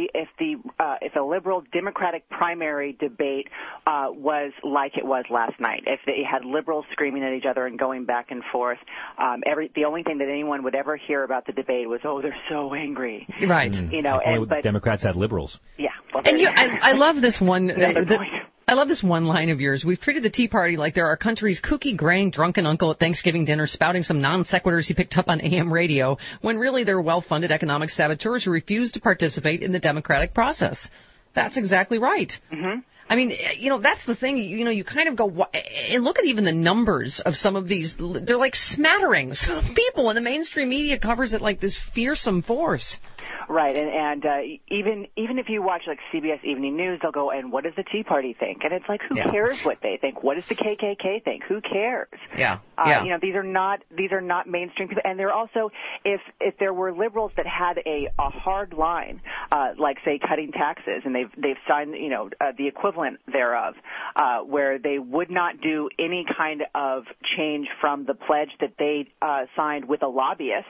a liberal Democratic primary debate was like it was last night, if they had liberals screaming at each other and going back and forth, the only thing that anyone would ever hear about the debate was, they're so angry, right? But Democrats had liberals. Yeah, well, and I love this one. I love this one line of yours. We've treated the Tea Party like they're our country's kooky, graying, drunken uncle at Thanksgiving dinner spouting some non-sequiturs he picked up on AM radio, when really they're well-funded economic saboteurs who refuse to participate in the democratic process. That's exactly right. Mm-hmm. I mean, that's the thing. You kind of go and look at even the numbers of some of these. They're like smatterings of people, and the mainstream media covers it like this fearsome force. Right, and even if you watch like CBS Evening News, they'll go, and what does the Tea Party think? And it's like, who cares what they think? What does the KKK think? Who cares? Yeah. These are not mainstream people, and they're also, if there were liberals that had a hard line, like say cutting taxes, and they've signed the equivalent thereof, where they would not do any kind of change from the pledge that they signed with a lobbyist.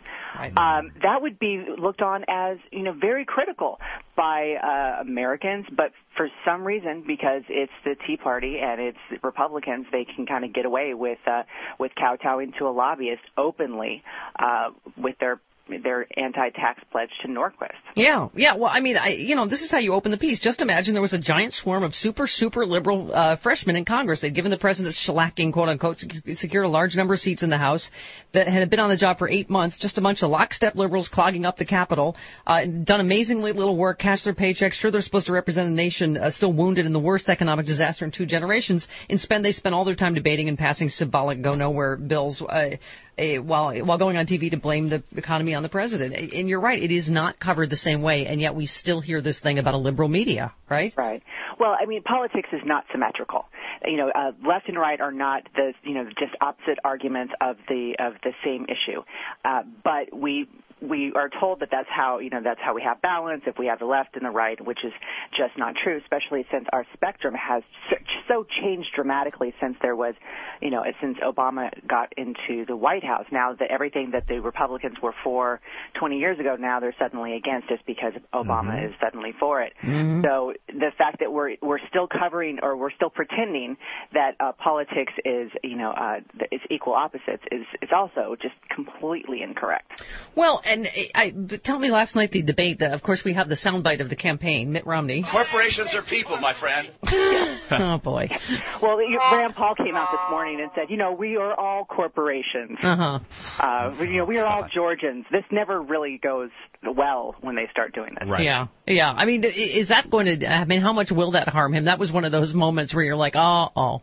That would be looked on as, very critical by Americans, but for some reason, because it's the Tea Party and it's Republicans, they can kind of get away with kowtowing to a lobbyist openly with their anti-tax pledge to Norquist. Yeah. Well, I mean, this is how you open the piece. Just imagine there was a giant swarm of super liberal freshmen in Congress. They'd given the president shellacking, quote unquote, secured a large number of seats in the House that had been on the job for 8 months. Just a bunch of lockstep liberals clogging up the Capitol, done amazingly little work, cashed their paychecks. Sure, they're supposed to represent a nation still wounded in the worst economic disaster in 2 generations. They spend all their time debating and passing symbolic go-nowhere bills. while going on TV to blame the economy on the president. And you're right, it is not covered the same way, and yet we still hear this thing about a liberal media, right? Right. Well, I mean, politics is not symmetrical. Left and right are not the just opposite arguments of the same issue. But we are told that that's how we have balance if we have the left and the right, which is just not true, especially since our spectrum has so changed dramatically since since Obama got into the White House. Now that everything that the Republicans were for 20 years ago, now they're suddenly against just because Obama is suddenly for it. Mm-hmm. So the fact that we're still covering, or we're still pretending that politics is is equal opposites is also just completely incorrect. Well, and tell me last night the debate. Of course, we have the soundbite of the campaign. Mitt Romney. Corporations are people, my friend. Oh boy. Well, Rand Paul came out this morning and said, we are all corporations. We are all Georgians. This never really goes well when they start doing this. Right. Yeah. I mean, is that going to? I mean, how much will that harm him? That was one of those moments where you're like, yeah.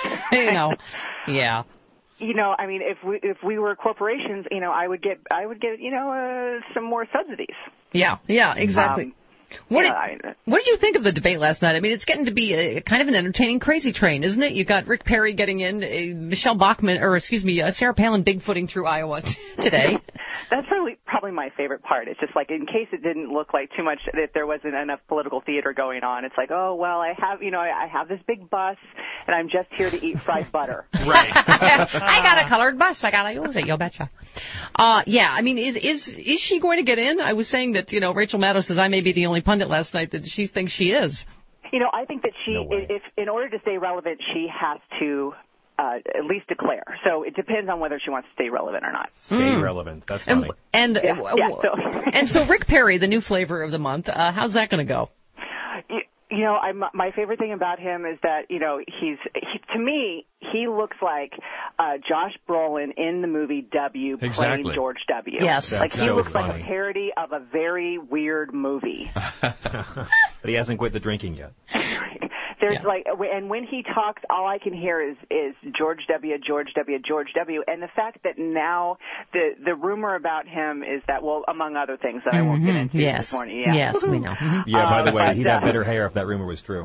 I mean, if we were corporations, I would get some more subsidies. Yeah, exactly. What did you think of the debate last night? I mean, it's getting to be kind of an entertaining crazy train, isn't it? You got Rick Perry getting in, Michelle Bachmann, Sarah Palin bigfooting through Iowa today. That's probably my favorite part. It's just like, in case it didn't look like too much, that there wasn't enough political theater going on. It's like, oh well, I have this big bus, and I'm just here to eat fried butter. Right. I got a colored bus. I gotta use it. You betcha. I mean, is she going to get in? I was saying that Rachel Maddow says I may be the only pundit last night that she thinks she is. I think that if in order to stay relevant, she has to at least declare. So it depends on whether she wants to stay relevant or not. Stay relevant. That's funny. And so Rick Perry, the new flavor of the month, how's that going to go? My favorite thing about him is that, to me, he looks like Josh Brolin in the movie W playing George W. Yes. He looks like a parody of a very weird movie. But he hasn't quit the drinking yet. There's and when he talks, all I can hear is George W., George W., George W. And the fact that now the rumor about him is that, well, among other things that I won't get into this morning. Yeah. Yes, we know. Mm-hmm. Yeah, by the way, he'd have better hair if that rumor was true.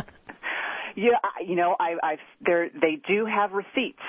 They do have receipts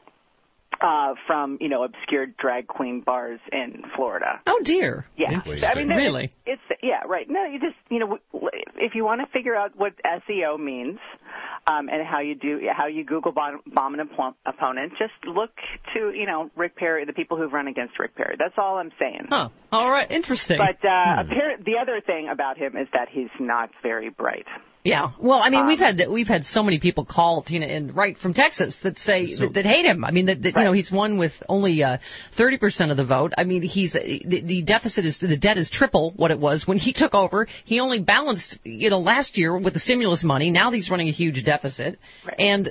from obscure drag queen bars in Florida. Oh dear. Yeah. I mean, really? It's right. No, you just if you want to figure out what SEO means and how you Google bomb an opponent, just look to Rick Perry, the people who've run against Rick Perry. That's all I'm saying. Huh. All right. Interesting. But the other thing about him is that he's not very bright. Yeah. Well, I mean, we've had so many people call Tina and right from Texas that say that hate him. I mean, that he's won with only 30% of the vote. I mean, the debt is triple what it was when he took over. He only balanced last year with the stimulus money. Now he's running a huge deficit, and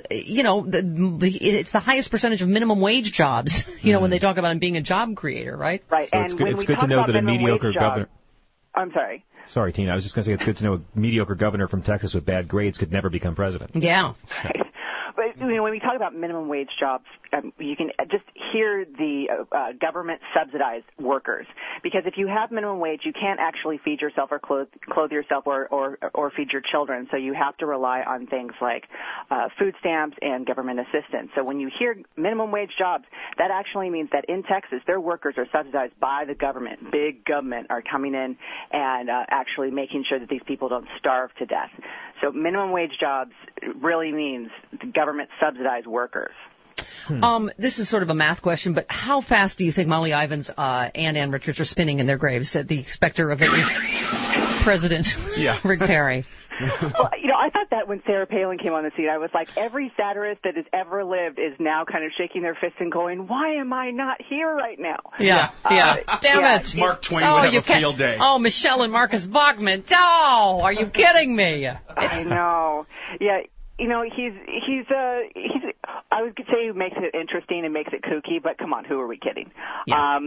it's the highest percentage of minimum wage jobs. When they talk about him being a job creator, right? Right. So it's good to know that a mediocre governor. I'm sorry. Sorry, Tina. I was just going to say it's good to know a mediocre governor from Texas with bad grades could never become president. Yeah. But when we talk about minimum wage jobs, you can just hear the government subsidized workers. Because if you have minimum wage, you can't actually feed yourself or clothe yourself or feed your children. So you have to rely on things like food stamps and government assistance. So when you hear minimum wage jobs, that actually means that in Texas, their workers are subsidized by the government. Big government are coming in and actually making sure that these people don't starve to death. So minimum wage jobs really means the government subsidized workers. This is sort of a math question, but how fast do you think Molly Ivins and Ann Richards are spinning in their graves at the specter of President Rick Perry? Well, I thought that when Sarah Palin came on the scene, I was like, every satirist that has ever lived is now kind of shaking their fist and going, why am I not here right now? Yeah. Damn it. Mark Twain would have a field day. Oh, Michelle and Marcus Bachmann. Oh, are you kidding me? I know. Yeah. He's I would say he makes it interesting and makes it kooky, but come on, who are we kidding? Yeah.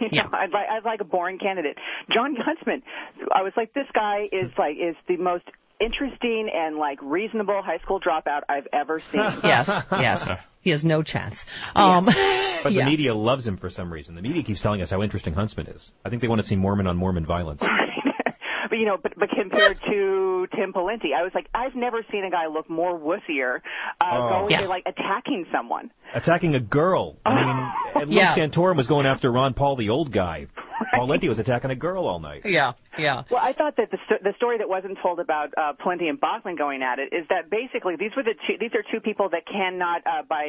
I'd like a boring candidate. John Huntsman, I was like, this guy is the most interesting and like reasonable high school dropout I've ever seen. Yes. He has no chance. But the media loves him for some reason. The media keeps telling us how interesting Huntsman is. I think they want to see Mormon on Mormon violence. But but compared to Tim Pawlenty, I was like, I've never seen a guy look more wussier like attacking someone. Attacking a girl. I mean, at least Santorum was going after Ron Paul, the old guy. Pawlenty was attacking a girl all night. Yeah. Well, I thought that the story that wasn't told about Pawlenty and Bachmann going at it is that basically these are two people that cannot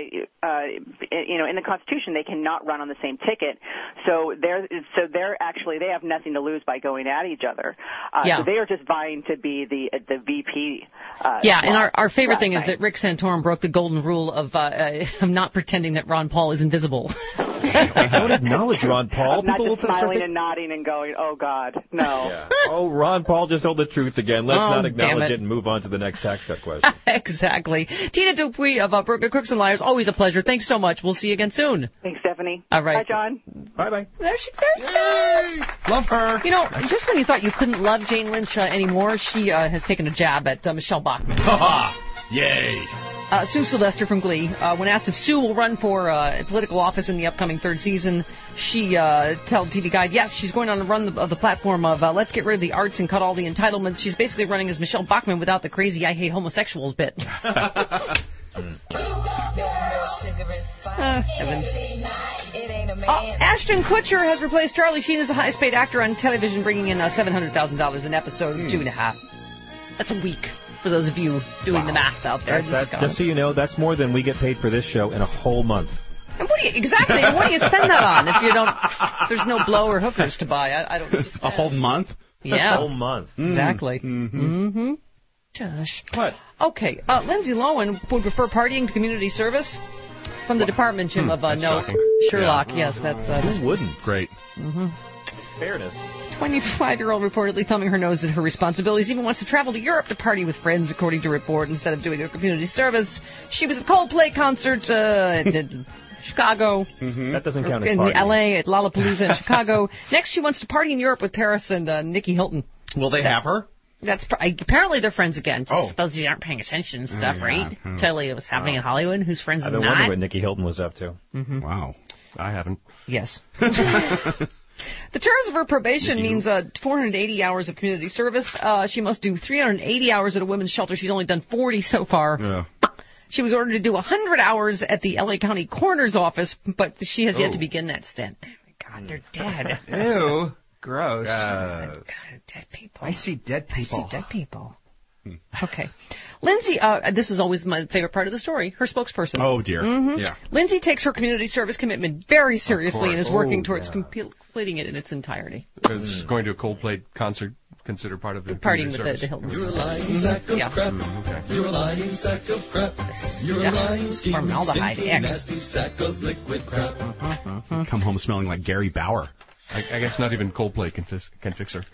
in the Constitution they cannot run on the same ticket. So they have nothing to lose by going at each other. So they are just vying to be the VP. And our favorite thing is that Rick Santorum broke the golden rule of not pretending that Ron Paul is invisible. Don't acknowledge Ron Paul. Not just smiling and nodding and going, oh, God, no. Yeah. Oh, Ron Paul just told the truth again. Let's not acknowledge it and move on to the next tax cut question. Exactly. Tina Dupuy of Crooks and Liars, always a pleasure. Thanks so much. We'll see you again soon. Thanks, Stephanie. All right. Bye, John. Bye-bye. There she is. Love her. You know, just when you thought you couldn't love Jane Lynch anymore, she has taken a jab at Michelle Bachmann. Yay. Sue Sylvester from Glee, when asked if Sue will run for political office in the upcoming third season, she told TV Guide, yes, she's going on a run of the platform of let's get rid of the arts and cut all the entitlements. She's basically running as Michelle Bachmann without the crazy I hate homosexuals bit. Heavens. Ashton Kutcher has replaced Charlie Sheen as the highest paid actor on television, bringing in $700,000 an episode, 2.5. That's a week. For those of you doing the math out there. Just so you know, that's more than we get paid for this show in a whole month. And what do you spend that on if there's no blow or hookers to buy? I don't understand. A whole month? Yeah. A whole month. Exactly. Mm-hmm. Josh. What? Okay. Lindsay Lohan would prefer partying to community service from the Department, Jim, of No shocking. Sherlock. Yeah. Yes, that's... Who wouldn't? Great. Mm-hmm. Fairness. 25-year-old reportedly thumbing her nose at her responsibilities, even wants to travel to Europe to party with friends, according to report, instead of doing her community service. She was at a Coldplay concert in Chicago. Mm-hmm. That doesn't count as in partying. L.A., at Lollapalooza in Chicago. Next, she wants to party in Europe with Paris and Nikki Hilton. Will they have her? That's apparently they're friends again. Oh. Suppose you aren't paying attention and stuff, right? Totally, it was happening in Hollywood. Who's friends I've with been wondering what Nikki Hilton was up to. Mm-hmm. Wow. I haven't. Yes. The terms of her probation means 480 hours of community service. She must do 380 hours at a women's shelter. She's only done 40 so far. Yeah. She was ordered to do 100 hours at the L.A. County Coroner's Office, but she has yet to begin that stint. Oh, my God, they're dead. Ew. Gross. God, dead people. I see dead people. Okay. Lindsay, this is always my favorite part of the story, her spokesperson. Oh, dear. Mm-hmm. Yeah. Lindsay takes her community service commitment very seriously and is working towards completing it in its entirety. Is going to a Coldplay concert considered part of the partying with the Hiltons? You're a lying sack of crap. Okay. You're a lying sack of crap. You're a lying, scheming, formaldehyde, stinking, nasty sack of liquid crap. Come home smelling like Gary Bauer. I guess not even Coldplay can fix her.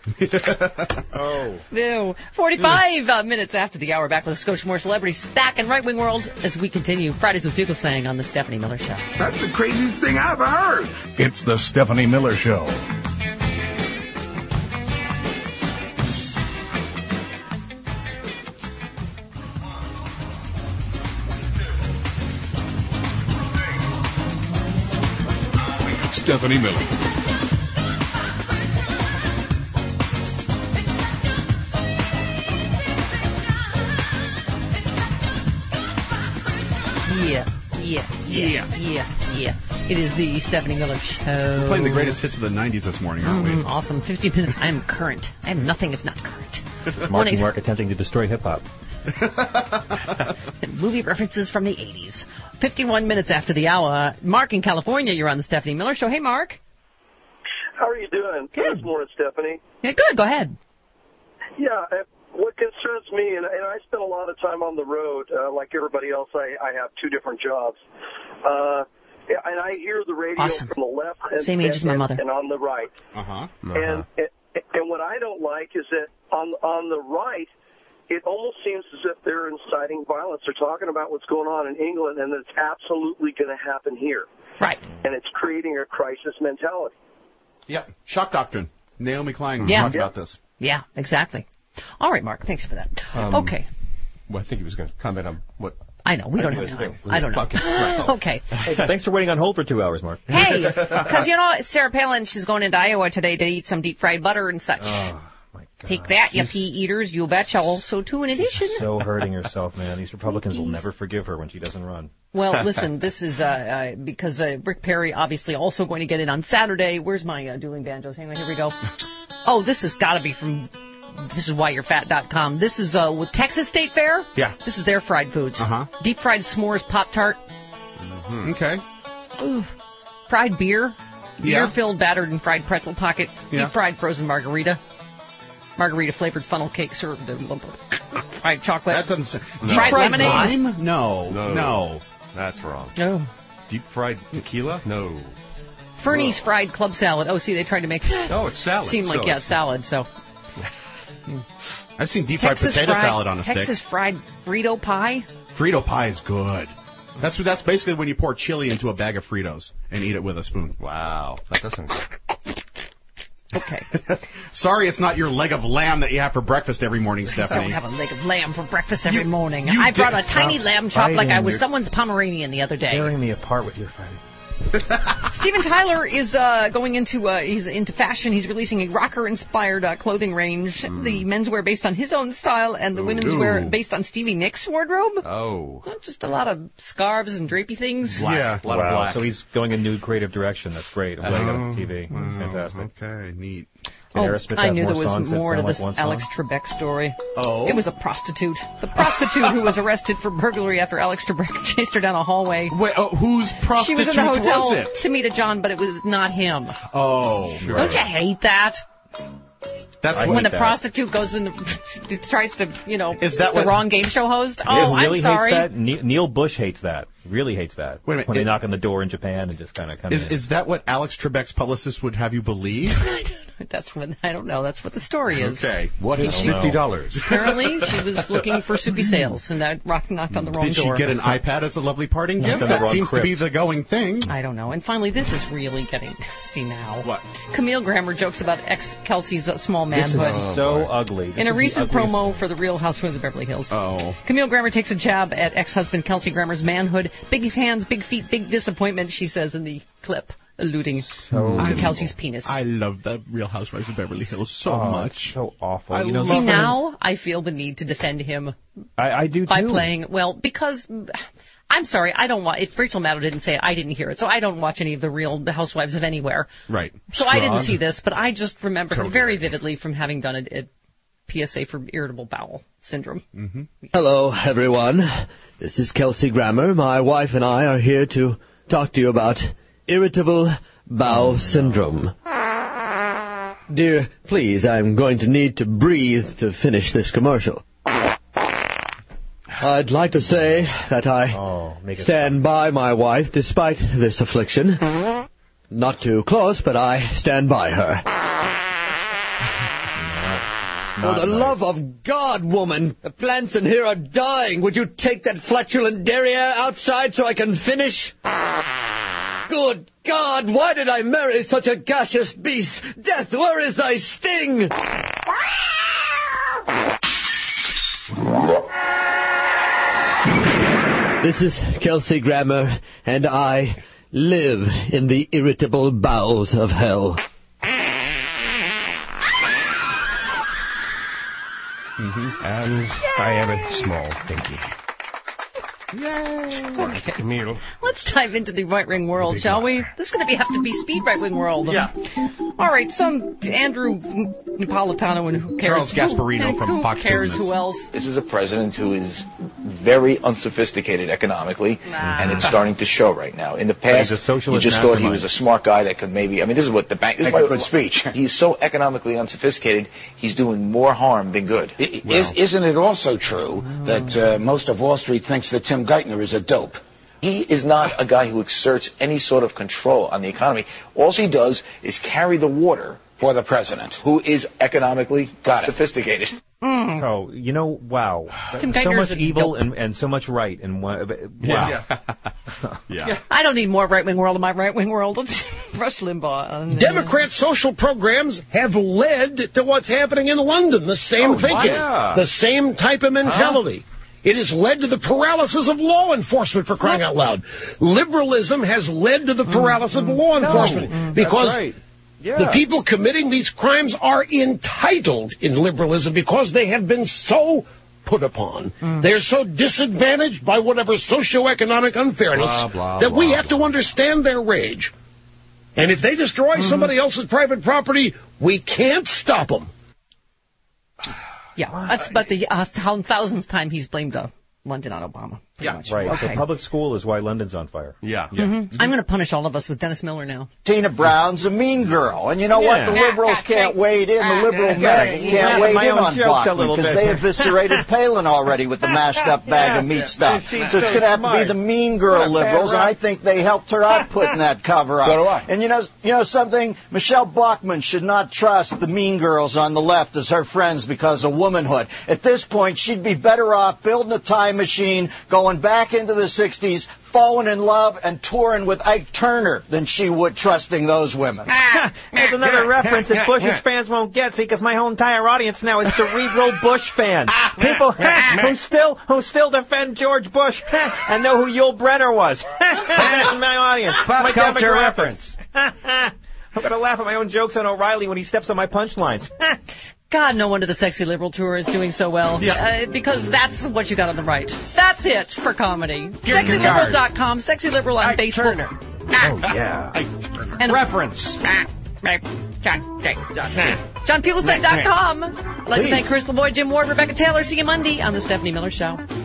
Oh. No. 45 minutes after the hour, back with a Scotch More Celebrity Stack and Right Wing World as we continue Fridays with Fugelsang on The Stephanie Miller Show. That's the craziest thing I've ever heard. It's The Stephanie Miller Show. Stephanie Miller. Yeah. It is the Stephanie Miller Show. We're playing the greatest hits of the 90s this morning, aren't we? Awesome. 50 minutes. I am current. I am nothing if not current. Mark attempting to destroy hip-hop. Movie references from the 80s. 51 minutes after the hour. Mark in California, you're on the Stephanie Miller Show. Hey, Mark. How are you doing? Good. Good morning, Stephanie. Yeah, good. Go ahead. Yeah, what concerns me, and I spend a lot of time on the road, like everybody else, I have two different jobs. And I hear the radio from the left Same age as my mother. and on the right. And what I don't like is that on the right, it almost seems as if they're inciting violence. They're talking about what's going on in England, and it's absolutely going to happen here. Right. And it's creating a crisis mentality. Yep. Shock doctrine. Naomi Klein talked about this. Yeah, exactly. All right, Mark. Thanks for that. Okay. Well, I think he was going to comment on what... I know. We don't have time. I don't know. Okay. Hey, thanks for waiting on hold for 2 hours, Mark. Hey, because, Sarah Palin, she's going into Iowa today to eat some deep-fried butter and such. Oh, my God. Take that, you pea eaters. You betcha. Also, too, in addition. So hurting herself, man. These Republicans will never forgive her when she doesn't run. Well, listen, this is because Rick Perry obviously also going to get in on Saturday. Where's my dueling banjos? Hang on, here we go. Oh, this has got to be from... This is whyyourfat.com. This is with Texas State Fair. Yeah. This is their fried foods. Deep fried s'mores Pop-Tart. Okay. Ooh. Fried beer. Beer-filled, battered, and fried pretzel pocket. Deep fried frozen margarita. Margarita-flavored funnel cake served in fried chocolate. That doesn't say... Fried lemonade. Lime? No. That's wrong. No. Deep fried tequila? No. Fernie's fried club salad. Oh, see, they tried to make it's salad. seem like, it's salad, so... I've seen deep fried potato salad on a stick. Texas fried Frito pie? Frito pie is good. That's basically when you pour chili into a bag of Fritos and eat it with a spoon. Wow. That doesn't... Okay. Sorry it's not your leg of lamb that you have for breakfast every morning, Stephanie. I don't have a leg of lamb for breakfast every morning. I brought a tiny lamb chop like I was someone's Pomeranian the other day. Tearing me apart with your fighting. Steven Tyler is going into he's into fashion. He's releasing a rocker-inspired clothing range. The menswear based on his own style, and the women's wear based on Stevie Nicks' wardrobe. Oh, so just a lot of scarves and drapey things. Black. A lot of black. So he's going a new creative direction. That's great. I'm glad he got on TV. That's fantastic. Okay, neat. I knew there was more to this Alex Trebek story. Oh? It was a prostitute. The prostitute who was arrested for burglary after Alex Trebek chased her down a hallway. Wait, whose prostitute She was in the hotel was it? to meet a John, but it was not him. Oh, sure. Don't you hate that? That's when the prostitute goes in, tries to, the wrong game show host. Oh, really I'm sorry. Hates that? Neil Bush hates that. Really hates that. Wait a minute. When they knock on the door in Japan and just kind of come in. Is that what Alex Trebek's publicist would have you believe? I don't know. That's what the story is. Okay. What is $50? Apparently, she was looking for soupy sales, and that knocked on the wrong door. Did she get an iPad as a lovely parting gift? That seems to be the going thing. I don't know. And finally, this is really getting nasty now. What? Camille Grammer jokes about ex-Kelsey's small manhood. This is so ugly. In a recent promo for The Real Housewives of Beverly Hills. Oh. Camille Grammer takes a jab at ex-husband Kelsey Grammer's manhood. Big hands, big feet, big disappointment, she says in the clip, alluding to Kelsey's penis. I love The Real Housewives of Beverly Hills so much. So awful. Now I feel the need to defend him. I do too. By playing, because... I'm sorry, I don't watch. If Rachel Maddow didn't say it, I didn't hear it. So I don't watch any of The Housewives of Anywhere. Right. So I didn't see this, but I just remember her very vividly from having done a PSA for irritable bowel syndrome. Mm-hmm. Hello, everyone. This is Kelsey Grammer. My wife and I are here to talk to you about irritable bowel syndrome. Dear, please, I'm going to need to breathe to finish this commercial. I'd like to say that I stand by my wife despite this affliction. Not too close, but I stand by her. For the love of God, woman, the plants in here are dying. Would you take that flatulent derriere outside so I can finish? Good God, why did I marry such a gaseous beast? Death, where is thy sting? This is Kelsey Grammer, and I live in the irritable bowels of hell. And I am a small pinky. Yay! Okay. Camille. Let's dive into the right-wing world, shall we? This is going to have to be speed right-wing world. Yeah. All right, some Andrew Napolitano and who cares? Charles Gasparino from Fox cares Business. Who else? This is a president who is very unsophisticated economically, and it's starting to show right now. In the past, you just thought he was a smart guy that could maybe... I mean, this is what the bank... Make a good speech. He's so economically unsophisticated, he's doing more harm than good. Isn't it also true that most of Wall Street thinks that Tim Geithner is a dope? He is not a guy who exerts any sort of control on the economy. All he does is carry the water for the president, who is economically sophisticated. Oh, wow. Tim so Geithner much is evil and so much right. And wow. Yeah. Yeah. I don't need more right-wing world in my right-wing world. Rush Limbaugh. Democrat social programs have led to what's happening in London. The same thinking. The same type of mentality. It has led to the paralysis of law enforcement, for crying out loud. Liberalism has led to the paralysis of law enforcement because the people committing these crimes are entitled in liberalism because they have been so put upon. They're so disadvantaged by whatever socioeconomic unfairness that we have to understand their rage. And if they destroy somebody else's private property, we can't stop them. Yeah, that's about the thousandth time he's blamed London on Obama. Much. Right. Okay. So public school is why London's on fire. Yeah. I'm going to punish all of us with Dennis Miller now. Tina Brown's a mean girl. And you know what? The liberals can't wade in. The liberal men can't wade in on Bachmann because they eviscerated Palin already with the mashed up bag of meat stuff. So it's going to have to be the mean girl liberals, and I think they helped her out putting that cover up. So do I. And you know something? Michelle Bachmann should not trust the mean girls on the left as her friends because of womanhood. At this point, she'd be better off building a time machine, going back into the 60s, falling in love, and touring with Ike Turner than she would trusting those women. There's another reference that Bush's fans won't get, see, because my whole entire audience now is cerebral Bush fans. People who still defend George Bush and know who Yul Brynner was. That's my audience. Pop culture reference. I'm going to laugh at my own jokes on O'Reilly when he steps on my punchlines. God, no wonder the Sexy Liberal Tour is doing so well. Because that's what you got on the right. That's it for comedy. SexyLiberal.com, Sexy Liberal on Facebook. Turner. Oh, yeah. And reference. JohnPeelSite.com. I'd like to thank Chris LaVoy, Jim Ward, Rebecca Taylor. See you Monday on The Stephanie Miller Show.